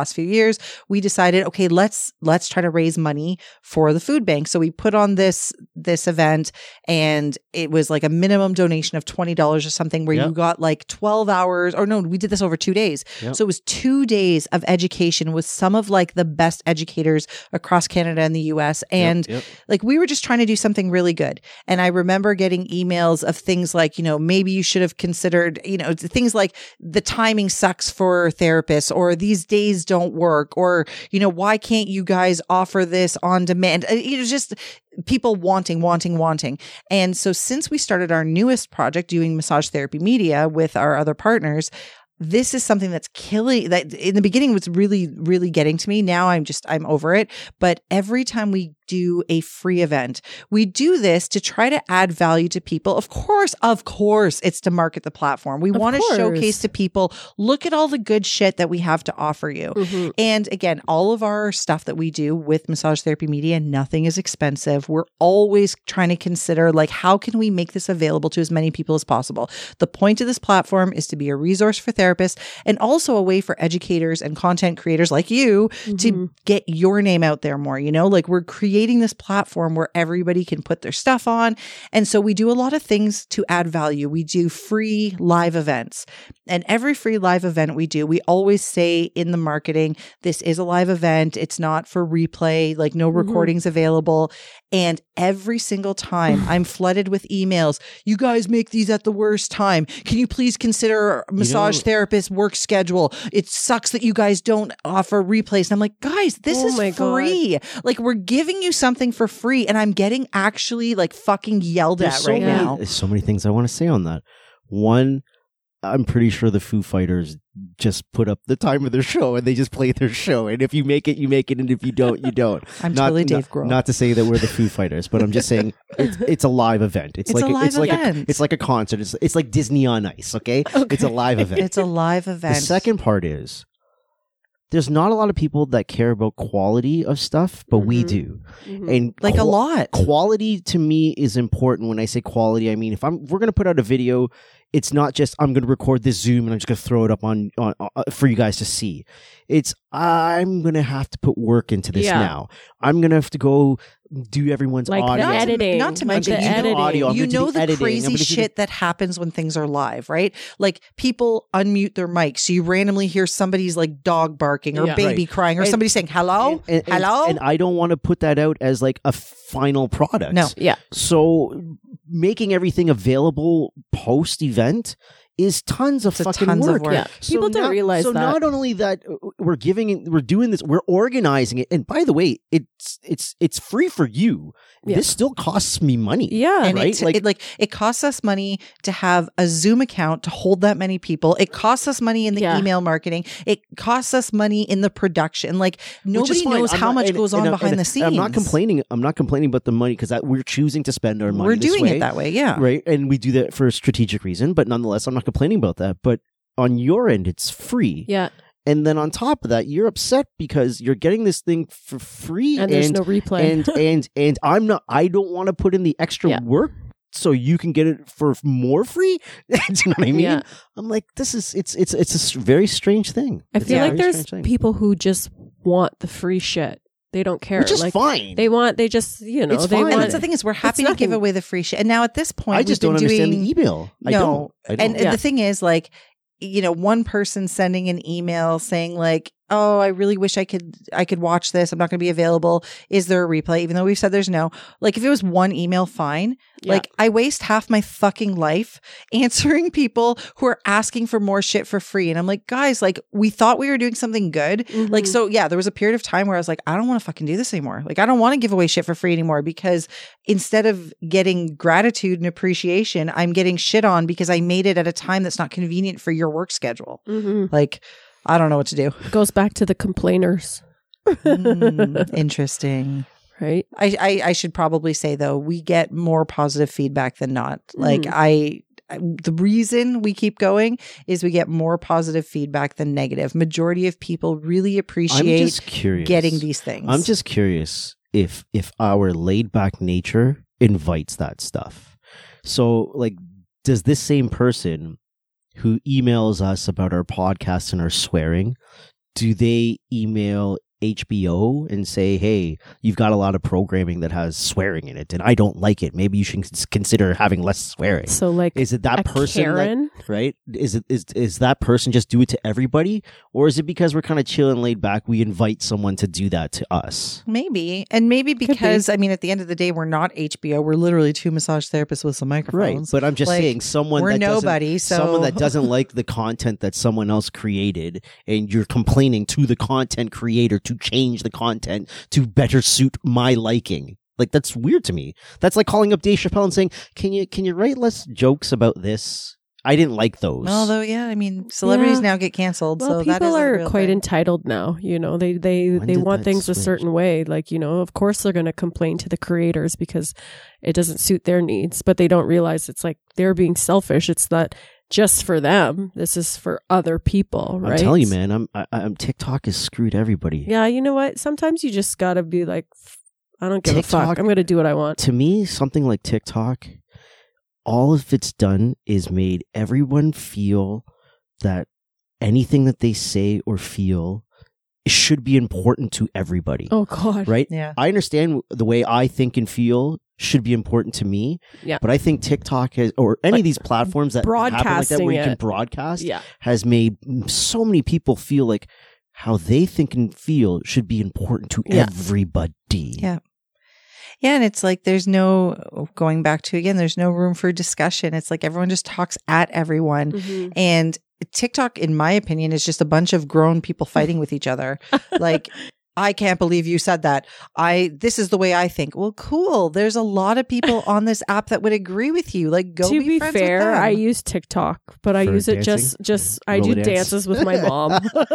[SPEAKER 2] years, we decided, okay, let's let's try to raise money for the food bank. So we put on this this event, and it was like a minimum donation of twenty dollars or something, where
[SPEAKER 1] Yep.
[SPEAKER 2] you got like twelve hours, or no, we did this over two days.
[SPEAKER 1] Yep.
[SPEAKER 2] So it was two days of education with some of like the best educators across Canada and the U S. And
[SPEAKER 1] Yep, yep.
[SPEAKER 2] like we were just trying to do something really good. And I remember getting emails of things like, you know, maybe you should have considered, you know, things like the timing sucks for therapists, or these days don't work, or, you know, why can't you guys offer this on demand? Uh, You know, just people wanting, wanting, wanting. And so since we started our newest project doing massage therapy media with our other partners, this is something that's killing, that in the beginning was really, really getting to me. Now I'm just, I'm over it. But every time we do a free event, we do this to try to add value to people. Of course, of course, it's to market the platform. We
[SPEAKER 3] Of
[SPEAKER 2] want to
[SPEAKER 3] course.
[SPEAKER 2] showcase to people, look at all the good shit that we have to offer you.
[SPEAKER 3] Mhm.
[SPEAKER 2] And again, all of our stuff that we do with Massage Therapy Media, nothing is expensive. We're always trying to consider, like, how can we make this available to as many people as possible? The point of this platform is to be a resource for therapists, and also a way for educators and content creators like you
[SPEAKER 3] Mhm.
[SPEAKER 2] to get your name out there more. You know, like, we're creating this platform where everybody can put their stuff on. And so we do a lot of things to add value. We do free live events. And every free live event we do, we always say in the marketing, this is a live event. It's not for replay, like no
[SPEAKER 3] Mhm.
[SPEAKER 2] recordings available. And every single time I'm flooded with emails, you guys make these at the worst time. Can you please consider massage
[SPEAKER 1] know-
[SPEAKER 2] therapist work schedule? It sucks that you guys don't offer replays. And I'm like, guys, this
[SPEAKER 3] Oh my
[SPEAKER 2] is
[SPEAKER 3] God.
[SPEAKER 2] free. Like, we're giving you something for free, and I'm getting actually like fucking yelled
[SPEAKER 1] There's
[SPEAKER 2] at
[SPEAKER 1] so
[SPEAKER 2] right
[SPEAKER 1] many,
[SPEAKER 2] now.
[SPEAKER 1] There's so many things I want to say on that. One, I'm pretty sure the Foo Fighters just put up the time of their show and they just play their show. And if you make it, you make it. And if you don't, you don't.
[SPEAKER 2] I'm
[SPEAKER 1] not,
[SPEAKER 2] totally Dave
[SPEAKER 1] not,
[SPEAKER 2] Grohl.
[SPEAKER 1] not to say that we're the Foo Fighters, but I'm just saying it's, it's a live event. It's,
[SPEAKER 2] It's
[SPEAKER 1] like
[SPEAKER 2] a live
[SPEAKER 1] it's like
[SPEAKER 2] event.
[SPEAKER 1] a, it's like a concert. It's it's like Disney on Ice. Okay, it's a live event.
[SPEAKER 2] It's a live event.
[SPEAKER 1] The second part is there's not a lot of people that care about quality of stuff, but we
[SPEAKER 3] Mhm.
[SPEAKER 1] do.
[SPEAKER 3] Mhm.
[SPEAKER 1] And
[SPEAKER 2] like a
[SPEAKER 1] qua-
[SPEAKER 2] lot.
[SPEAKER 1] Quality to me is important. When I say quality, I mean if I'm we're going to put out a video, it's not just I'm going to record this Zoom and I'm just going to throw it up on, on uh, for you guys to see. It's I'm going to have to put work into this
[SPEAKER 3] Yeah.
[SPEAKER 1] now. I'm going to have to go do everyone's
[SPEAKER 3] Like the
[SPEAKER 1] audio.
[SPEAKER 2] Not to-
[SPEAKER 3] editing.
[SPEAKER 2] not to
[SPEAKER 3] like
[SPEAKER 2] mention
[SPEAKER 3] the
[SPEAKER 2] you know
[SPEAKER 3] editing.
[SPEAKER 1] audio. I'm
[SPEAKER 2] you
[SPEAKER 1] gonna do
[SPEAKER 2] know
[SPEAKER 1] the
[SPEAKER 2] the
[SPEAKER 1] editing. I'm
[SPEAKER 2] crazy
[SPEAKER 1] gonna do the-
[SPEAKER 2] shit that happens when things are live, right? Like, people unmute their mics, so you randomly hear somebody's like dog barking or
[SPEAKER 3] Yeah.
[SPEAKER 2] baby
[SPEAKER 1] Right.
[SPEAKER 2] crying or
[SPEAKER 1] And-
[SPEAKER 2] somebody saying hello,
[SPEAKER 1] And, and-
[SPEAKER 2] hello.
[SPEAKER 1] and I don't want to put that out as like a final product.
[SPEAKER 2] No.
[SPEAKER 3] Yeah.
[SPEAKER 1] So making everything available post event is tons of
[SPEAKER 2] It's a
[SPEAKER 1] fucking
[SPEAKER 2] tons of
[SPEAKER 1] work.
[SPEAKER 2] work.
[SPEAKER 3] Yeah. People don't
[SPEAKER 1] not-
[SPEAKER 3] realize
[SPEAKER 1] so
[SPEAKER 3] that.
[SPEAKER 1] not only that uh, we're giving, we're doing this, we're organizing it. And by the way, it's it's it's free for you.
[SPEAKER 3] Yeah.
[SPEAKER 1] This still costs me money.
[SPEAKER 3] Yeah.
[SPEAKER 2] and
[SPEAKER 1] right?
[SPEAKER 2] it,
[SPEAKER 1] Like-
[SPEAKER 2] it like it costs us money to have a Zoom account to hold that many people. It costs us money in the
[SPEAKER 3] Yeah.
[SPEAKER 2] email marketing. It costs us money in the production. Like,
[SPEAKER 1] Which is
[SPEAKER 2] nobody
[SPEAKER 1] fine.
[SPEAKER 2] knows
[SPEAKER 1] I'm
[SPEAKER 2] how
[SPEAKER 1] not-
[SPEAKER 2] much
[SPEAKER 1] and-
[SPEAKER 2] goes
[SPEAKER 1] and
[SPEAKER 2] on
[SPEAKER 1] I'm-
[SPEAKER 2] behind
[SPEAKER 1] and
[SPEAKER 2] the scenes.
[SPEAKER 1] I'm not complaining. I'm not complaining about the money because we're choosing to spend our money.
[SPEAKER 2] We're
[SPEAKER 1] this
[SPEAKER 2] doing
[SPEAKER 1] way,
[SPEAKER 2] it that way, yeah.
[SPEAKER 1] right? And we do that for a strategic reason. But nonetheless, I'm not complaining about that. But on your end, it's free.
[SPEAKER 3] Yeah.
[SPEAKER 1] And then on top of that, you're upset because you're getting this thing for free,
[SPEAKER 3] And there's no replay.
[SPEAKER 1] and and and I'm not. I don't want to put in the extra
[SPEAKER 3] Yeah.
[SPEAKER 1] work so you can get it for more free. Do you know what I mean?
[SPEAKER 3] Yeah.
[SPEAKER 1] I'm like, this is it's it's it's a s- very strange thing.
[SPEAKER 3] I
[SPEAKER 1] It's
[SPEAKER 3] feel
[SPEAKER 1] a
[SPEAKER 3] like
[SPEAKER 1] very
[SPEAKER 3] there's
[SPEAKER 1] strange thing.
[SPEAKER 3] people who just want the free shit. They don't care.
[SPEAKER 1] which is
[SPEAKER 3] like,
[SPEAKER 1] fine.
[SPEAKER 3] They want, they just, you know,
[SPEAKER 1] It's
[SPEAKER 3] they
[SPEAKER 1] fine.
[SPEAKER 2] And
[SPEAKER 3] want.
[SPEAKER 2] that's the thing, is we're happy to give
[SPEAKER 3] nothing.
[SPEAKER 2] away the free shit. And now at this point,
[SPEAKER 1] I just
[SPEAKER 2] we've
[SPEAKER 1] don't
[SPEAKER 2] been
[SPEAKER 1] understand
[SPEAKER 2] doing,
[SPEAKER 1] the email. I
[SPEAKER 2] No.
[SPEAKER 1] don't. I don't.
[SPEAKER 2] And
[SPEAKER 3] Yeah.
[SPEAKER 2] the thing is, like, you know, one person sending an email saying like, oh, I really wish I could, I could watch this. I'm not going to be available. Is there a replay? Even though we've said there's no, like, if it was one email, fine.
[SPEAKER 3] Yeah.
[SPEAKER 2] Like, I waste half my fucking life answering people who are asking for more shit for free. And I'm like, guys, like, we thought we were doing something good.
[SPEAKER 3] Mhm.
[SPEAKER 2] Like, so yeah, there was a period of time where I was like, I don't want to fucking do this anymore. Like, I don't want to give away shit for free anymore, because instead of getting gratitude and appreciation, I'm getting shit on because I made it at a time that's not convenient for your work schedule.
[SPEAKER 3] Mhm.
[SPEAKER 2] Like, I don't know what to do.
[SPEAKER 3] Goes back to the complainers,
[SPEAKER 2] Mm, interesting.
[SPEAKER 3] right?
[SPEAKER 2] I, I I should probably say though, we get more positive feedback than not. Like
[SPEAKER 3] Mhm.
[SPEAKER 2] I, I the reason we keep going is we get more positive feedback than negative. Majority of people really
[SPEAKER 1] I'm
[SPEAKER 2] appreciate
[SPEAKER 1] just curious.
[SPEAKER 2] getting these things.
[SPEAKER 1] I'm just curious if if our laid back nature invites that stuff. So, like, does this same person who emails us about our podcast and our swearing, do they email H B O and say, hey, you've got a lot of programming that has swearing in it and I don't like it. Maybe you should cons- consider having less swearing.
[SPEAKER 3] So like,
[SPEAKER 1] is it that
[SPEAKER 3] a
[SPEAKER 1] person
[SPEAKER 3] Karen?
[SPEAKER 1] That, right? Is it is is that person just do it to everybody? Or is it because we're kind of chill and laid back, we invite someone to do that to us?
[SPEAKER 2] Maybe. And maybe
[SPEAKER 3] be.
[SPEAKER 2] because, I mean, at the end of the day, we're not H B O. We're literally two massage therapists with some
[SPEAKER 1] Right.
[SPEAKER 2] microphones.
[SPEAKER 1] But I'm just
[SPEAKER 2] Like,
[SPEAKER 1] saying someone
[SPEAKER 2] we're
[SPEAKER 1] that
[SPEAKER 2] nobody,
[SPEAKER 1] doesn't,
[SPEAKER 2] so-
[SPEAKER 1] someone that doesn't like the content that someone else created and you're complaining to the content creator to change the content to better suit my liking. Like, that's weird to me. That's like calling up Dave Chappelle and saying, can you can you write less jokes about this? I didn't like those.
[SPEAKER 2] Although, yeah, I mean, celebrities
[SPEAKER 3] Yeah.
[SPEAKER 2] now get canceled.
[SPEAKER 3] Well,
[SPEAKER 2] so that
[SPEAKER 3] people
[SPEAKER 2] is a
[SPEAKER 3] are
[SPEAKER 2] real
[SPEAKER 3] quite
[SPEAKER 2] thing.
[SPEAKER 3] entitled now. You know, they they
[SPEAKER 1] When
[SPEAKER 3] they
[SPEAKER 1] did
[SPEAKER 3] want
[SPEAKER 1] that
[SPEAKER 3] things a
[SPEAKER 1] switch?
[SPEAKER 3] certain way. Like, you know, of course they're going to complain to the creators because it doesn't suit their needs, but they don't realize it's like they're being selfish. It's not just for them. This is for other people, right?
[SPEAKER 1] I'm telling you, man, I'm, I, I'm TikTok has screwed everybody.
[SPEAKER 3] Yeah, you know what? Sometimes you just got to be like, I don't give a
[SPEAKER 1] TikTok-
[SPEAKER 3] fuck. I'm going to do what I want.
[SPEAKER 1] To me, something like TikTok, all of it's done is made everyone feel that anything that they say or feel should be important to everybody.
[SPEAKER 3] Oh God.
[SPEAKER 1] Right?
[SPEAKER 2] Yeah.
[SPEAKER 1] I understand the way I think and feel should be important to me.
[SPEAKER 3] Yeah.
[SPEAKER 1] But I think TikTok has, or any
[SPEAKER 3] Like,
[SPEAKER 1] of these platforms that happen like that
[SPEAKER 3] broadcasting
[SPEAKER 1] where you can
[SPEAKER 3] it.
[SPEAKER 1] broadcast,
[SPEAKER 3] Yeah.
[SPEAKER 1] has made so many people feel like how they think and feel should be important to
[SPEAKER 3] Yeah.
[SPEAKER 1] everybody.
[SPEAKER 2] Yeah. Yeah, and it's like there's no, going back to again, there's no room for discussion. It's like everyone just talks at everyone.
[SPEAKER 3] Mhm.
[SPEAKER 2] And TikTok, in my opinion, is just a bunch of grown people fighting with each other. Like, I can't believe you said that. I this is the way I think. Well, cool. There's a lot of people on this app that would agree with you. Like, go
[SPEAKER 3] to
[SPEAKER 2] be,
[SPEAKER 3] be
[SPEAKER 2] friends
[SPEAKER 3] fair,
[SPEAKER 2] with them.
[SPEAKER 3] I use TikTok, but I
[SPEAKER 1] For
[SPEAKER 3] use it
[SPEAKER 1] dancing?
[SPEAKER 3] just just I
[SPEAKER 1] Roller
[SPEAKER 3] do
[SPEAKER 1] dance?
[SPEAKER 3] dances with my mom.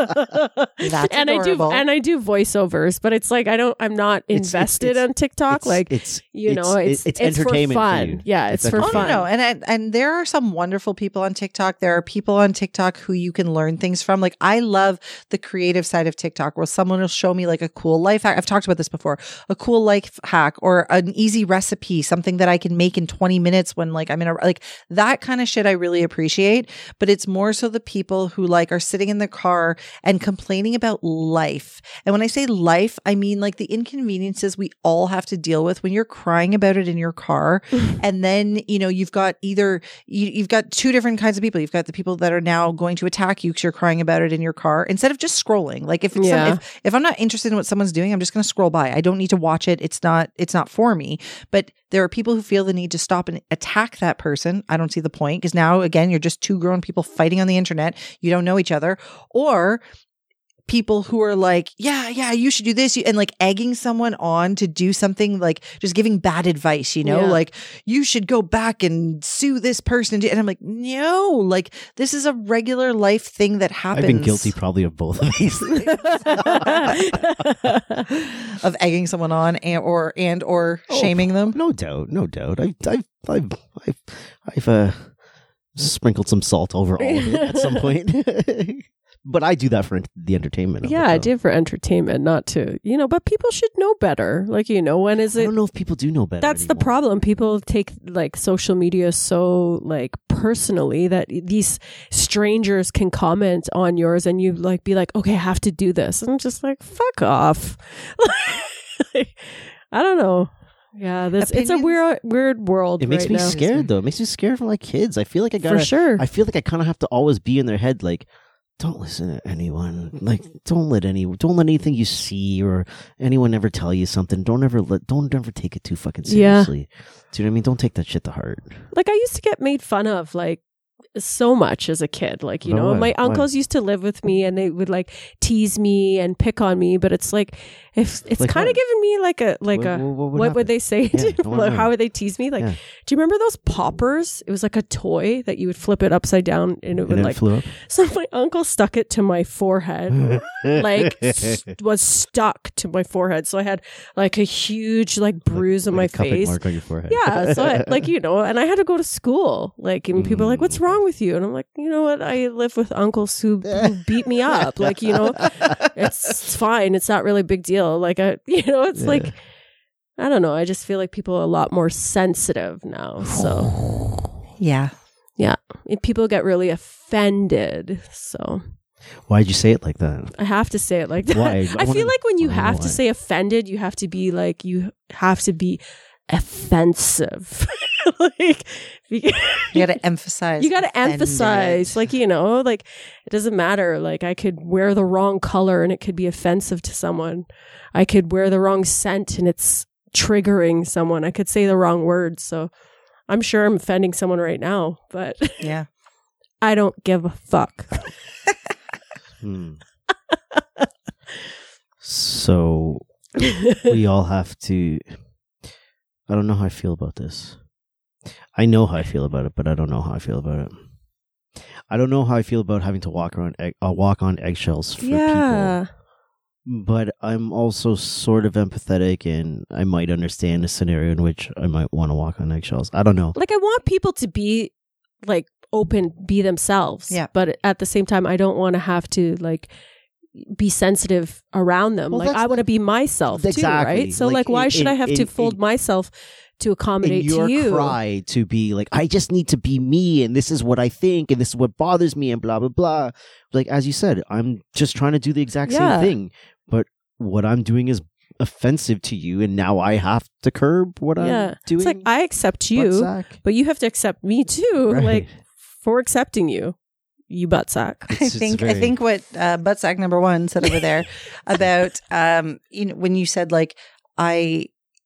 [SPEAKER 2] That's
[SPEAKER 3] and I do
[SPEAKER 2] adorable.
[SPEAKER 3] and I do voiceovers, but it's like I don't I'm not
[SPEAKER 1] It's- it's-
[SPEAKER 3] invested
[SPEAKER 1] it's-
[SPEAKER 3] on TikTok.
[SPEAKER 1] It's,
[SPEAKER 3] like
[SPEAKER 1] it's
[SPEAKER 3] you know, it's
[SPEAKER 1] it's,
[SPEAKER 3] it's
[SPEAKER 1] entertainment
[SPEAKER 3] for fun.
[SPEAKER 1] you.
[SPEAKER 3] Yeah, it's, for
[SPEAKER 2] Oh,
[SPEAKER 3] fun.
[SPEAKER 2] no, no. And, and and there are some wonderful people on TikTok. There are people on TikTok who you can learn things from. Like, I love the creative side of TikTok where someone will show me like a cool life hack. I've talked about this before. A cool life hack or an easy recipe, something that I can make in twenty minutes when like I'm in a like that kind of shit I really appreciate. But it's more so the people who like are sitting in the car and complaining about life. And when I say life, I mean like the inconveniences we all have to deal with when you're crying about it in your car. And then, you know, you've got either, you, you've got two different kinds of people. You've got the people that are now going to attack you because you're crying about it in your car instead of just scrolling. Like if, it's some,
[SPEAKER 3] Yeah.
[SPEAKER 2] if, if I'm not interested in what someone's doing, I'm just going to scroll by. I don't need to watch it. It's not, it's not for me. But there are people who feel the need to stop and attack that person. I don't see the point because now, again, you're just two grown people fighting on the internet. You don't know each other. Or people who are like, yeah, yeah, you should do this. And like egging someone on to do something, like just giving bad advice, you know,
[SPEAKER 3] Yeah.
[SPEAKER 2] like you should go back and sue this person. And I'm like, no, like this is a regular life thing that happens.
[SPEAKER 1] I've been guilty probably of both of these things.
[SPEAKER 2] Of egging someone on and or, and or
[SPEAKER 1] Oh,
[SPEAKER 2] shaming them.
[SPEAKER 1] No doubt, no doubt. I've, I've, I've, I've, I've uh, sprinkled some salt over all of it at some point. But I do that for the entertainment. of
[SPEAKER 3] Yeah,
[SPEAKER 1] it,
[SPEAKER 3] I
[SPEAKER 1] though.
[SPEAKER 3] did for entertainment, not to, you know, but people should know better. Like, you know, when is
[SPEAKER 1] I
[SPEAKER 3] it?
[SPEAKER 1] don't know if people do know better.
[SPEAKER 3] That's the
[SPEAKER 1] anymore.
[SPEAKER 3] problem. People take like social media so like personally that these strangers can comment on yours and you like be like, okay, I have to do this. And I'm just like, fuck off. I don't know. Yeah, this it's a
[SPEAKER 2] Opinions-
[SPEAKER 3] weird weird world.
[SPEAKER 1] It makes
[SPEAKER 3] right
[SPEAKER 1] me
[SPEAKER 3] now.
[SPEAKER 1] scared though. It makes me scared for my kids. I feel like I gotta.
[SPEAKER 3] For sure.
[SPEAKER 1] I feel like I kind of have to always be in their head, like, don't listen to anyone. Like, don't let any, don't let anything you see or anyone ever tell you something. Don't ever let, don't ever take it too fucking
[SPEAKER 3] Yeah.
[SPEAKER 1] seriously. Do you know what I mean? Don't take that shit to heart.
[SPEAKER 3] Like I used to get made fun of like so much as a kid. Like, you
[SPEAKER 1] About
[SPEAKER 3] know,
[SPEAKER 1] what?
[SPEAKER 3] my
[SPEAKER 1] Why?
[SPEAKER 3] uncles used to live with me and they would like tease me and pick on me, but it's like if it's
[SPEAKER 1] Like
[SPEAKER 3] kind
[SPEAKER 1] what?
[SPEAKER 3] of giving me like a like
[SPEAKER 1] What-
[SPEAKER 3] a
[SPEAKER 1] what- what
[SPEAKER 3] what,
[SPEAKER 1] would
[SPEAKER 3] would
[SPEAKER 1] happen?
[SPEAKER 3] they say?
[SPEAKER 1] Yeah, I wanna
[SPEAKER 3] Like,
[SPEAKER 1] know.
[SPEAKER 3] how would they tease me? Like,
[SPEAKER 1] Yeah.
[SPEAKER 3] do you remember those poppers? It was like a toy that you would flip it upside down and it would
[SPEAKER 1] And it
[SPEAKER 3] like
[SPEAKER 1] flew up.
[SPEAKER 3] so my uncle stuck it to my forehead. Like s- was stuck to my forehead. So I had like a huge like bruise on my
[SPEAKER 1] Like a cupping
[SPEAKER 3] face.
[SPEAKER 1] mark on your forehead.
[SPEAKER 3] Yeah, so I, like you know, and I had to go to school. Like, and people are like, "What's
[SPEAKER 1] Mm.
[SPEAKER 3] wrong with you?" And I'm like, "You know what? I live with uncles who, who beat me up. Like, you know, it's, it's fine. It's not really a big deal. Like, I, you know, it's
[SPEAKER 1] Yeah.
[SPEAKER 3] like, I don't know. I just feel like people are a lot more sensitive now. So
[SPEAKER 2] Yeah.
[SPEAKER 3] yeah, and people get really offended. So
[SPEAKER 1] Why'd you say it like that?
[SPEAKER 3] I have to say it like that.
[SPEAKER 1] Why? I
[SPEAKER 3] I,
[SPEAKER 1] wanna-
[SPEAKER 3] feel like when you
[SPEAKER 1] I wanna
[SPEAKER 3] have
[SPEAKER 1] know
[SPEAKER 3] to
[SPEAKER 1] why.
[SPEAKER 3] say offended, you have to be like, you have to be offensive. like, you
[SPEAKER 2] You got to emphasize.
[SPEAKER 3] you got to
[SPEAKER 2] offended.
[SPEAKER 3] emphasize, like, you know, like it doesn't matter. Like I could wear the wrong color and it could be offensive to someone. I could wear the wrong scent and it's triggering someone. I could say the wrong words. So I'm sure I'm offending someone right now, but
[SPEAKER 2] Yeah.
[SPEAKER 3] I don't give a fuck.
[SPEAKER 1] Hmm. So we all have to. I don't know how I feel about this. I know how I feel about it, but I don't know how I feel about it. I don't know how I feel about having to walk around, egg, uh, walk on eggshells for
[SPEAKER 3] yeah.
[SPEAKER 1] people. But I'm also sort of empathetic, and I might understand a scenario in which I might want to walk on eggshells. I don't know.
[SPEAKER 3] Like I want people to be like open, be themselves.
[SPEAKER 2] Yeah.
[SPEAKER 3] But at the same time, I don't want to have to like be sensitive around them.
[SPEAKER 1] Well,
[SPEAKER 3] like
[SPEAKER 1] that's-
[SPEAKER 3] I want to be myself
[SPEAKER 1] Exactly.
[SPEAKER 3] too, right? So
[SPEAKER 1] Like,
[SPEAKER 3] like, why
[SPEAKER 1] in-
[SPEAKER 3] should I have
[SPEAKER 1] in-
[SPEAKER 3] to
[SPEAKER 1] in-
[SPEAKER 3] fold
[SPEAKER 1] in-
[SPEAKER 3] myself to accommodate
[SPEAKER 1] And your
[SPEAKER 3] to you?
[SPEAKER 1] cry to be like, I just need to be me, and this is what I think, and this is what bothers me, and blah blah blah. Like as you said, I'm just trying to do the exact
[SPEAKER 3] Yeah.
[SPEAKER 1] same thing, but what I'm doing is offensive to you, and now I have to curb what
[SPEAKER 3] Yeah.
[SPEAKER 1] I'm doing.
[SPEAKER 3] It's like I accept
[SPEAKER 1] Butt
[SPEAKER 3] you,
[SPEAKER 1] sack.
[SPEAKER 3] but you have to accept me too.
[SPEAKER 1] Right.
[SPEAKER 3] Like for accepting you, you butt sack.
[SPEAKER 2] I
[SPEAKER 1] It's- it's
[SPEAKER 2] think I
[SPEAKER 1] very-
[SPEAKER 2] think what uh, buttsack number one said over there about um you know when you said like I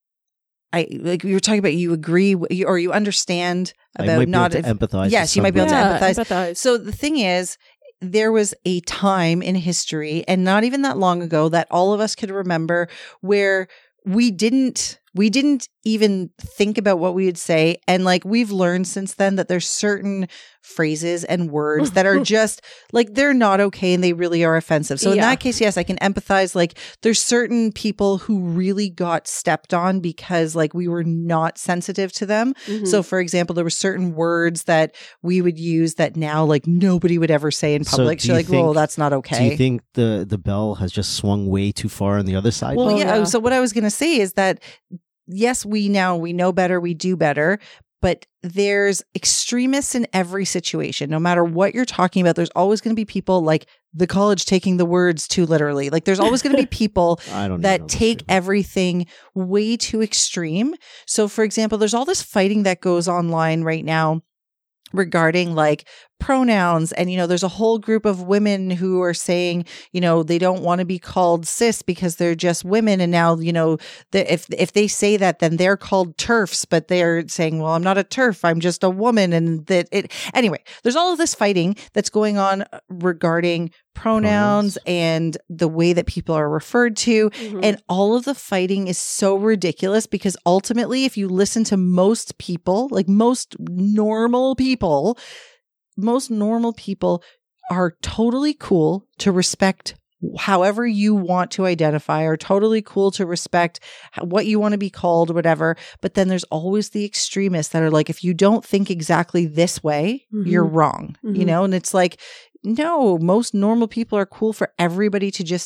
[SPEAKER 2] I like you were talking about you agree w- you- or you understand
[SPEAKER 1] I
[SPEAKER 2] about
[SPEAKER 1] might be
[SPEAKER 2] not
[SPEAKER 1] able to
[SPEAKER 2] if-
[SPEAKER 1] empathize.
[SPEAKER 2] yes,
[SPEAKER 1] with
[SPEAKER 2] you might be able to
[SPEAKER 1] somebody.
[SPEAKER 3] Yeah,
[SPEAKER 2] empathize.
[SPEAKER 3] empathize.
[SPEAKER 2] So the thing is, there was a time in history, and not even that long ago, that all of us could remember where we didn't we didn't even think about what we would say. And like we've learned since then that there's certain phrases and words that are just like they're not okay and they really are offensive. So in
[SPEAKER 3] Yeah.
[SPEAKER 2] that case, yes, I can empathize. Like there's certain people who really got stepped on because like we were not sensitive to them.
[SPEAKER 3] Mhm.
[SPEAKER 2] So, for example, there were certain words that we would use that now, like, nobody would ever say in
[SPEAKER 1] So
[SPEAKER 2] public.
[SPEAKER 1] do
[SPEAKER 2] So, you're
[SPEAKER 1] you
[SPEAKER 2] like, well,
[SPEAKER 1] think-
[SPEAKER 2] that's not
[SPEAKER 1] Do
[SPEAKER 2] okay.
[SPEAKER 1] you think the the bell has just swung way too far on the other side?
[SPEAKER 2] well,
[SPEAKER 3] Oh,
[SPEAKER 2] yeah,
[SPEAKER 3] yeah.
[SPEAKER 2] So, what I was going to say is that, yes, we now we know better, we do better, but there's extremists in every situation. No matter what you're talking about, there's always going to be people like the college taking the words too literally. Like, there's always going to be people
[SPEAKER 1] I don't even know
[SPEAKER 2] that
[SPEAKER 1] that's
[SPEAKER 2] take
[SPEAKER 1] true.
[SPEAKER 2] everything way too extreme. So, for example, there's all this fighting that goes online right now regarding like pronouns. And, you know, there's a whole group of women who are saying, you know, they don't want to be called cis because they're just women. And now, you know, the, if, if they say that, then they're called TERFs, but they're saying, well, I'm not a TERF, I'm just a woman. And that it, anyway, there's all of this fighting that's going on regarding pronouns,
[SPEAKER 1] Pronouns.
[SPEAKER 2] and the way that people are referred to.
[SPEAKER 3] Mhm.
[SPEAKER 2] And all of the fighting is so ridiculous because ultimately, if you listen to most people, like most normal people, most normal people are totally cool to respect however you want to identify, are totally cool to respect what you want to be called, whatever. But then there's always the extremists that are like, if you don't think exactly this way,
[SPEAKER 3] Mhm.
[SPEAKER 2] you're wrong, you
[SPEAKER 3] Mhm.
[SPEAKER 2] know? And it's like, no, most normal people are cool for everybody to just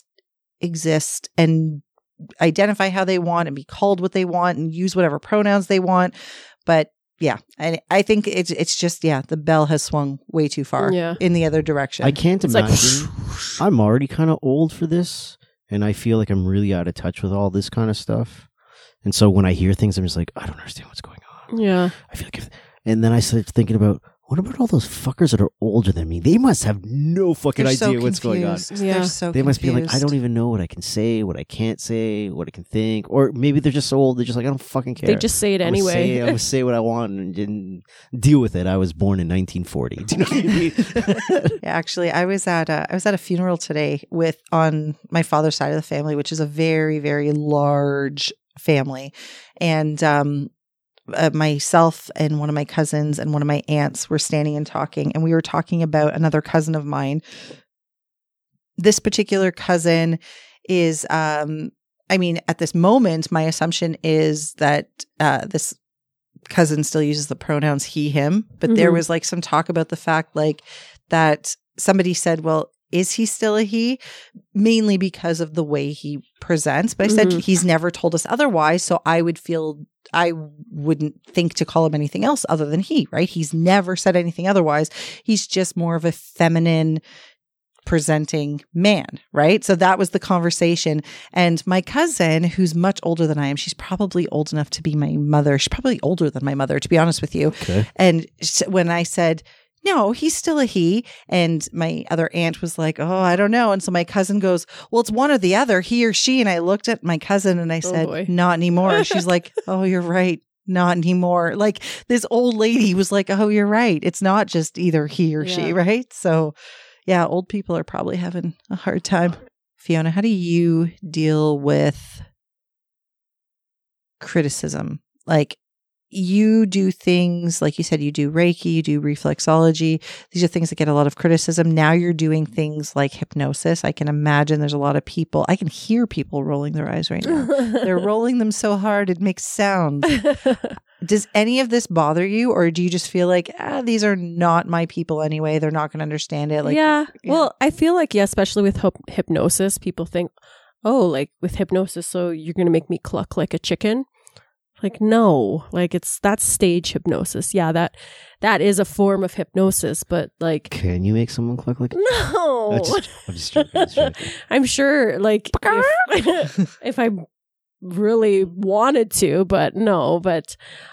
[SPEAKER 2] exist and identify how they want and be called what they want and use whatever pronouns they want. But yeah, I, I think it's it's just, yeah, the bell has swung way too far
[SPEAKER 3] Yeah.
[SPEAKER 2] in the other direction.
[SPEAKER 1] I can't
[SPEAKER 3] It's like,
[SPEAKER 1] imagine. I'm already kind of old for this, and I feel like I'm really out of touch with all this kind of stuff. And so when I hear things, I'm just like, I don't understand what's going on.
[SPEAKER 3] Yeah.
[SPEAKER 1] I feel like, if, and then I started thinking about, what about all those fuckers that are older than me? They must have no fucking
[SPEAKER 2] They're
[SPEAKER 1] idea
[SPEAKER 2] so
[SPEAKER 1] what's going on.
[SPEAKER 2] confused.
[SPEAKER 3] Yeah.
[SPEAKER 2] They're so
[SPEAKER 1] They must be like, I
[SPEAKER 2] confused.
[SPEAKER 1] don't even know what I can say, what I can't say, what I can think, or maybe they're just so old. They're just like, I don't fucking care.
[SPEAKER 3] They just say it
[SPEAKER 1] I'm gonna
[SPEAKER 3] anyway.
[SPEAKER 1] say- I'm gonna say what I want and didn't deal with it. I was born in nineteen forty. Do you know what I mean?
[SPEAKER 2] Yeah, actually, I was at a, I was at a funeral today with on my father's side of the family, which is a very very large family, and um, uh, myself and one of my cousins and one of my aunts were standing and talking, and we were talking about another cousin of mine. This particular cousin is, um, I mean, at this moment, my assumption is that uh, this cousin still uses the pronouns he, him, but there
[SPEAKER 3] Mhm.
[SPEAKER 2] was like some talk about the fact like that somebody said, well, is he still a he? Mainly because of the way he presents. But I said
[SPEAKER 3] Mhm.
[SPEAKER 2] he's never told us otherwise. So I would feel, I wouldn't think to call him anything else other than he, right? He's never said anything otherwise. He's just more of a feminine presenting man, right? So that was the conversation. And my cousin, who's much older than I am, she's probably old enough to be my mother. She's probably older than my mother, to be honest with you.
[SPEAKER 1] Okay.
[SPEAKER 2] And s- when I said, no, he's still a he. And my other aunt was like, oh, I don't know. And so my cousin goes, well, it's one or the other, he or she. And I looked at my cousin and I
[SPEAKER 3] Oh,
[SPEAKER 2] said,
[SPEAKER 3] boy.
[SPEAKER 2] not anymore. She's like, oh, you're right. Not anymore. Like this old lady was like, oh, you're right. It's not just either he or she,
[SPEAKER 3] Yeah.
[SPEAKER 2] right? So yeah, old people are probably having a hard time. Fiona, how do you deal with criticism? Like, you do things, like you said, you do Reiki, you do reflexology. These are things that get a lot of criticism. Now you're doing things like hypnosis. I can imagine there's a lot of people, I can hear people rolling their eyes right now. They're rolling them so hard, it makes sounds. Does any of this bother you, or do you just feel like, ah, these are not my people anyway? They're not going to understand it. Like,
[SPEAKER 3] yeah.
[SPEAKER 2] yeah.
[SPEAKER 3] Well, I feel like, yeah, especially with hyp- hypnosis, people think, oh, like with hypnosis, so you're going to make me cluck like a chicken. Like, no, like it's, that's stage hypnosis. Yeah, that, that is a form of hypnosis, but like,
[SPEAKER 1] Can you make someone click like?
[SPEAKER 3] no,
[SPEAKER 1] I'm just, I'm just joking. I'm just joking.
[SPEAKER 3] I'm sure like if, if I really wanted to, but no, but,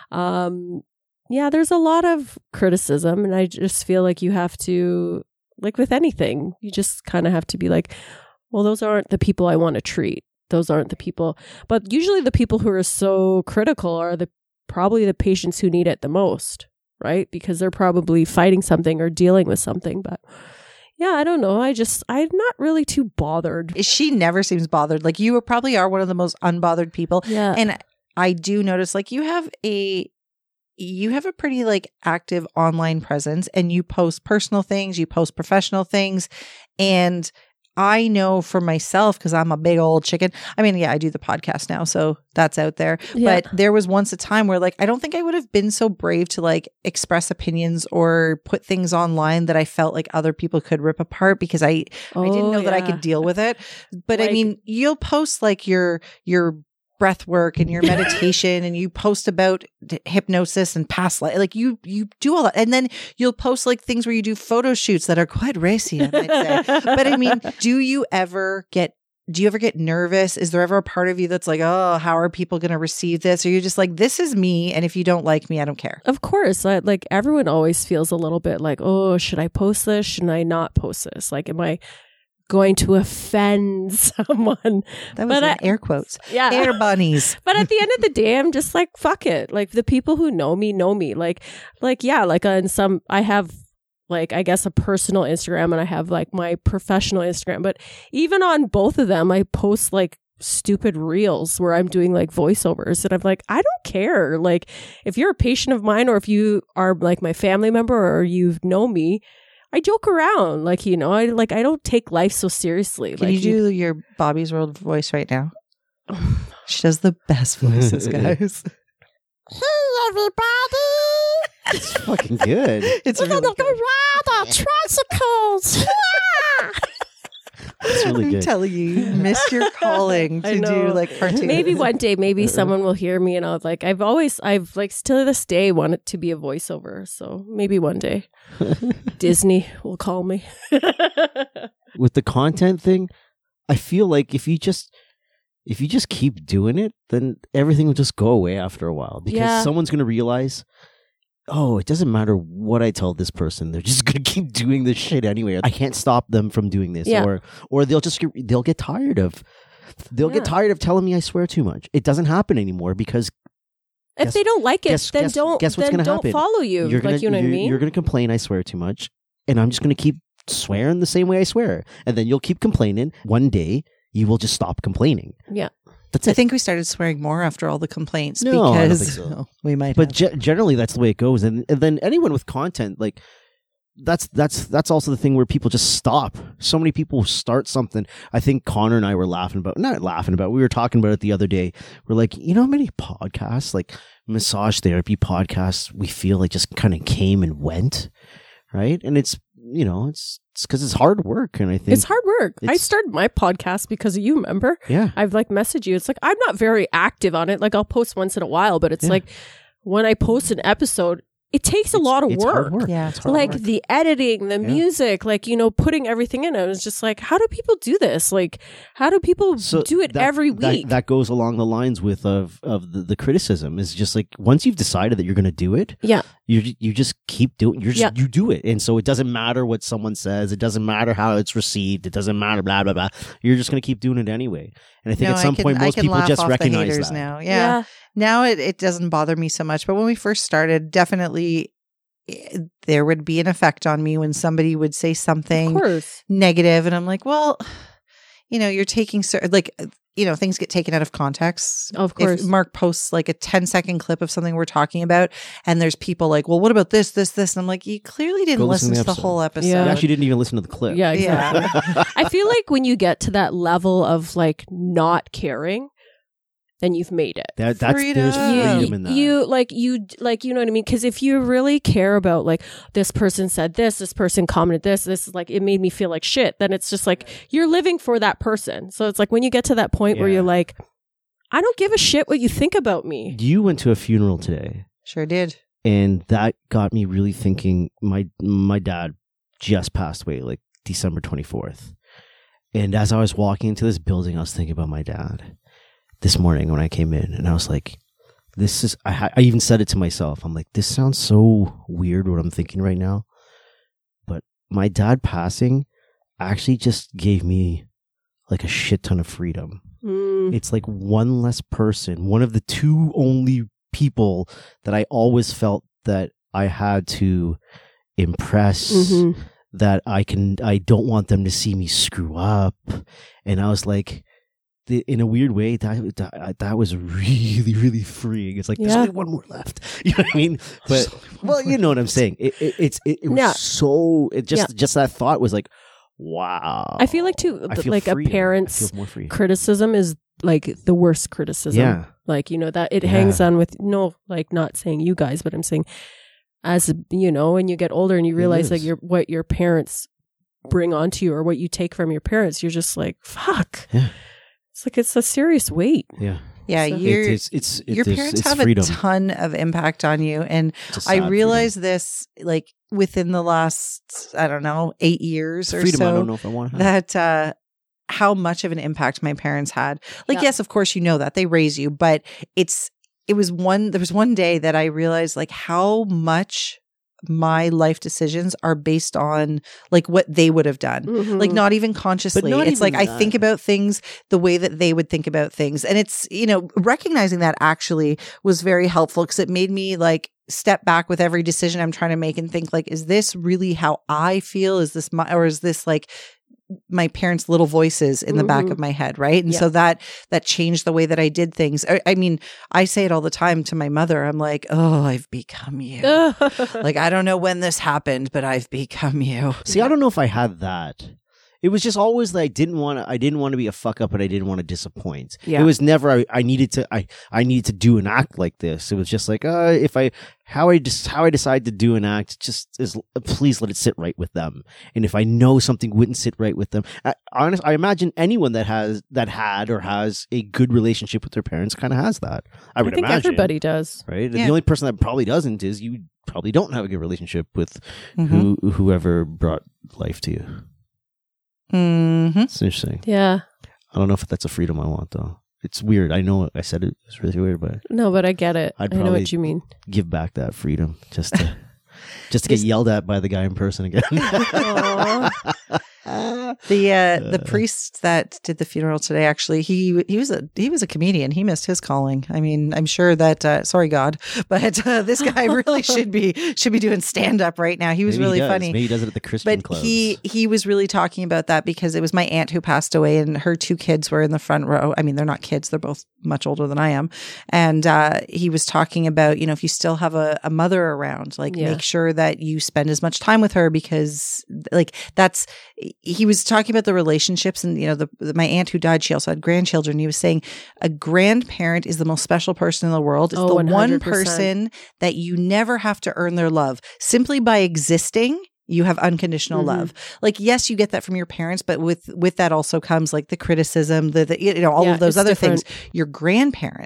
[SPEAKER 3] um, yeah, there's a lot of criticism, and I just feel like you have to, like with anything, you just kind of have to be like, well, those aren't the people I want to treat. Those aren't the people. But usually the people who are so critical are the probably the patients who need it the most, right? Because they're probably fighting something or dealing with something. But yeah, I don't know. I just, I'm not really too bothered.
[SPEAKER 2] she never seems bothered. Like, you probably are one of the most unbothered people.
[SPEAKER 3] Yeah.
[SPEAKER 2] And I do notice, like, you have a you have a pretty like active online presence, and you post personal things, you post professional things, and I know for myself, because I'm a big old chicken. I mean, yeah, I do the podcast now, so that's out there.
[SPEAKER 3] Yeah.
[SPEAKER 2] But there was once a time where, like, I don't think I would have been so brave to like express opinions or put things online that I felt like other people could rip apart, because I I didn't
[SPEAKER 3] Oh,
[SPEAKER 2] know that I
[SPEAKER 3] yeah.
[SPEAKER 2] could deal with it. But I
[SPEAKER 3] Like-
[SPEAKER 2] mean, you'll post like your your breath work and your meditation, and you post about d- hypnosis and past life. Like you you do all that, and then you'll post like things where you do photo shoots that are quite racy, I might say. But I mean, do you ever get do you ever get nervous? Is there ever a part of you that's like, oh, how are people going to receive this? Or you're just like, this is me, and if you don't like me, I don't care.
[SPEAKER 3] Of course, I, like everyone always feels a little bit like, oh, should I post this? Should I not post this? Like, am I going to offend someone?
[SPEAKER 2] That was
[SPEAKER 3] But
[SPEAKER 2] in
[SPEAKER 3] I-
[SPEAKER 2] air quotes.
[SPEAKER 3] Yeah.
[SPEAKER 2] Air bunnies.
[SPEAKER 3] But at the end of the day, I'm just like, fuck it. Like the people who know me know me. Like, like yeah, like on some, I have like I guess a personal Instagram, and I have like my professional Instagram. But even on both of them, I post like stupid reels where I'm doing like voiceovers, and I'm like, I don't care. Like, if you're a patient of mine, or if you are like my family member, or you know me, I joke around. Like, you know, I like I don't take life so seriously.
[SPEAKER 2] Can
[SPEAKER 3] like
[SPEAKER 2] you do your Bobby's World voice right now? She does the best voices, guys.
[SPEAKER 4] Hey, everybody!
[SPEAKER 1] It's fucking good.
[SPEAKER 2] It's
[SPEAKER 4] We're
[SPEAKER 2] really
[SPEAKER 4] gonna go
[SPEAKER 2] good.
[SPEAKER 4] ride our tricycles!
[SPEAKER 1] It's really
[SPEAKER 2] I'm
[SPEAKER 1] good.
[SPEAKER 2] telling you, you missed your calling
[SPEAKER 3] I
[SPEAKER 2] to do
[SPEAKER 3] know.
[SPEAKER 2] like cartoons.
[SPEAKER 3] Maybe one day, maybe someone will hear me, and I'll like. I've always, I've like, still to this day, wanted to be a voiceover. So maybe one day, Disney will call me.
[SPEAKER 1] With the content thing, I feel like if you just if you just keep doing it, then everything will just go away after a while, because
[SPEAKER 3] Yeah.
[SPEAKER 1] someone's going to realize, oh, it doesn't matter what I tell this person, they're just going to keep doing this shit anyway. I can't stop them from doing this.
[SPEAKER 3] Yeah.
[SPEAKER 1] or or they'll just get, they'll get tired of they'll
[SPEAKER 3] Yeah.
[SPEAKER 1] get tired of telling me I swear too much. It doesn't happen anymore, because
[SPEAKER 3] If
[SPEAKER 1] Guess-
[SPEAKER 3] they don't like it,
[SPEAKER 1] guess-
[SPEAKER 3] then
[SPEAKER 1] guess-
[SPEAKER 3] don't.
[SPEAKER 1] guess what's
[SPEAKER 3] then
[SPEAKER 1] gonna
[SPEAKER 3] don't
[SPEAKER 1] happen?
[SPEAKER 3] follow you.
[SPEAKER 1] you're gonna
[SPEAKER 3] like you know what I
[SPEAKER 1] you're,
[SPEAKER 3] mean?
[SPEAKER 1] you're going to complain I swear too much, and I'm just going to keep swearing the same way I swear, and then you'll keep complaining. One day you will just stop complaining.
[SPEAKER 3] Yeah.
[SPEAKER 1] That's
[SPEAKER 2] I
[SPEAKER 1] it.
[SPEAKER 2] think we started swearing more after all the complaints.
[SPEAKER 1] No, I don't
[SPEAKER 2] because
[SPEAKER 1] think so.
[SPEAKER 2] Oh, we might.
[SPEAKER 1] But
[SPEAKER 2] have.
[SPEAKER 1] ge- generally, that's the way it goes. And, and then anyone with content, like that's that's that's also the thing where people just stop. So many people start something. I think Connor and I were laughing about, not laughing about. We were talking about it the other day. We're like, you know, how many podcasts, like massage therapy podcasts, we feel like just kind of came and went, right? And it's you know, it's it's because it's hard work, and I think
[SPEAKER 3] It's hard work. I
[SPEAKER 1] it's-
[SPEAKER 3] started my podcast because of you, remember?
[SPEAKER 1] Yeah,
[SPEAKER 3] I've like messaged you. It's like, I'm not very active on it. Like, I'll post once in a while, but it's
[SPEAKER 1] Yeah.
[SPEAKER 3] like when I post an episode, it takes a
[SPEAKER 1] It's-
[SPEAKER 3] lot of
[SPEAKER 1] it's
[SPEAKER 3] work.
[SPEAKER 1] hard work.
[SPEAKER 2] Yeah.
[SPEAKER 1] It's hard
[SPEAKER 3] Like
[SPEAKER 1] work.
[SPEAKER 3] the editing, the
[SPEAKER 1] Yeah.
[SPEAKER 3] music, like, you know, putting everything in. I was just like, how do people do this? Like, how do people
[SPEAKER 1] So
[SPEAKER 3] do it
[SPEAKER 1] that-
[SPEAKER 3] every
[SPEAKER 1] that-
[SPEAKER 3] week?
[SPEAKER 1] That, goes along the lines with of of the, the criticism is just like once you've decided that you're going to do it,
[SPEAKER 3] yeah.
[SPEAKER 1] you you just keep doing. You just
[SPEAKER 3] Yeah.
[SPEAKER 1] you do it, and so it doesn't matter what someone says. It doesn't matter how it's received. It doesn't matter blah blah blah. You're just going to keep doing it anyway. And I think
[SPEAKER 2] No,
[SPEAKER 1] at some
[SPEAKER 2] I can,
[SPEAKER 1] point
[SPEAKER 2] I
[SPEAKER 1] most
[SPEAKER 2] can
[SPEAKER 1] people
[SPEAKER 2] laugh
[SPEAKER 1] just
[SPEAKER 2] off
[SPEAKER 1] recognize
[SPEAKER 2] the haters
[SPEAKER 1] that.
[SPEAKER 2] now. Yeah. Now it, it doesn't bother me so much. But when we first started, definitely eh, there would be an effect on me when somebody would say
[SPEAKER 3] Of
[SPEAKER 2] something
[SPEAKER 3] course.
[SPEAKER 2] negative, and I'm like, well, you know, you're taking cer- like, you know, things get taken out of context.
[SPEAKER 3] Of course.
[SPEAKER 2] If Mark posts like a ten second clip of something we're talking about, and there's people like, well, what about this, this, this? And I'm like, you clearly didn't
[SPEAKER 1] Go listen
[SPEAKER 2] listen
[SPEAKER 1] to
[SPEAKER 2] to
[SPEAKER 1] the
[SPEAKER 2] the whole episode.
[SPEAKER 3] Yeah.
[SPEAKER 1] You actually didn't even listen to the clip.
[SPEAKER 3] Yeah, exactly.
[SPEAKER 2] Yeah.
[SPEAKER 3] I feel like when you get to that level of like not caring, then you've made it.
[SPEAKER 1] That, that's there's
[SPEAKER 2] Freedom.
[SPEAKER 1] freedom in that.
[SPEAKER 3] You like you like you know what I mean? Because if you really care about like this person said this, this person commented this, this is like it made me feel like shit. Then it's just like you're living for that person. So it's like when you get to that point where
[SPEAKER 1] Yeah.
[SPEAKER 3] you're like, I don't give a shit what you think about me.
[SPEAKER 1] You went to a funeral today,
[SPEAKER 2] Sure did.
[SPEAKER 1] and that got me really thinking. My my dad just passed away, like December twenty-fourth. And as I was walking into this building, I was thinking about my dad this morning when I came in, and I was like, "This is." I, ha- I even said it to myself. I'm like, "This sounds so weird what I'm thinking right now," but my dad passing actually just gave me like a shit ton of freedom.
[SPEAKER 3] Mm.
[SPEAKER 1] It's like one less person, one of the two only people that I always felt that I had to impress,
[SPEAKER 3] Mhm.
[SPEAKER 1] that I can, I don't want them to see me screw up. And I was like, the, in a weird way, that, that that was really, really freeing. It's like, there's
[SPEAKER 3] Yeah.
[SPEAKER 1] only one more left. You know what I mean? But, well, you know what I'm saying. It, it, it's, it, it was
[SPEAKER 3] Yeah.
[SPEAKER 1] so, it just,
[SPEAKER 3] Yeah.
[SPEAKER 1] just that thought was like, wow.
[SPEAKER 3] I feel like too,
[SPEAKER 1] I
[SPEAKER 3] th-
[SPEAKER 1] feel
[SPEAKER 3] like a
[SPEAKER 1] freer. I
[SPEAKER 3] parent's
[SPEAKER 1] feel more free.
[SPEAKER 3] criticism is like the worst criticism.
[SPEAKER 1] Yeah.
[SPEAKER 3] Like, you know, that it
[SPEAKER 1] Yeah.
[SPEAKER 3] hangs on with, no, like not saying you guys, but I'm saying as, you know, when you get older and you realize like
[SPEAKER 1] is.
[SPEAKER 3] your what your parents bring onto you or what you take from your parents, you're just like, fuck.
[SPEAKER 1] Yeah.
[SPEAKER 3] It's like, it's a serious weight.
[SPEAKER 1] Yeah.
[SPEAKER 2] Yeah,
[SPEAKER 3] So-
[SPEAKER 2] you're,
[SPEAKER 1] It is, it's, it
[SPEAKER 2] your
[SPEAKER 1] is-
[SPEAKER 2] parents
[SPEAKER 1] it's
[SPEAKER 2] have
[SPEAKER 1] freedom.
[SPEAKER 2] a ton of impact on you. And
[SPEAKER 1] It's a
[SPEAKER 2] I
[SPEAKER 1] sad
[SPEAKER 2] realized this like within the last, I don't know, eight years
[SPEAKER 1] freedom.
[SPEAKER 2] or
[SPEAKER 1] Freedom,
[SPEAKER 2] so.
[SPEAKER 1] I don't know if I want to have.
[SPEAKER 2] that uh how much of an impact my parents had. Like,
[SPEAKER 3] Yeah.
[SPEAKER 2] yes, of course you know that. They raise you, but it's it was one there was one day that I realized like how much my life decisions are based on like what they would have done.
[SPEAKER 3] Mhm.
[SPEAKER 2] Like not even consciously.
[SPEAKER 1] not
[SPEAKER 2] It's like
[SPEAKER 1] even
[SPEAKER 2] I
[SPEAKER 1] that.
[SPEAKER 2] think about things the way that they would think about things. And it's, you know, recognizing that actually was very helpful because it made me like step back with every decision I'm trying to make and think like, is this really how I feel? Is this my, or is this like my parents' little voices in the back
[SPEAKER 3] Mhm.
[SPEAKER 2] of my head, right? And
[SPEAKER 3] Yeah.
[SPEAKER 2] so that that changed the way that I did things. I, I mean, I say it all the time to my mother. I'm like, oh, I've become you. Like, I don't know when this happened, but I've become you.
[SPEAKER 1] See, I don't know if I had that. It was just always that I didn't want to. I didn't want to be a fuck up, but I didn't want to disappoint.
[SPEAKER 3] Yeah.
[SPEAKER 1] It was never. I, I needed to. I I needed to do an act like this. It was just like, uh, if I how I just how I decide to do an act, just is please let it sit right with them. And if I know something wouldn't sit right with them, I, honest, I imagine anyone that has that had or has a good relationship with their parents kind of has that. I
[SPEAKER 3] I
[SPEAKER 1] would
[SPEAKER 3] think
[SPEAKER 1] imagine
[SPEAKER 3] everybody does.
[SPEAKER 1] right? And
[SPEAKER 2] Yeah.
[SPEAKER 1] the only person that probably doesn't is you. Probably don't have a good relationship with
[SPEAKER 2] Mhm.
[SPEAKER 1] who whoever brought life to you.
[SPEAKER 2] Mm-hmm.
[SPEAKER 1] It's interesting.
[SPEAKER 3] Yeah.
[SPEAKER 1] I don't know if that's a freedom I want though. It's weird. I know I said it. It's really weird, but
[SPEAKER 3] No, but I get it.
[SPEAKER 1] I'd
[SPEAKER 3] I know
[SPEAKER 1] probably-
[SPEAKER 3] what you mean.
[SPEAKER 1] give back that freedom just to just to get yelled at by the guy in person again.
[SPEAKER 3] Aw.
[SPEAKER 2] The uh, the priest that did the funeral today, actually, he he was a he was a comedian. He missed his calling. I mean, I'm sure that uh, sorry God, but uh, this guy really should be should be doing stand up right now. He was
[SPEAKER 1] Maybe
[SPEAKER 2] really
[SPEAKER 1] does.
[SPEAKER 2] funny.
[SPEAKER 1] Maybe he does it at the Christian
[SPEAKER 2] But
[SPEAKER 1] clubs.
[SPEAKER 2] he he was really talking about that because it was my aunt who passed away, and her two kids were in the front row. I mean, they're not kids; they're both much older than I am. And uh, he was talking about, you know, if you still have a, a mother around, like
[SPEAKER 3] Yeah.
[SPEAKER 2] make sure that you spend as much time with her because, like, that's. He was talking about the relationships, and you know, the, the my aunt who died, she also had grandchildren. He was saying a grandparent is the most special person in the world. It's
[SPEAKER 3] Oh,
[SPEAKER 2] the
[SPEAKER 3] one
[SPEAKER 2] one
[SPEAKER 3] hundred percent.
[SPEAKER 2] person that you never have to earn their love simply by existing. You have unconditional
[SPEAKER 3] Mhm.
[SPEAKER 2] love. Like, yes, you get that from your parents, but with with that also comes like the criticism, the, the you know all
[SPEAKER 3] Yeah,
[SPEAKER 2] of those
[SPEAKER 3] it's
[SPEAKER 2] other
[SPEAKER 3] different.
[SPEAKER 2] things. Your grandparents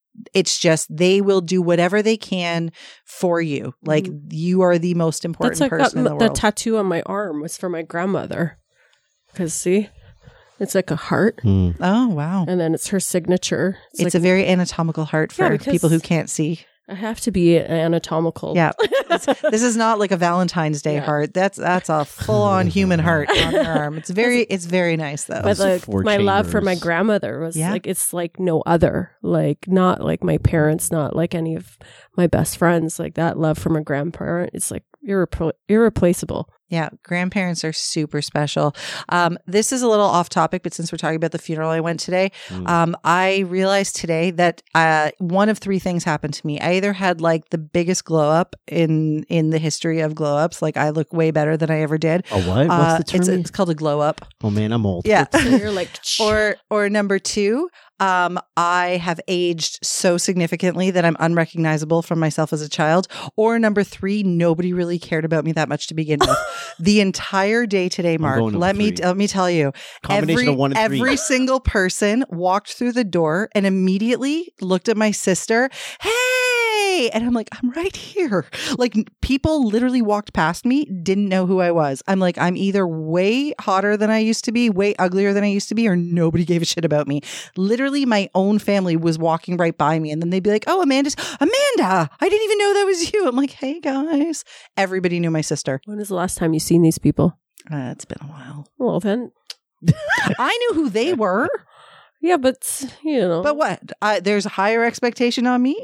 [SPEAKER 2] it's just they will do whatever they can for you. Like you are the most important
[SPEAKER 3] That's like
[SPEAKER 2] person
[SPEAKER 3] that,
[SPEAKER 2] in the
[SPEAKER 3] the
[SPEAKER 2] world.
[SPEAKER 3] tattoo on my arm was for my grandmother. Because see, it's like a heart,
[SPEAKER 1] Hmm.
[SPEAKER 2] Oh wow.
[SPEAKER 3] and then it's her signature.
[SPEAKER 2] It's,
[SPEAKER 3] like,
[SPEAKER 2] a very anatomical heart for
[SPEAKER 3] Yeah, because-
[SPEAKER 2] people who can't see.
[SPEAKER 3] I have to be anatomical.
[SPEAKER 2] Yeah. It's- this is not like a Valentine's Day
[SPEAKER 3] Yeah.
[SPEAKER 2] heart. That's that's a full on human heart on your arm. It's very it's very nice though.
[SPEAKER 3] But
[SPEAKER 1] Those
[SPEAKER 3] like
[SPEAKER 1] four
[SPEAKER 3] my love for my
[SPEAKER 1] chambers.
[SPEAKER 3] grandmother was
[SPEAKER 2] Yeah.
[SPEAKER 3] like it's like no other. Like not like my parents, not like any of my best friends. Like that love for my grandparent, it's like irrepl- irreplaceable.
[SPEAKER 2] Yeah, grandparents are super special. Um, this is a little off topic, but since we're talking about the funeral I went today,
[SPEAKER 1] Mm.
[SPEAKER 2] um, I realized today that uh, one of three things happened to me. I either had like the biggest glow up in in the history of glow ups, like I look way better than I ever did.
[SPEAKER 1] A what? What's
[SPEAKER 2] Uh,
[SPEAKER 1] the term?
[SPEAKER 2] it's, it's called a glow up.
[SPEAKER 1] oh man, I'm old.
[SPEAKER 2] Yeah.
[SPEAKER 3] So you're like,
[SPEAKER 2] or or number two, um, I have aged so significantly that I'm unrecognizable from myself as a child. Or number three, nobody really cared about me that much to begin with. The entire day today, Mark.
[SPEAKER 1] going number
[SPEAKER 2] Let me
[SPEAKER 1] three.
[SPEAKER 2] let me tell you,
[SPEAKER 1] Combination
[SPEAKER 2] every
[SPEAKER 1] of one and
[SPEAKER 2] every
[SPEAKER 1] three.
[SPEAKER 2] single person walked through the door and immediately looked at my sister. Hey, and I'm like, I'm right here. Like people literally walked past me, didn't know who I was. I'm like, I'm either way hotter than I used to be, way uglier than I used to be, or nobody gave a shit about me. Literally, my own family was walking right by me, and then they'd be like, "Oh, Amanda's Amanda! I didn't even know that was you." I'm like, "Hey guys!" Everybody knew my sister.
[SPEAKER 3] when is the last time you've seen these people?
[SPEAKER 2] Uh, it's been a while.
[SPEAKER 3] Well then,
[SPEAKER 2] I knew who they were,
[SPEAKER 3] yeah, but you know,
[SPEAKER 2] but what? Uh, there's a higher expectation on me.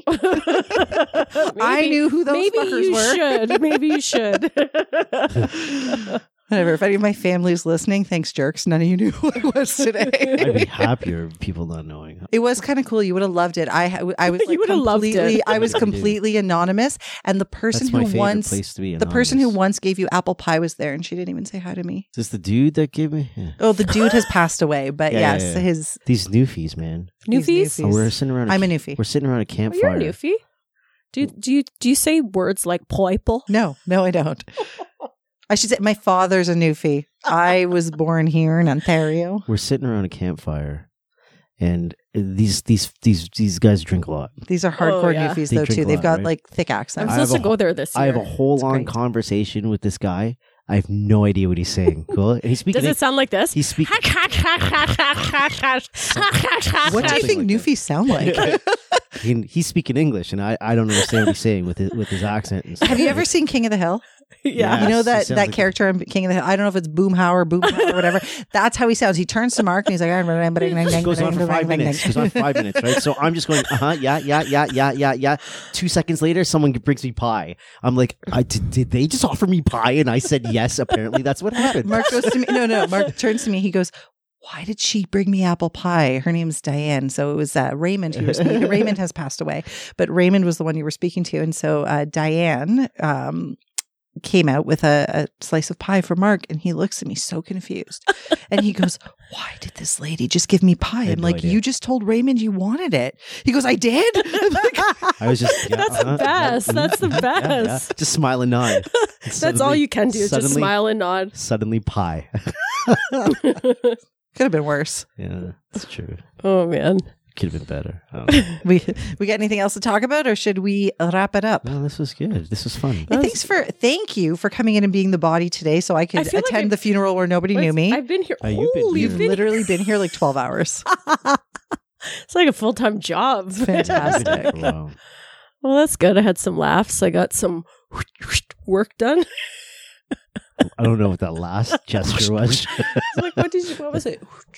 [SPEAKER 2] I
[SPEAKER 3] Maybe-
[SPEAKER 2] knew who those
[SPEAKER 3] maybe
[SPEAKER 2] fuckers
[SPEAKER 3] you
[SPEAKER 2] were.
[SPEAKER 3] should. Maybe you should.
[SPEAKER 2] Whatever. If any of my family's listening, thanks, jerks. None of you knew who I was
[SPEAKER 1] I'd
[SPEAKER 2] today.
[SPEAKER 1] be happier if people not knowing.
[SPEAKER 2] It was kind of cool. You would have loved it. I I was
[SPEAKER 3] You
[SPEAKER 2] like
[SPEAKER 3] would have loved
[SPEAKER 2] completely.
[SPEAKER 3] it.
[SPEAKER 2] I was
[SPEAKER 1] I do.
[SPEAKER 2] completely anonymous, and the person
[SPEAKER 1] That's my
[SPEAKER 2] who
[SPEAKER 1] favorite
[SPEAKER 2] once
[SPEAKER 1] place to be.
[SPEAKER 2] the person who
[SPEAKER 1] anonymous.
[SPEAKER 2] once gave you apple pie was there, and she didn't even say hi to me.
[SPEAKER 1] Is this the dude that gave me? Yeah.
[SPEAKER 2] Oh, the dude has passed away, but
[SPEAKER 1] Yeah, yeah,
[SPEAKER 2] yes,
[SPEAKER 1] yeah.
[SPEAKER 2] his
[SPEAKER 1] These newfies, man.
[SPEAKER 2] These
[SPEAKER 3] Newfies?
[SPEAKER 1] Oh, we're sitting around.
[SPEAKER 2] I'm a
[SPEAKER 1] ca-
[SPEAKER 2] newfie.
[SPEAKER 1] We're sitting around a
[SPEAKER 3] Oh,
[SPEAKER 1] campfire.
[SPEAKER 3] you're a newfie. Do you, do you do you say words like poiple?
[SPEAKER 2] No, no, I don't. I should say my father's a newfie. I was born here in Ontario.
[SPEAKER 1] We're sitting around a campfire, and these these these these guys drink a lot.
[SPEAKER 2] These are hardcore
[SPEAKER 3] Oh, yeah.
[SPEAKER 2] newfies,
[SPEAKER 1] They
[SPEAKER 2] though,
[SPEAKER 1] drink
[SPEAKER 2] too.
[SPEAKER 1] a
[SPEAKER 2] They've
[SPEAKER 1] lot,
[SPEAKER 2] got
[SPEAKER 1] right?
[SPEAKER 2] like thick
[SPEAKER 3] I'm
[SPEAKER 2] accents.
[SPEAKER 1] I have
[SPEAKER 3] supposed to
[SPEAKER 1] a-
[SPEAKER 3] go there this year.
[SPEAKER 1] I have a whole
[SPEAKER 2] It's
[SPEAKER 1] long
[SPEAKER 2] great.
[SPEAKER 1] conversation with this guy. I have no idea what he's saying. Cool. And he's speaking.
[SPEAKER 3] Does it sound like this?
[SPEAKER 1] he's speaking.
[SPEAKER 2] What do you
[SPEAKER 1] Something
[SPEAKER 2] think
[SPEAKER 1] like
[SPEAKER 2] newfies sound like?
[SPEAKER 1] he, he's speaking English, and I, I don't understand what he's saying with his, with his accent. And stuff.
[SPEAKER 2] Have you ever seen King of the Hill?
[SPEAKER 3] Yeah.
[SPEAKER 2] You know
[SPEAKER 1] Yes, he
[SPEAKER 2] that
[SPEAKER 1] sounds
[SPEAKER 2] that
[SPEAKER 1] like-
[SPEAKER 2] character on King of the Hill? I don't know if it's Boomhauer or Boomhauer or whatever. That's how he sounds. He turns to Mark and he's like,
[SPEAKER 1] It goes on for five minutes. Goes on for five minutes, right? So I'm just going, uh huh, yeah, yeah, yeah, yeah, yeah, yeah. Two seconds later, someone brings me pie. I'm like, I did, did they just offer me pie? And I said yes. Apparently, that's what happened.
[SPEAKER 2] Mark goes to me. No, no. Mark turns to me. He goes, "Why did she bring me apple pie?" Her name's Diane. So it was uh, Raymond who was speaking. Raymond has passed away, but Raymond was the one you were speaking to. And so uh, Diane um, came out with a, a slice of pie for Mark, and he looks at me so confused. And he goes, "Why did this lady just give me pie?"
[SPEAKER 1] I had
[SPEAKER 2] I'm
[SPEAKER 1] no
[SPEAKER 2] like,
[SPEAKER 1] idea.
[SPEAKER 2] "You just told Raymond you wanted it." He goes, "I did?" I'm like,
[SPEAKER 1] I was just, yeah,
[SPEAKER 3] That's the
[SPEAKER 1] uh-huh,
[SPEAKER 3] best.
[SPEAKER 1] yeah,
[SPEAKER 3] That's the
[SPEAKER 1] mhm, yeah, yeah.
[SPEAKER 3] best.
[SPEAKER 1] Just smile and nod.
[SPEAKER 3] That's all you can do. Just
[SPEAKER 1] suddenly-
[SPEAKER 3] smile and nod.
[SPEAKER 1] Suddenly, pie.
[SPEAKER 2] could have been worse.
[SPEAKER 1] Yeah, that's true.
[SPEAKER 3] Oh man.
[SPEAKER 1] Could have been better. I don't know.
[SPEAKER 2] We we got anything else to talk about, or should we wrap it up?
[SPEAKER 1] No, this was good. This was fun.
[SPEAKER 2] Hey, thanks for thank you for coming in and being the body today, so I could
[SPEAKER 3] I feel like
[SPEAKER 2] attend
[SPEAKER 3] I-
[SPEAKER 2] the funeral where nobody knew me.
[SPEAKER 3] I've been here.
[SPEAKER 1] Uh, you've been
[SPEAKER 3] Holy,
[SPEAKER 1] here.
[SPEAKER 2] You've
[SPEAKER 3] been-
[SPEAKER 2] literally been here like twelve hours.
[SPEAKER 3] It's like a full time job.
[SPEAKER 2] Fantastic.
[SPEAKER 1] Wow.
[SPEAKER 3] Well, that's good. I had some laughs. I got some work done.
[SPEAKER 1] I don't know what that last gesture was.
[SPEAKER 3] It's like, what did you? What was it?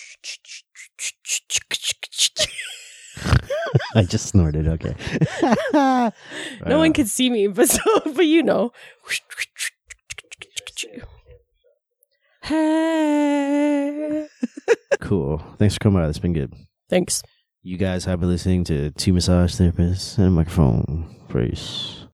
[SPEAKER 1] I just snorted. Okay.
[SPEAKER 3] No one could see me, but so, but you know. Hey.
[SPEAKER 1] Cool. Thanks for coming out. It's been good.
[SPEAKER 3] Thanks.
[SPEAKER 1] You guys have been listening to Two Massage Therapists and a Microphone. Praise.